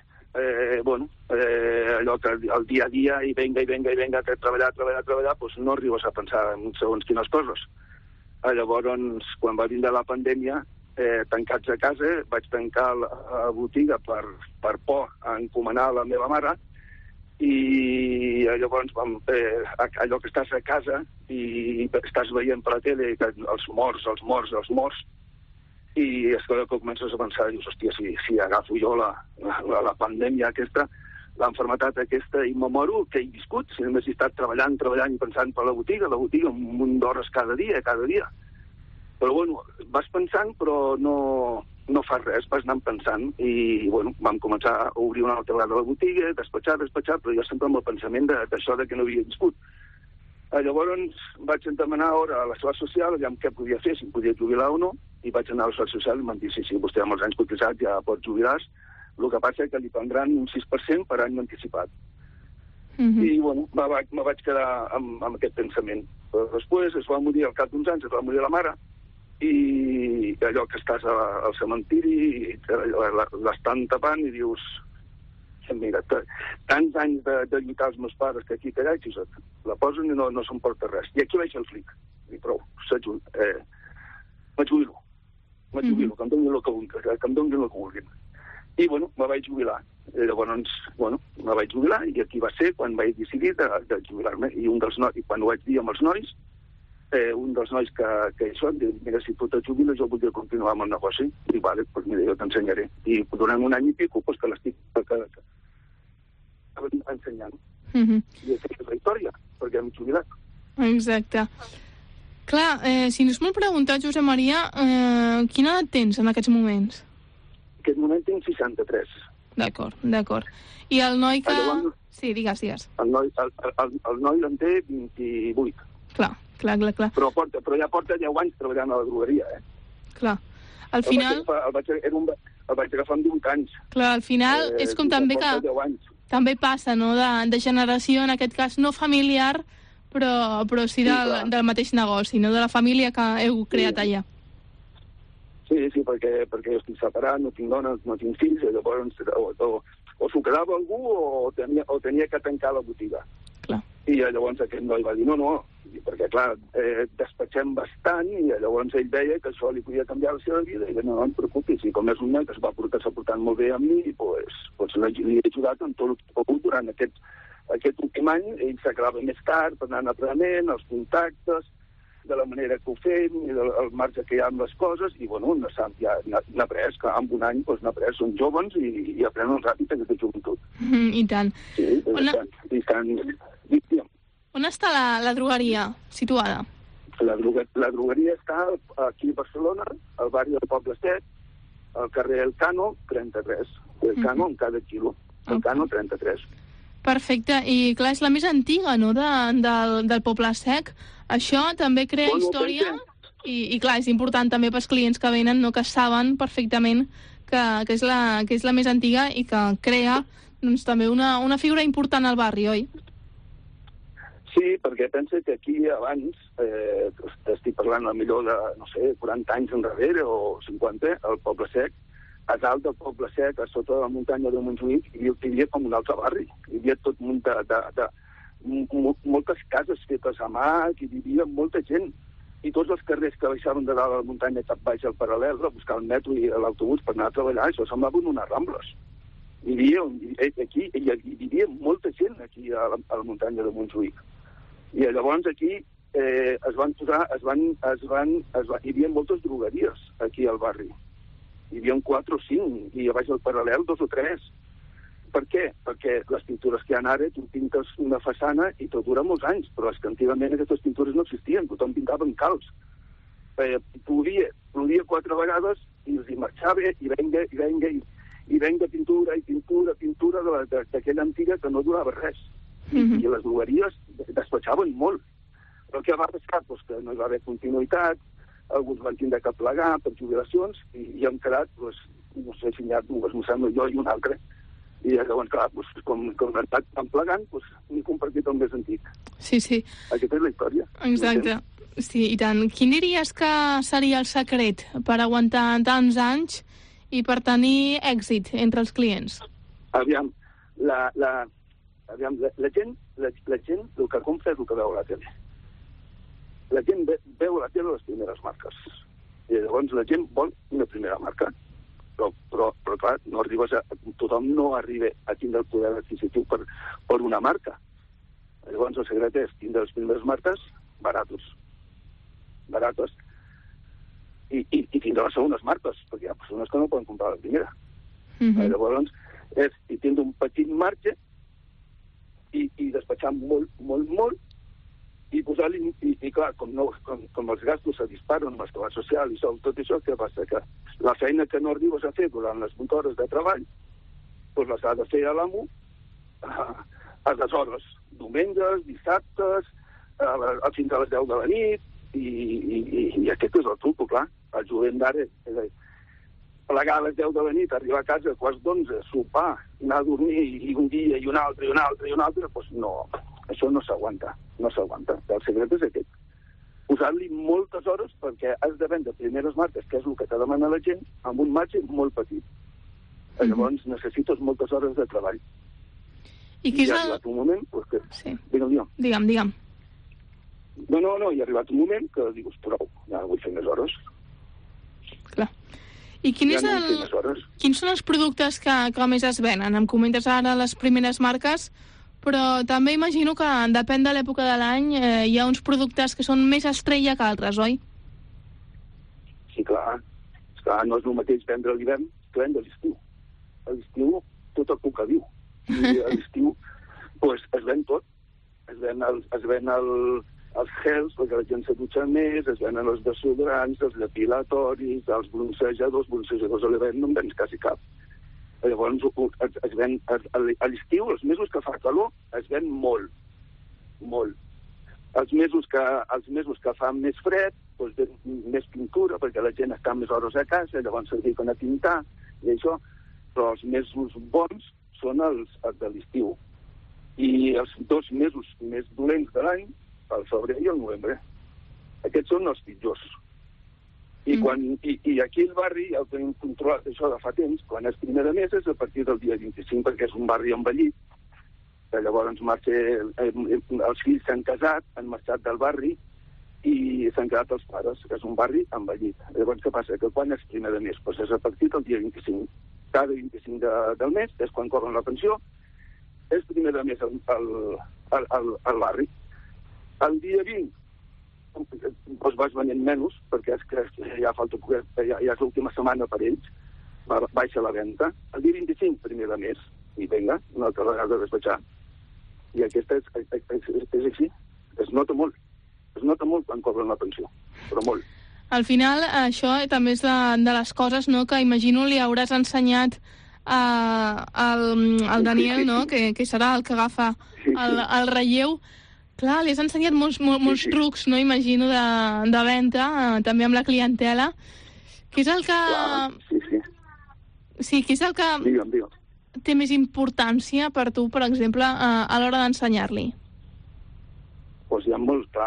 allò que el dia a dia i venga, que treballar, doncs no arribes a pensar en segons quines coses. Llavors, quan va vindre la pandèmia, tancats a casa, vaig tancar la botiga per por a encomanar la meva mare i llavors allò que estàs a casa i estàs veient per la tele els morts i és que comences a pensar, dius, hòstia, si agafo jo la pandèmia aquesta, l'enfermetat aquesta i me moro, què he viscut? Si només he estat treballant i pensant per la botiga un munt d'hores cada dia. Però bueno, vas pensant però no fas res, vas anar pensant i vam començar a obrir una altra vegada la botiga, despatxar, però jo sempre amb el pensament d'això que no havia viscut. Llavors vaig demanar hora a la Seguretat Social, aviam què podia fer, si em podia jubilar o no, i vaig anar a la Seguretat Social i m'han dit, sí, vostè amb els anys cotitzats ja pot jubilar-se, el que passa és que li prendran un 6% per any anticipat. I me vaig quedar amb aquest pensament. Però després es va morir, al cap d'uns anys, es va morir la mare, i allò que estàs al cementiri i l'estan tapant i dius, mira, tants anys de lluitar els meus pares que aquí callar, la posen i no s'emporta res. I aquí veig el flic. I prou, me jubilo, que em donin el que vulguin. I, me vaig jubilar. Llavors, me vaig jubilar i aquí va ser quan vaig decidir de jubilar-me. I quan ho vaig dir amb els nois, un dels nois que hi són, diu, mira, si tu te jubiles jo voldria continuar amb el negoci. Dic, vale, doncs mira, jo t'ensenyaré. I durant un any i pico, doncs que l'estic ensenyant. I aquesta és la història, perquè hem jubilat. Exacte. Clar, si no es m'ho preguntat, Josep Maria, quina edat tens en aquests moments? En aquest moment tinc 63. D'acord. I el noi que... Llavors, sí, digues. El noi en té 28. Clar. Però ja porta 10 anys treballant a la drogueria, Clar. Al final... El vaig agafar amb 18 anys. Clar, al final és com també que... També passa, no?, de generació, en aquest cas no familiar, però sí del mateix negoci, no?, de la família que heu creat allà. Sí, perquè jo estic separat, no tinc dones, no tinc fills, i llavors o s'ho quedava algú o tenia que tancar la botiga. Clar. I llavors aquest noi va dir no, perquè clar, despatxem bastant i llavors ell deia que això li podia canviar la seva vida i no em preocupis, i com és un nen que s'ha portat molt bé amb mi, doncs li he ajudat en tot el que he pogut durant aquest últim any. Ell s'acabava més tard per anar en aprenent, els contactes, de la manera que ho fem i del marge que hi ha amb les coses, i bueno, ja n'ha après, que en un any n'ha après, són jóvens i aprenen ràpid aquesta joventut. I tant. Sí, on està la drogueria situada? La drogueria està aquí a Barcelona, al barri del Poble Sec, al carrer El Cano, 33. El Cano en cada quilo. El Cano, 33. Perfecte. I clar, és la més antiga, no?, del Poble Sec. Això també crea història i clar, és important també pels clients que venen, no?, que saben perfectament que és la més antiga i que crea doncs, també una figura important al barri, oi? Sí, perquè pensa que aquí abans, estic parlant millor de, no sé, 40 anys enrere o 50, al Poble Sec, a dalt del Poble Sec, a sota de la muntanya de Montjuïc, hi havia com un altre barri. Hi havia tot munt de moltes cases fetes a mà, que hi vivia molta gent. I tots els carrers que baixaven de dalt a la muntanya cap baix al paral·lel, a buscar el metro i l'autobús per anar a treballar, això semblaven unes rambles. Hi vivia molta gent aquí a la muntanya de Montjuïc. I llavors aquí hi havia moltes drogueries aquí al barri. Hi havia 4 o 5, i a baix del paral·lel 2 o 3. Per què? Perquè les pintures que hi ha ara, tu pintes una façana i tot dura molts anys, però és que antigament aquestes pintures no existien, tothom pintava en calç. Plovia 4 vegades i els hi marxava i venga pintura d'aquella antiga que no durava res. I les drogueries despatxaven molt. Però què va passar? Doncs que no hi va haver continuïtat, alguns van tindre que plegar per jubilacions i hem quedat, no sé si n'hi ha dues, em sembla jo i un altre. I llavors, clar, com han estat plegant, n'he compartit el més antic. Sí. Aquesta és la història. Exacte. Sí, i tant. Quin diries que seria el secret per aguantar tants anys i per tenir èxit entre els clients? Aviam, la gent el que compra és el que veu a la tele. La gent veu a la tele les primeres marques. I llavors la gent vol una primera marca. Però clar, tothom no arriba a tindre el poder adquisitiu per una marca. Llavors el secret és tindre les primeres marques barates. I tindre les segones marques, perquè hi ha persones que no poden comprar la primera. Llavors és tindre un petit marge i despatxar molt, i posar-li, i clar, com els gastos se disparen amb l'escola social i tot això, què passa? Que la feina que no arribes a fer durant les 8 hores de treball, doncs les ha de fer a l'amo a les hores, diumenges, dissabtes, fins a les 10 de la nit, i aquest és el truc, clar. El jovent d'ara, és a dir, plegar a les 10 de la nit, arribar a casa a quarts d'11, sopar, anar a dormir, i un dia, i un altre, doncs no, això no s'aguanta. El secret és aquest. Posar-li moltes hores perquè has de vendre primeres marques, que és el que te demana la gent, amb un marge molt petit. Llavors necessites moltes hores de treball. I ha arribat un moment... Sí. Digue'm. No, hi ha arribat un moment que dius, prou, ja vull fer més hores. Clar. I quins són els productes que més es venen? Em comentes ara les primeres marques, Però també imagino que depèn de l'època de l'any, hi ha uns productes que són més estrella que altres, oi? Sí, clar. Esclar, no és el mateix vendre a l'hivern que vendre a l'estiu. A l'estiu tot el cuca viu. I a l'estiu pues, es ven tot. Es ven els gels, perquè la gent se dutxa més, es venen els desodorants, els depilatoris, els bronzejadors a l'hivern no en vens quasi cap. Llavors es ven a l'estiu, els mesos que fa calor, es ven molt. Els mesos que fa més fred, doncs ven més pintura, perquè la gent està més hores a casa, llavors se dediquen a pintar, i això. Però els mesos bons són els de l'estiu. I els 2 mesos més dolents de l'any, el febrer i el novembre. Aquests són els pitjors. I aquí al barri ja ho tenim controlat això de fa temps, quan és primer de mes és a partir del dia 25, perquè és un barri envellit, que llavors els fills s'han casat, han marxat del barri i s'han quedat els pares, que és un barri envellit. Llavors què passa? Que quan és primer de mes? Doncs és a partir del dia 25. Cada 25 del mes és quan cobren la pensió, és primer de mes al barri. El dia 20 doncs vas venint menys, perquè és que ja falta poder, ja és l'última setmana per ells, baixa la venda. El dia 25, primer de mes, i vinga, una altra vegada a despatxar. I aquesta és així. Es nota molt quan cobren la pensió, però molt. Al final, això també és de les coses, no?, que imagino li hauràs ensenyat al Daniel, no?, que serà el que agafa el relleu. Clar, li has ensenyat molts trucs, no?, imagino, de venda, també amb la clientela. Què és el que... Sí, què és el que té més importància per tu, per exemple, a l'hora d'ensenyar-li? Doncs hi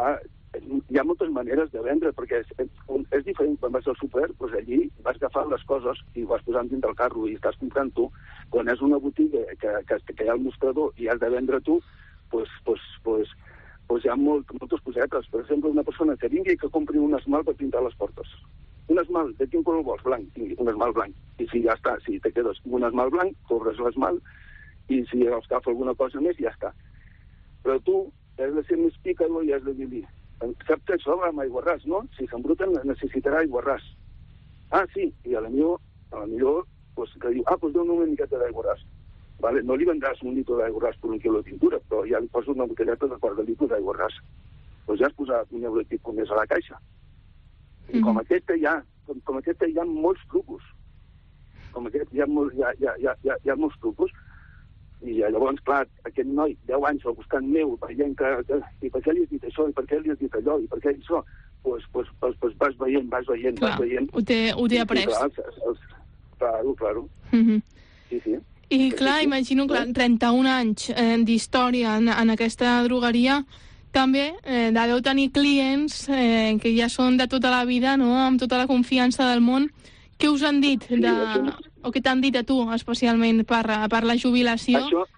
ha moltes maneres de vendre, perquè és diferent quan vas al súper, doncs allí vas agafar les coses i ho vas posant dins del carro i estàs comprant tu. Quan és una botiga que hi ha el mostrador i has de vendre tu, doncs hi ha moltes cosetes. Per exemple, una persona que vingui i que compri un esmalt per pintar les portes. Un esmalt, de quin color vols? Blanc. Tingui un esmalt blanc. I si ja està, si te quedes amb un esmalt blanc, cobres l'esmalt, i si els agafa alguna cosa més, ja està. Però tu has de ser més picador i has de dir-li, saps que això va amb aiguarràs, no? Si s'embruten necessitarà aiguarràs. Ah, sí, i a la millor pues, que diu, doncs dona una miqueta d'aiguarràs. Vale? No li vendràs un litre d'aiguarràs per un quilo de pintura, però ja li poso una botelleta de quart de litre d'aiguarràs. Doncs ja has posat un euro i pic més a la caixa. I com aquesta hi ha molts trucos. Com aquest hi ha molts trucos. I llavors, clar, aquest noi, 10 anys al costat meu, veient que i per què li has dit això, i per què li has dit allò, i per què això, doncs vas veient. Ho té après. Claro. Sí. I clar, imagino, 31 anys d'història en aquesta drogueria, també deveu tenir clients que ja són de tota la vida, no?, amb tota la confiança del món. Què us han dit, o què t'han dit a tu, especialment, per la jubilació?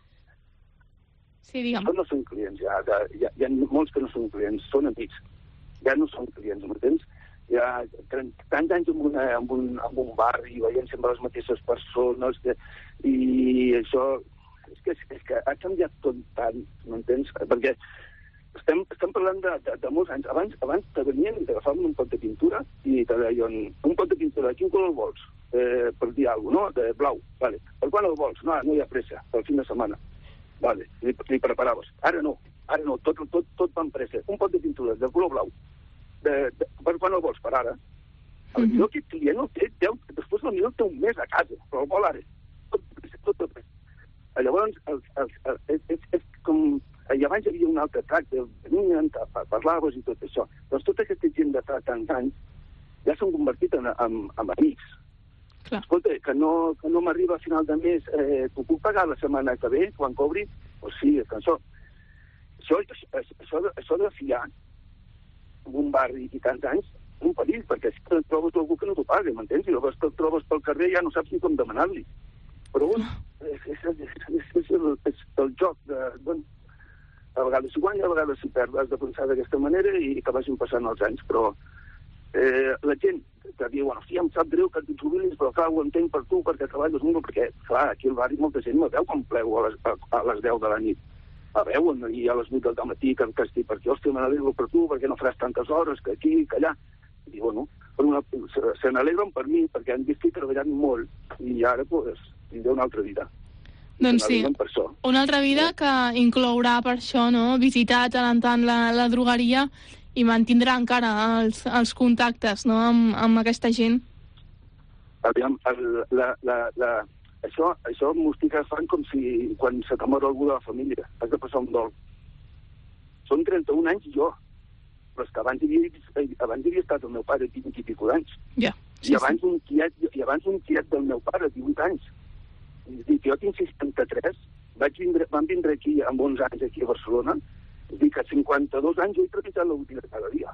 Sí, digue'm. Això no són clients, hi ha molts que no són clients, són amics. Ja no són clients, m'entens? Ja tants anys en un barri, veient sempre les mateixes persones, i això és que ha canviat tot tant, m'entens? Perquè estem parlant de molts anys. Abans te venien i t'agafaven un pot de pintura i te deien, un pot de pintura, de quin color el vols? Per dir alguna cosa, no? De blau. Vale. Per quan el vols? No hi ha pressa, pel fin de setmana. Vale. Li preparaves. Ara no, tot va amb pressa. Un pot de pintura de color blau. Per quan el vols? Per ara. Potser aquest client el té, després potser el té un mes a casa, però el vol ara. Tot. Llavors, és com... I abans hi havia un altre tracte, venien, parlaves i tot això. Doncs tota aquesta gent de fa tants anys ja s'han convertit en amics. Clar. Escolta, que no m'arriba a final de mes, t'ho puc pagar la setmana que ve, quan cobri? Doncs sí, és que això de fiar en un barri i tants anys, un perill, perquè si et trobes algú que no t'ho paga, m'entens? I llavors te'l trobes pel carrer i ja no saps ni com demanar-li. Però és el joc de... A vegades s'hi guanya, a vegades s'hi perd. Has de pensar d'aquesta manera i que vagin passant els anys. Però la gent que diu, hòstia, em sap greu que et jubilis, però clar, ho entenc per tu, perquè treballes molt, perquè, clar, aquí al barri molta gent me veu com plego a les 10 de la nit. veuen, i a les 8 del matí que estic per aquí, hòstia, me n'alegro per tu, perquè no faràs tantes hores, que aquí, que allà. I bueno, se n'alegren per mi, perquè han vist que he treballat molt, i ara, doncs, tindré una altra vida. Doncs sí, una altra vida que inclourà per això, no?, visitar tant en tant la drogueria i mantindrà encara els contactes, no?, amb aquesta gent. Aviam, això m'ho estic agafant com si quan se t'ha mort algú de la família has de passar un dol. Són 31 anys jo, però és que abans hi havia estat el meu pare 20 i pico d'anys. Ja. I abans un tiet del meu pare, 18 anys. És dir, jo tinc 63, vam vindre aquí amb 11 anys aquí a Barcelona, és dir, que a 52 anys jo he treballat la botiga cada dia.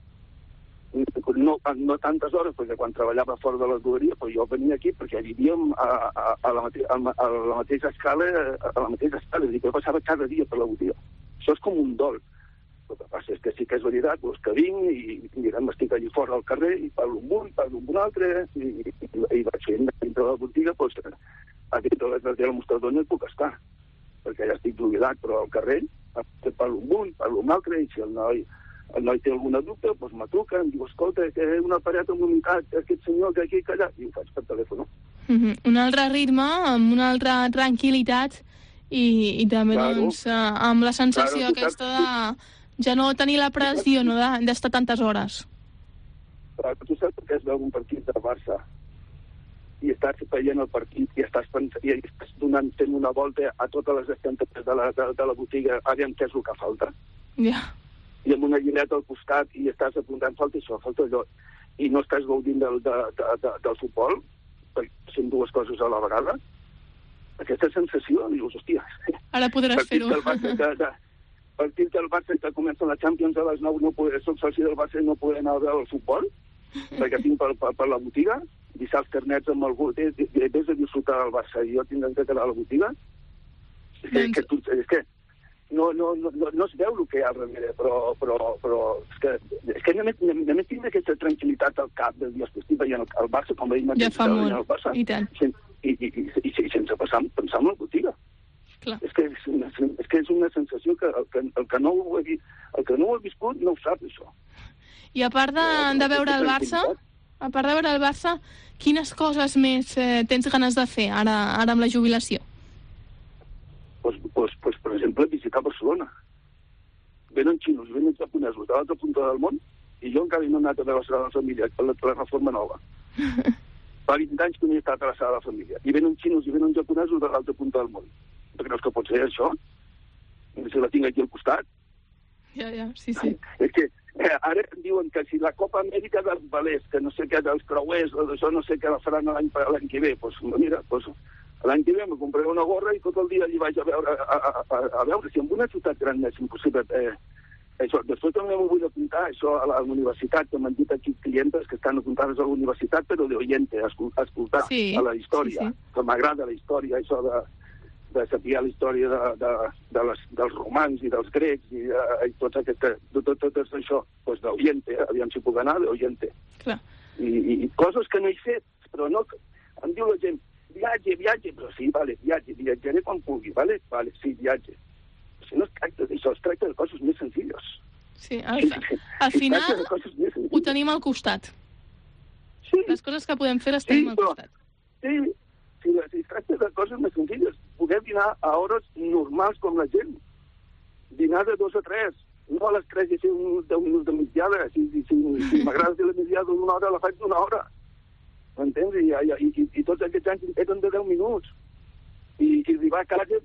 No tantes hores, perquè quan treballava fora de la drogueria, però jo venia aquí perquè vivíem a la mateixa escala, és dir, que jo passava cada dia per la botiga. Això és com un dol. El que passa és que sí que és veritat, doncs que vinc i estic allà fora al carrer i parlo amb un, parlo amb un altre, i vaig fent dintre de la botiga, doncs a dintre de la mostrador no hi puc estar, perquè ja estic jubilat, però al carrer parlo amb un, parlo amb l'altre, i si el noi té alguna dubte, doncs me truca, em diu, escolta, que una pareta amb unitat, aquest senyor que aquí, que allà, i ho faig per telèfon. Un altre ritme, amb una altra tranquil·litat i també, doncs, amb la sensació aquesta de ja no tenir la pressió, no, d'estar tantes hores. Però tu saps que és veure un partit del Barça i estàs veient el partit i estàs fent una volta a totes les estanteries de la botiga, aviam què és el que falta. Ja. I amb una llibreta al costat i estàs apuntant falta això, falta allò, i no estàs gaudint del futbol, perquè sent dues coses a la vegada, aquesta sensació, dius, hòstia... Ara podràs fer-ho. Partit del Barça que comença la Champions a les 9, soc soci del Barça i no poder anar a veure el futbol, perquè tinc per la botiga, deixar els carnets amb algú, des de disfrutar del Barça i jo tinc que quedar a la botiga, és que no es veu el que hi ha al darrere, però és que només tinc aquesta tranquil·litat al cap de dir, estic veient el Barça, com veiem ja fa molt, i tant. I sense pensar en la botiga. Clar. És que és una sensació que el que no ho ha viscut no ho sap, això. I a part de veure el Barça, quines coses més tens ganes de fer ara amb la jubilació? Pues, per exemple, visitar Barcelona. Venen xinos, venen japonesos de l'altra punta del món, i jo encara no he anat a veure la Sagrada Família, la reforma nova. Fa 20 anys que no he estat a la Sagrada Família. I venen xinos i venen japonesos de l'altra punta del món. Perquè no és que pot ser això. Si la tinc aquí al costat. Ja, sí. És que ara diuen que si la Copa Amèrica dels balers, que no sé què, dels creuers, això no sé què la faran l'any que ve, doncs mira, l'any que ve me compraré una gorra i tot el dia allí vaig a veure si en una ciutat gran és impossible això. Després també m'ho vull apuntar això a la universitat, que m'han dit aquí clientes que estan apuntades a la universitat, però d'oyente, a escoltar a la història, que m'agrada la història, això de saber la història dels romans i dels grecs i tot això, doncs d'oyente, aviam si puc anar d'oyente. I coses que no he fet, però no, em diu la gent, viatge, però sí, vale, viatjaré quan pugui, vale, sí, viatge. Si no es tracta d'això, es tracta de coses més senzilles. Sí, al final ho tenim al costat. Les coses que podem fer les tenim al costat. Sí, es tracta de coses més senzilles. Poder dinar a hores normals com la gent. Dinar de 2 a 3, no a les 3 i 10 minuts de migdiada. Si m'agrada fer la migdiada d'una hora, la faig d'una hora. M'entens? I tots aquests anys eren de 10 minuts. I arribar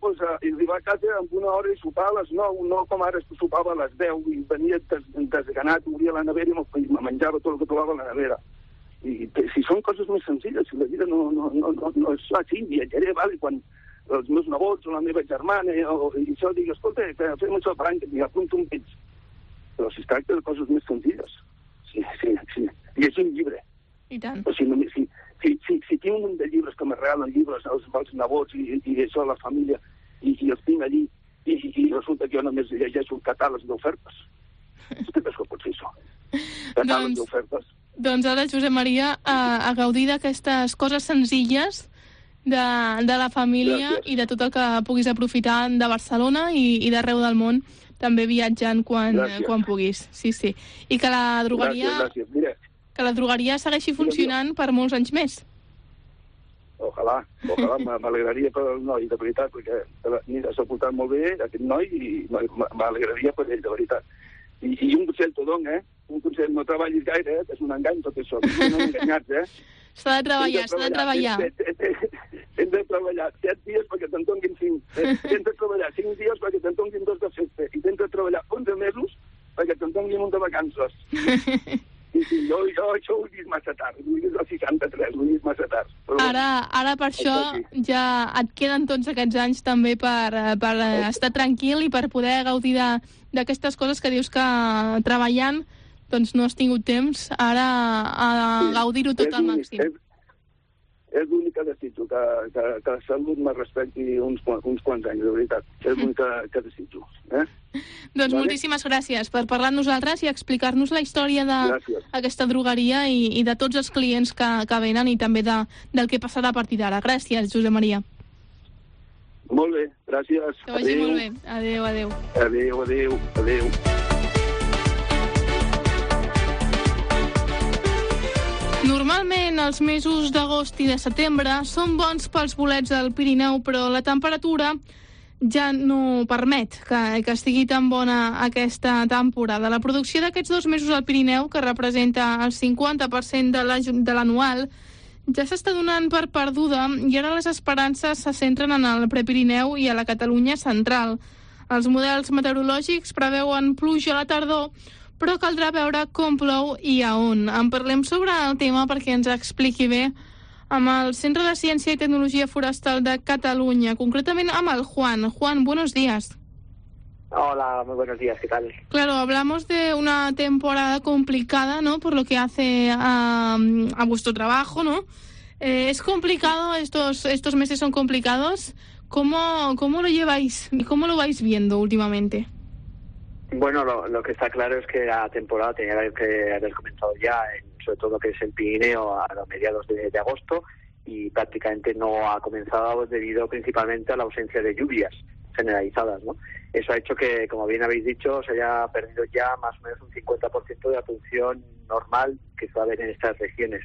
a casa amb una hora i sopar a les 9, no com ara sopava a les 10 i venia desganat, obria la nevera i me menjava tot el que trobava a la nevera. I si són coses més senzilles, si la vida no és així, viatjaré, vale, quan els meus nebots o la meva germana i això digui, escolta, fem això per any, que m'hi apunto un pits. Però si es tracta de coses més senzilles, sí, llegir un llibre. I tant. Però si tinc un munt de llibres que me regalen llibres als nebots i això a la família i els tinc allí i resulta que jo només llegeixo catàlegs d'ofertes. Què creus que pot ser això? Catàlegs d'ofertes. Doncs ara, Josep Maria, a gaudir d'aquestes coses senzilles de la família i de tot el que puguis aprofitar de Barcelona i d'arreu del món, també viatjant quan puguis. Sí. I que la drogueria segueixi funcionant per molts anys més. Ojalà, m'alegraria pel noi, de veritat, perquè s'ha portat molt bé aquest noi i m'alegraria per ell, de veritat. I un consell todong, un consell, no treballis gaire, és un engany tot això, no enganyats, S'ha de treballar. Hem de treballar 7 dies perquè te'n donguin 5. Hem de treballar 5 dies perquè te'n donguin 2 de festa. I hem de treballar 11 mesos perquè te'n donguin un de vacances. I jo això ho he vist massa tard. Ho he vist als 63, ho he vist massa tard. Ara per això ja et queden tots aquests anys també per estar tranquil i per poder gaudir d'aquestes coses que dius que treballant doncs no has tingut temps, ara a gaudir-ho tot al màxim. És l'únic que desitjo, que la salut me respecti uns quants anys, de veritat. És l'únic que desitjo. Doncs moltíssimes gràcies per parlar amb nosaltres i explicar-nos la història d'aquesta drogueria i de tots els clients que venen i també del que passarà a partir d'ara. Gràcies, Josep Maria. Molt bé, gràcies. Que vagi molt bé. Adéu. Adéu. Normalment els mesos d'agost i de setembre són bons pels bolets del Pirineu, però la temperatura ja no permet que estigui tan bona aquesta temporada. La producció d'aquests 2 mesos al Pirineu, que representa el 50% de l'anual, ja s'està donant per perduda i ara les esperances se centren en el Prepirineu i a la Catalunya central. Els models meteorològics preveuen pluja a la tardor, però caldrà veure com plou i a on. En parlem sobre el tema perquè ens expliqui bé amb el Centre de Ciència i Tecnologia Forestal de Catalunya, concretament amb el Juan. Juan, buenos días. Hola, muy buenos días, ¿qué tal? Claro, hablamos de una temporada complicada, ¿no? Por lo que hace a vuestro trabajo, ¿no? Es complicado, estos meses son complicados. ¿Cómo lo lleváis y cómo lo vais viendo últimamente? Bueno, lo que está claro es que la temporada tenía que haber comenzado ya, sobre todo lo que es el Pirineo, a mediados de agosto, y prácticamente no ha comenzado debido principalmente a la ausencia de lluvias generalizadas, ¿no? Eso ha hecho que, como bien habéis dicho, se haya perdido ya más o menos un 50% de la producción normal que suele haber en estas regiones.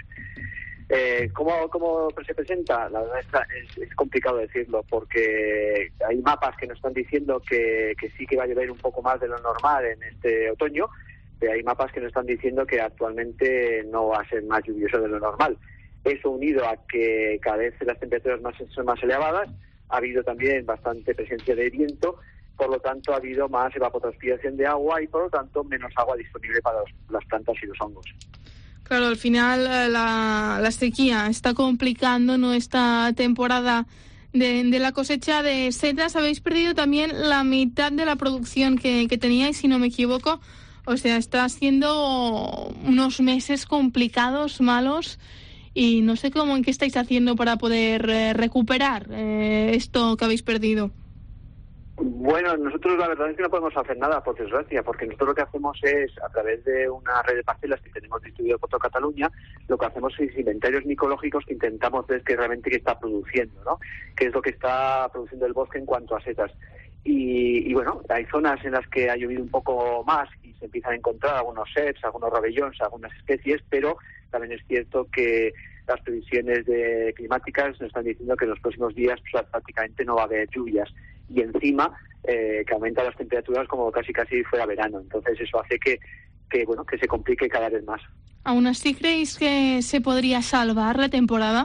¿Cómo se presenta? La verdad es complicado decirlo, porque hay mapas que nos están diciendo que sí que va a llover un poco más de lo normal en este otoño, pero hay mapas que nos están diciendo que actualmente no va a ser más lluvioso de lo normal. Eso unido a que cada vez las temperaturas son más elevadas, ha habido también bastante presencia de viento, por lo tanto ha habido más evapotranspiración de agua y por lo tanto menos agua disponible para las plantas y los hongos. Claro, al final la sequía está complicando, ¿no?, esta temporada de la cosecha de setas. Habéis perdido también la mitad de la producción que teníais, si no me equivoco. O sea, está siendo unos meses complicados, malos, y no sé en qué estáis haciendo para poder recuperar esto que habéis perdido. Bueno, nosotros la verdad es que no podemos hacer nada, por desgracia, porque nosotros lo que hacemos es, a través de una red de parcelas que tenemos distribuido por toda Cataluña, lo que hacemos es inventarios micológicos que intentamos ver qué realmente está produciendo, ¿no? Qué es lo que está produciendo el bosque en cuanto a setas. Y bueno, hay zonas en las que ha llovido un poco más y se empiezan a encontrar algunos seps, algunos ravellons, algunas especies, pero también es cierto que las previsiones climáticas nos están diciendo que en los próximos días prácticamente no va a haber lluvias. Y encima que aumentan las temperaturas como casi fuera verano. Entonces eso hace que se complique cada vez más. ¿Aún así creéis que se podría salvar la temporada?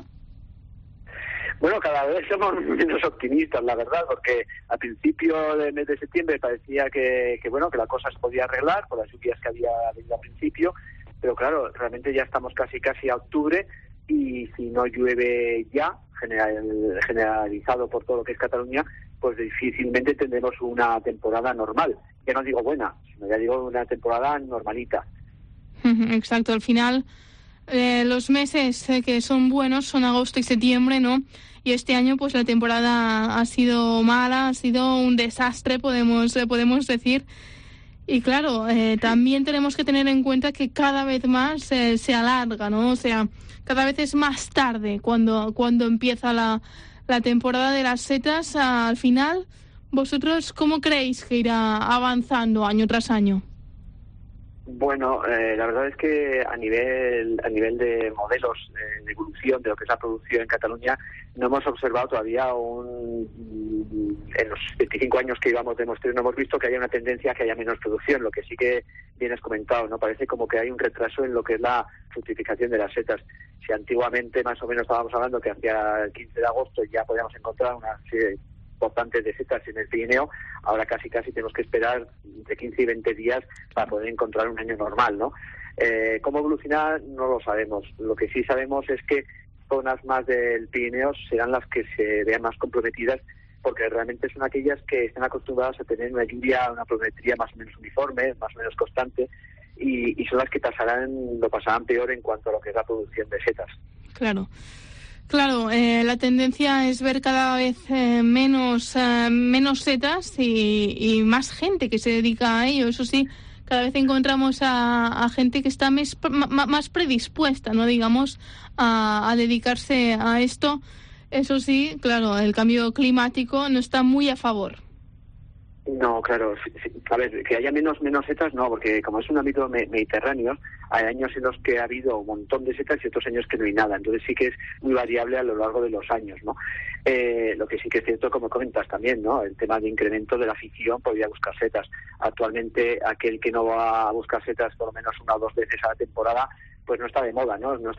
Bueno, cada vez somos menos optimistas, la verdad, porque al principio del mes de septiembre parecía que la cosa se podía arreglar por las lluvias que había habido al principio, pero claro, realmente ya estamos casi a octubre y si no llueve ya, generalizado por todo lo que es Cataluña, pues difícilmente tendremos una temporada normal. Ya no digo buena, sino ya digo una temporada normalita. Exacto, al final los meses que son buenos son agosto y septiembre, ¿no? Y este año pues la temporada ha sido mala, ha sido un desastre, podemos decir. Y claro, también tenemos que tener en cuenta que cada vez más se alarga, ¿no? O sea, cada vez es más tarde cuando empieza la temporada de las setas. Al final, ¿vosotros cómo creéis que irá avanzando año tras año? Bueno, la verdad es que a nivel de modelos de evolución de lo que es la producción en Cataluña, no hemos observado todavía en los 25 años que llevamos de muestreo, no hemos visto que haya una tendencia a que haya menos producción. Lo que sí que bien has comentado, ¿no? Parece como que hay un retraso en lo que es la fructificación de las setas. Si antiguamente más o menos estábamos hablando que hacia el 15 de agosto ya podíamos encontrar una serie importantes de setas en el Pirineo, ahora casi tenemos que esperar entre 15 y 20 días para poder encontrar un año normal, ¿no? ¿Cómo evolucionar? No lo sabemos. Lo que sí sabemos es que zonas más del Pirineo serán las que se vean más comprometidas, porque realmente son aquellas que están acostumbradas a tener una lluvia, una pluviometría más o menos uniforme, más o menos constante, y son las que lo pasarán peor en cuanto a lo que es la producción de setas. Claro, la tendencia es ver cada vez menos setas y más gente que se dedica a ello. Eso sí, cada vez encontramos a gente que está más predispuesta, ¿no? Digamos, a dedicarse a esto. Eso sí, claro, el cambio climático no está muy a favor. No, claro. A ver, que haya menos setas, no, porque como es un ámbito mediterráneo, hay años en los que ha habido un montón de setas y otros años que no hay nada. Entonces sí que es muy variable a lo largo de los años, ¿no? Lo que sí que es cierto, como comentas también, ¿no? El tema de incremento de la afición por ir a buscar setas. Actualmente, aquel que no va a buscar setas por lo menos 1 o 2 veces a la temporada, pues no está de moda, ¿no? No está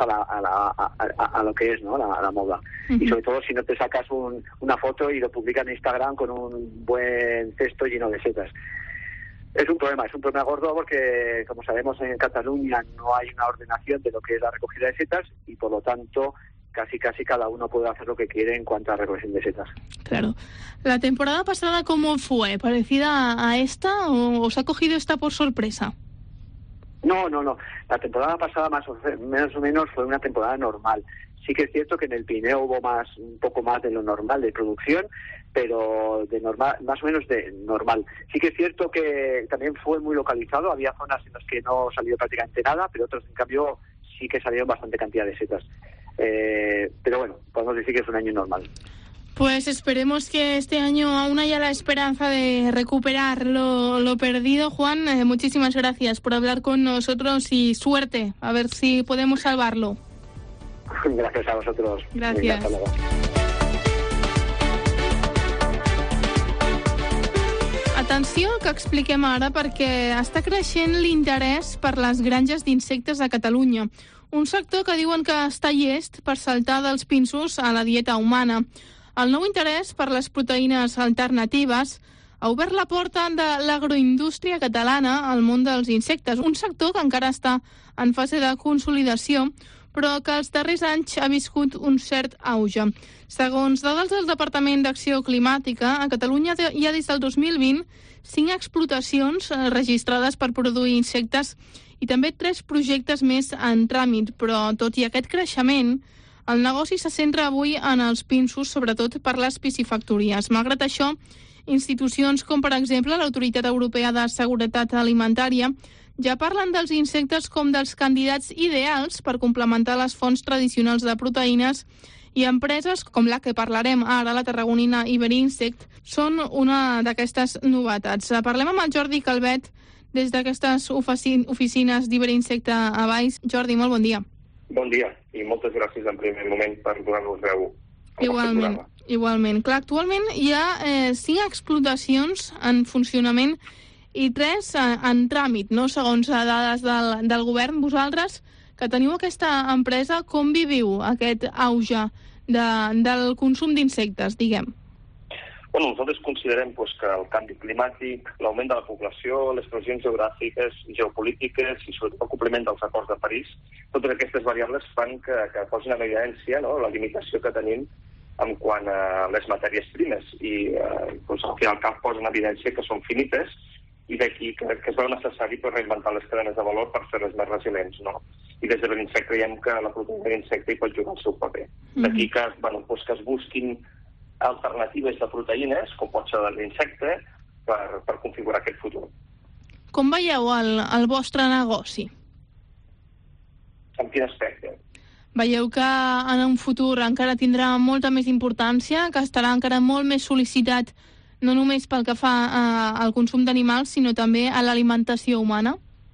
a lo que es, ¿no? La moda. Uh-huh. Y sobre todo si no te sacas una foto y lo publicas en Instagram con un buen cesto lleno de setas. Es un problema gordo porque, como sabemos, en Cataluña no hay una ordenación de lo que es la recogida de setas y, por lo tanto, casi cada uno puede hacer lo que quiere en cuanto a recolección de setas. Claro. ¿La temporada pasada cómo fue? ¿Parecida a esta o os ha cogido esta por sorpresa? No. La temporada pasada más o menos fue una temporada normal. Sí que es cierto que en el Pirineo hubo un poco más de lo normal de producción, pero de normal, más o menos de normal. Sí que es cierto que también fue muy localizado. Había zonas en las que no salió prácticamente nada, pero otras, en cambio, sí que salieron bastante cantidad de setas. Pero bueno, podemos decir que es un año normal. Pues esperemos que este año aún haya la esperanza de recuperar lo perdido. Juan, muchísimas gracias por hablar con nosotros y suerte, a ver si podemos salvarlo. Gràcies a vosaltres. Gràcies. Atenció que expliquem ara perquè està creixent l'interès per les granges d'insectes a Catalunya. Un sector que diuen que està llest per saltar dels pinsos a la dieta humana. El nou interès per les proteïnes alternatives ha obert la porta de l'agroindústria catalana al món dels insectes, un sector que encara està en fase de consolidació, però que els darrers anys ha viscut un cert auge. Segons dades del Departament d'Acció Climàtica, a Catalunya hi ha des del 2020 5 explotacions registrades per produir insectes i també 3 projectes més en tràmit, però tot i aquest creixement, el negoci se centra avui en els pinsos, sobretot per les piscifactories. Malgrat això, institucions com, per exemple, l'Autoritat Europea de Seguretat Alimentària ja parlen dels insectes com dels candidats ideals per complementar les fonts tradicionals de proteïnes i empreses com la que parlarem ara, la tarragonina Iberinsect, són una d'aquestes novetats. Parlem amb el Jordi Calvet des d'aquestes oficines d'Iberinsect a Valls. Jordi, molt bon dia. Bon dia i moltes gràcies en primer moment per donar-nos veu. Igualment. Clar, actualment hi ha 5 explotacions en funcionament i 3 en tràmit, no? Segons dades del govern. Vosaltres, que teniu aquesta empresa, com viviu aquest auge del consum d'insectes, diguem? Bueno, nosaltres considerem que el canvi climàtic, l'augment de la població, les pressions geogràfiques, geopolítiques i sobretot el compliment dels acords de París, totes aquestes variables fan que posin en evidència, no?, la limitació que tenim en quant a les matèries primes i al final cap posa en evidència que són finites i d'aquí que es veu necessari per reinventar les cadenes de valor per fer-les més resilients, no? I des de l'Iberinsect creiem que la proteïna d'insecte hi pot jugar el seu paper. D'aquí que es busquin alternatives de proteïnes, com pot ser l'insecte, per configurar aquest futur. com veieu el vostre negoci? En quin aspecte? Veieu que en un futur encara tindrà molta més importància, que estarà encara molt més sol·licitat no només pel que fa al consum d'animals, sinó també a l'alimentació humana?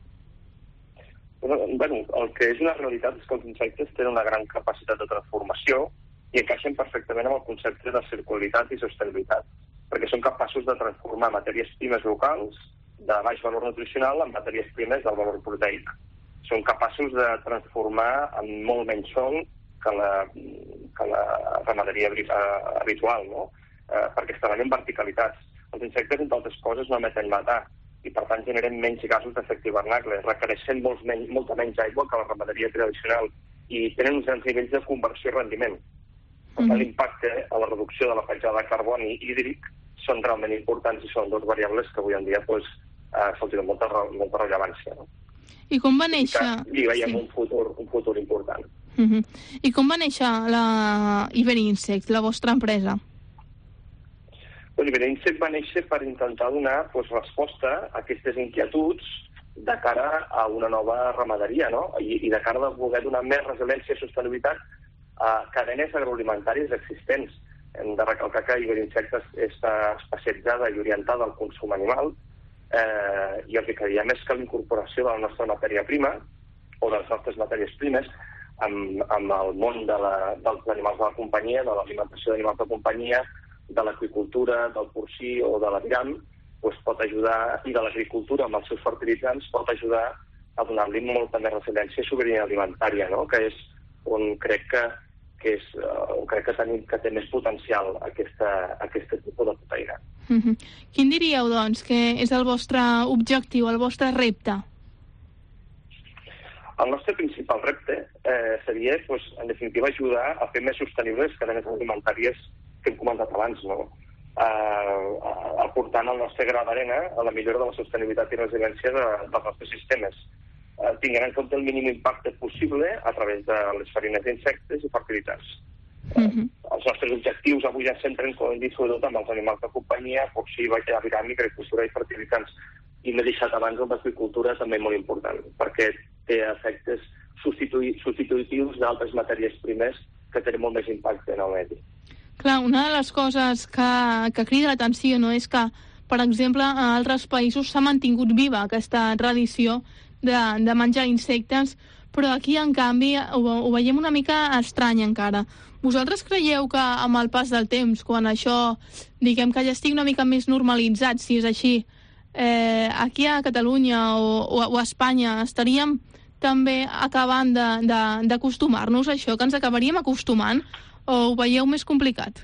Bueno, el que és una realitat és que els insectes tenen una gran capacitat de transformació i encaixen perfectament amb el concepte de circularitat i sostenibilitat, perquè són capaços de transformar matèries primes locals de baix valor nutricional en matèries primes del valor proteic. Són capaços de transformar en molt menys sòl que la ramaderia habitual, no? Perquè es treballen verticalitats. Els insectes, entre altres coses, no emeten metà i, per tant, generen menys gasos d'efecte hivernacle, requereixen molta menys aigua que la ramaderia tradicional i tenen uns grans nivells de conversió i rendiment. Per tant, l'impacte a la reducció de la petjada de carboni hídric són realment importants i són dos variables que avui en dia se'ls dona molta rellevància. No? I com va néixer... I veiem un futur important. I com va néixer la Iberinsect, la vostra empresa? L'Iberinsect va néixer per intentar donar resposta a aquestes inquietuds de cara a una nova ramaderia, no? I de cara a poder donar més resiliència i sostenibilitat a cadenes agroalimentàries existents. Hem de recalcar que Iberinsect està especialitzada i orientada al consum animal i el que creiem és que l'incorporació de la nostra matèria prima o de les nostres matèries primes amb el món dels animals de la companyia, de l'alimentació d'animals de companyia, de l'aqüicultura, del porcí o de l'aviram, pot ajudar, i de l'agricultura amb els seus fertilitzants, pot ajudar a donar-li molta més resiliència i sobirania alimentària, no? Que és on crec que té més potencial aquest tipus de proteïna. Quin diríeu, doncs, que és el vostre objectiu, el vostre repte? El nostre principal repte seria, en definitiva, ajudar a fer més sostenibles les cadenes alimentàries que hem comentat abans, no? Aportant el nostre gra d'arena a la millora de la sostenibilitat i resiliència dels nostres sistemes, tinguent en compte el mínim impacte possible a través de les farines d'insectes i fertilitats. Els nostres objectius avui ja centren, com hem dit, sobretot amb els animals de companyia, porcí, aviram, agricultura i fertilitzants. I m'he deixat abans el d'agricultura també molt important, perquè té efectes substitutius d'altres matèries primes que tenen molt més impacte en el medi. Clar, una de les coses que crida l'atenció, no, és que, per exemple, a altres països s'ha mantingut viva aquesta tradició de menjar insectes, però aquí, en canvi, ho veiem una mica estrany encara. Vosaltres creieu que amb el pas del temps, quan això, diguem que ja estigui una mica més normalitzat, si és així, aquí a Catalunya o a Espanya estaríem també acabant d'acostumar-nos a això, que ens acabaríem acostumant, o ho veieu més complicat?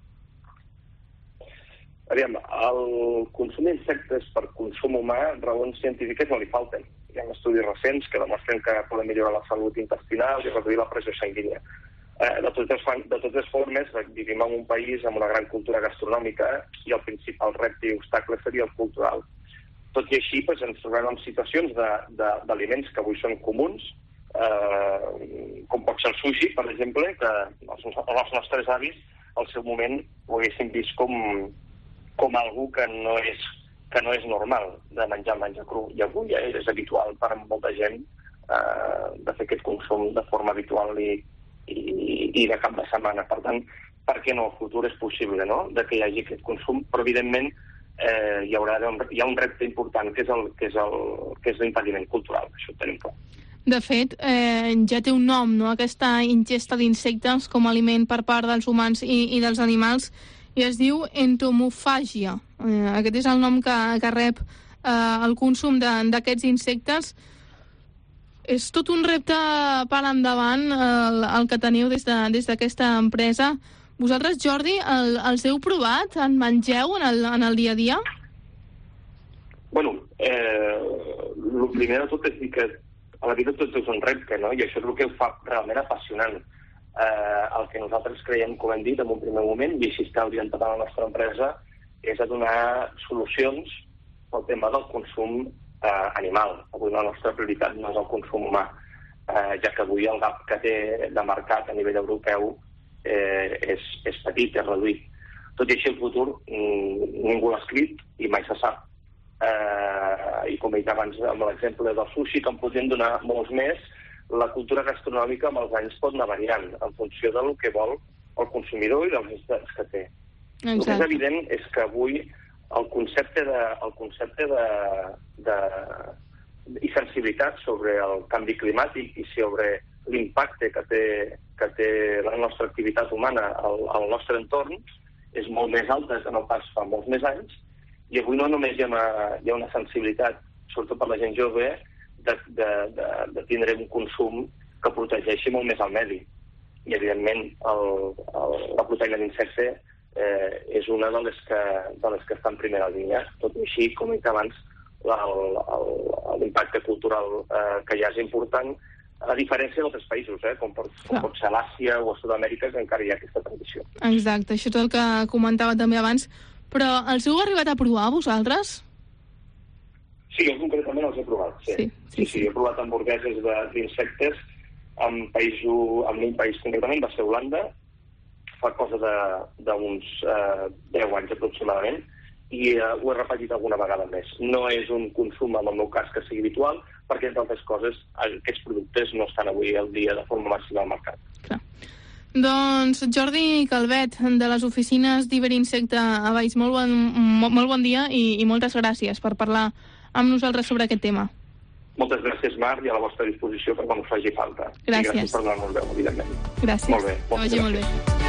Aviam, el consum d'insectes per consum humà, raons científiques no li falten. Hi ha estudis recents que demostren que poden millorar la salut intestinal i reduir la pressió sanguínia. De totes formes, vivim en un país amb una gran cultura gastronòmica i el principal repte i obstacle seria el cultural. Tot i així, ens trobem en situacions d'aliments que avui són comuns, com pot ser el sushi, per exemple, que els nostres avis al seu moment ho haguessin vist com algú que no és normal de menjar cru. I avui ja és habitual per a molta gent de fer aquest consum de forma habitual i de cap de setmana. Per tant, per què no? El futur és possible, no?, de que hi hagi aquest consum, però evidentment hi ha un repte important que és l'impediment cultural, això ho tenim clar. De fet, ja té un nom, no?, aquesta ingesta d'insectes com a aliment per part dels humans i dels animals, i es diu entomofàgia. Aquest és el nom que rep el consum d'aquests insectes. És tot un repte per endavant el que teniu des d'aquesta empresa. Vosaltres, Jordi, els heu provat? En mengeu en el dia a dia? Bueno, el primer de tot és dir que a la vida tot és un repte, no? I això és el que ho fa realment apassionant. El que nosaltres creiem, com hem dit en un primer moment, i així està orientat a la nostra empresa, és a donar solucions pel tema del consum animal. Avui la nostra prioritat no és el consum humà, ja que avui el gap que té de mercat a nivell europeu és petit, és reduït. Tot i així el futur ningú l'ha escrit i mai se sap. i com he dit abans amb l'exemple del sushi, que en podríem donar molts més, la cultura gastronòmica amb els anys pot anar variant en funció del que vol el consumidor i dels necessitats que té. El que és evident és que avui el concepte i sensibilitat sobre el canvi climàtic i sobre l'impacte que té la nostra activitat humana al nostre entorn és molt més alta que no pas fa molts més anys, i avui no només hi ha una sensibilitat, sobretot per la gent jove, de tindre un consum que protegeixi molt més el medi. I, evidentment, la proteïna d'insecte és una de les que està en primera línia. Tot i així, com he dit abans, l'impacte cultural que hi ha és important, a diferència d'altres països, com pot ser l'Àsia o a Sud-amèrica, que encara hi ha aquesta tradició. Exacte, això és el que comentava també abans. Però els heu arribat a provar, vosaltres? Sí, jo concretament els he provat, sí. He provat hamburgueses d'insectes en un país concretament, va ser Holanda, fa cosa d'uns 10 anys aproximadament, i ho he repetit alguna vegada més. No és un consum, en el meu cas, que sigui habitual, perquè, entre altres coses, aquests productes no estan avui al dia de forma massiva al mercat. Clar. Doncs Jordi Calvet, de les oficines d'Iberinsecte a Valls, molt bon dia i moltes gràcies per parlar amb nosaltres sobre aquest tema. Moltes gràcies, Marc, i a la vostra disposició per quan us faci falta. Gràcies. I gràcies per donar-nos veu, evidentment. Gràcies. Molt bé. Que vagi molt bé.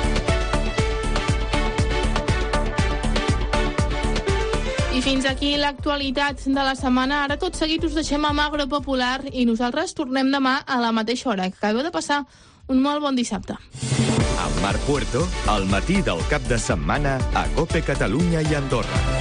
I fins aquí l'actualitat de la setmana. Ara tot seguit us deixem amb Agropopular i nosaltres tornem demà a la mateixa hora. Que acabeu de passar un molt bon dissabte. Amb Marc Puerto, al matí del cap de setmana a COPE Catalunya i Andorra.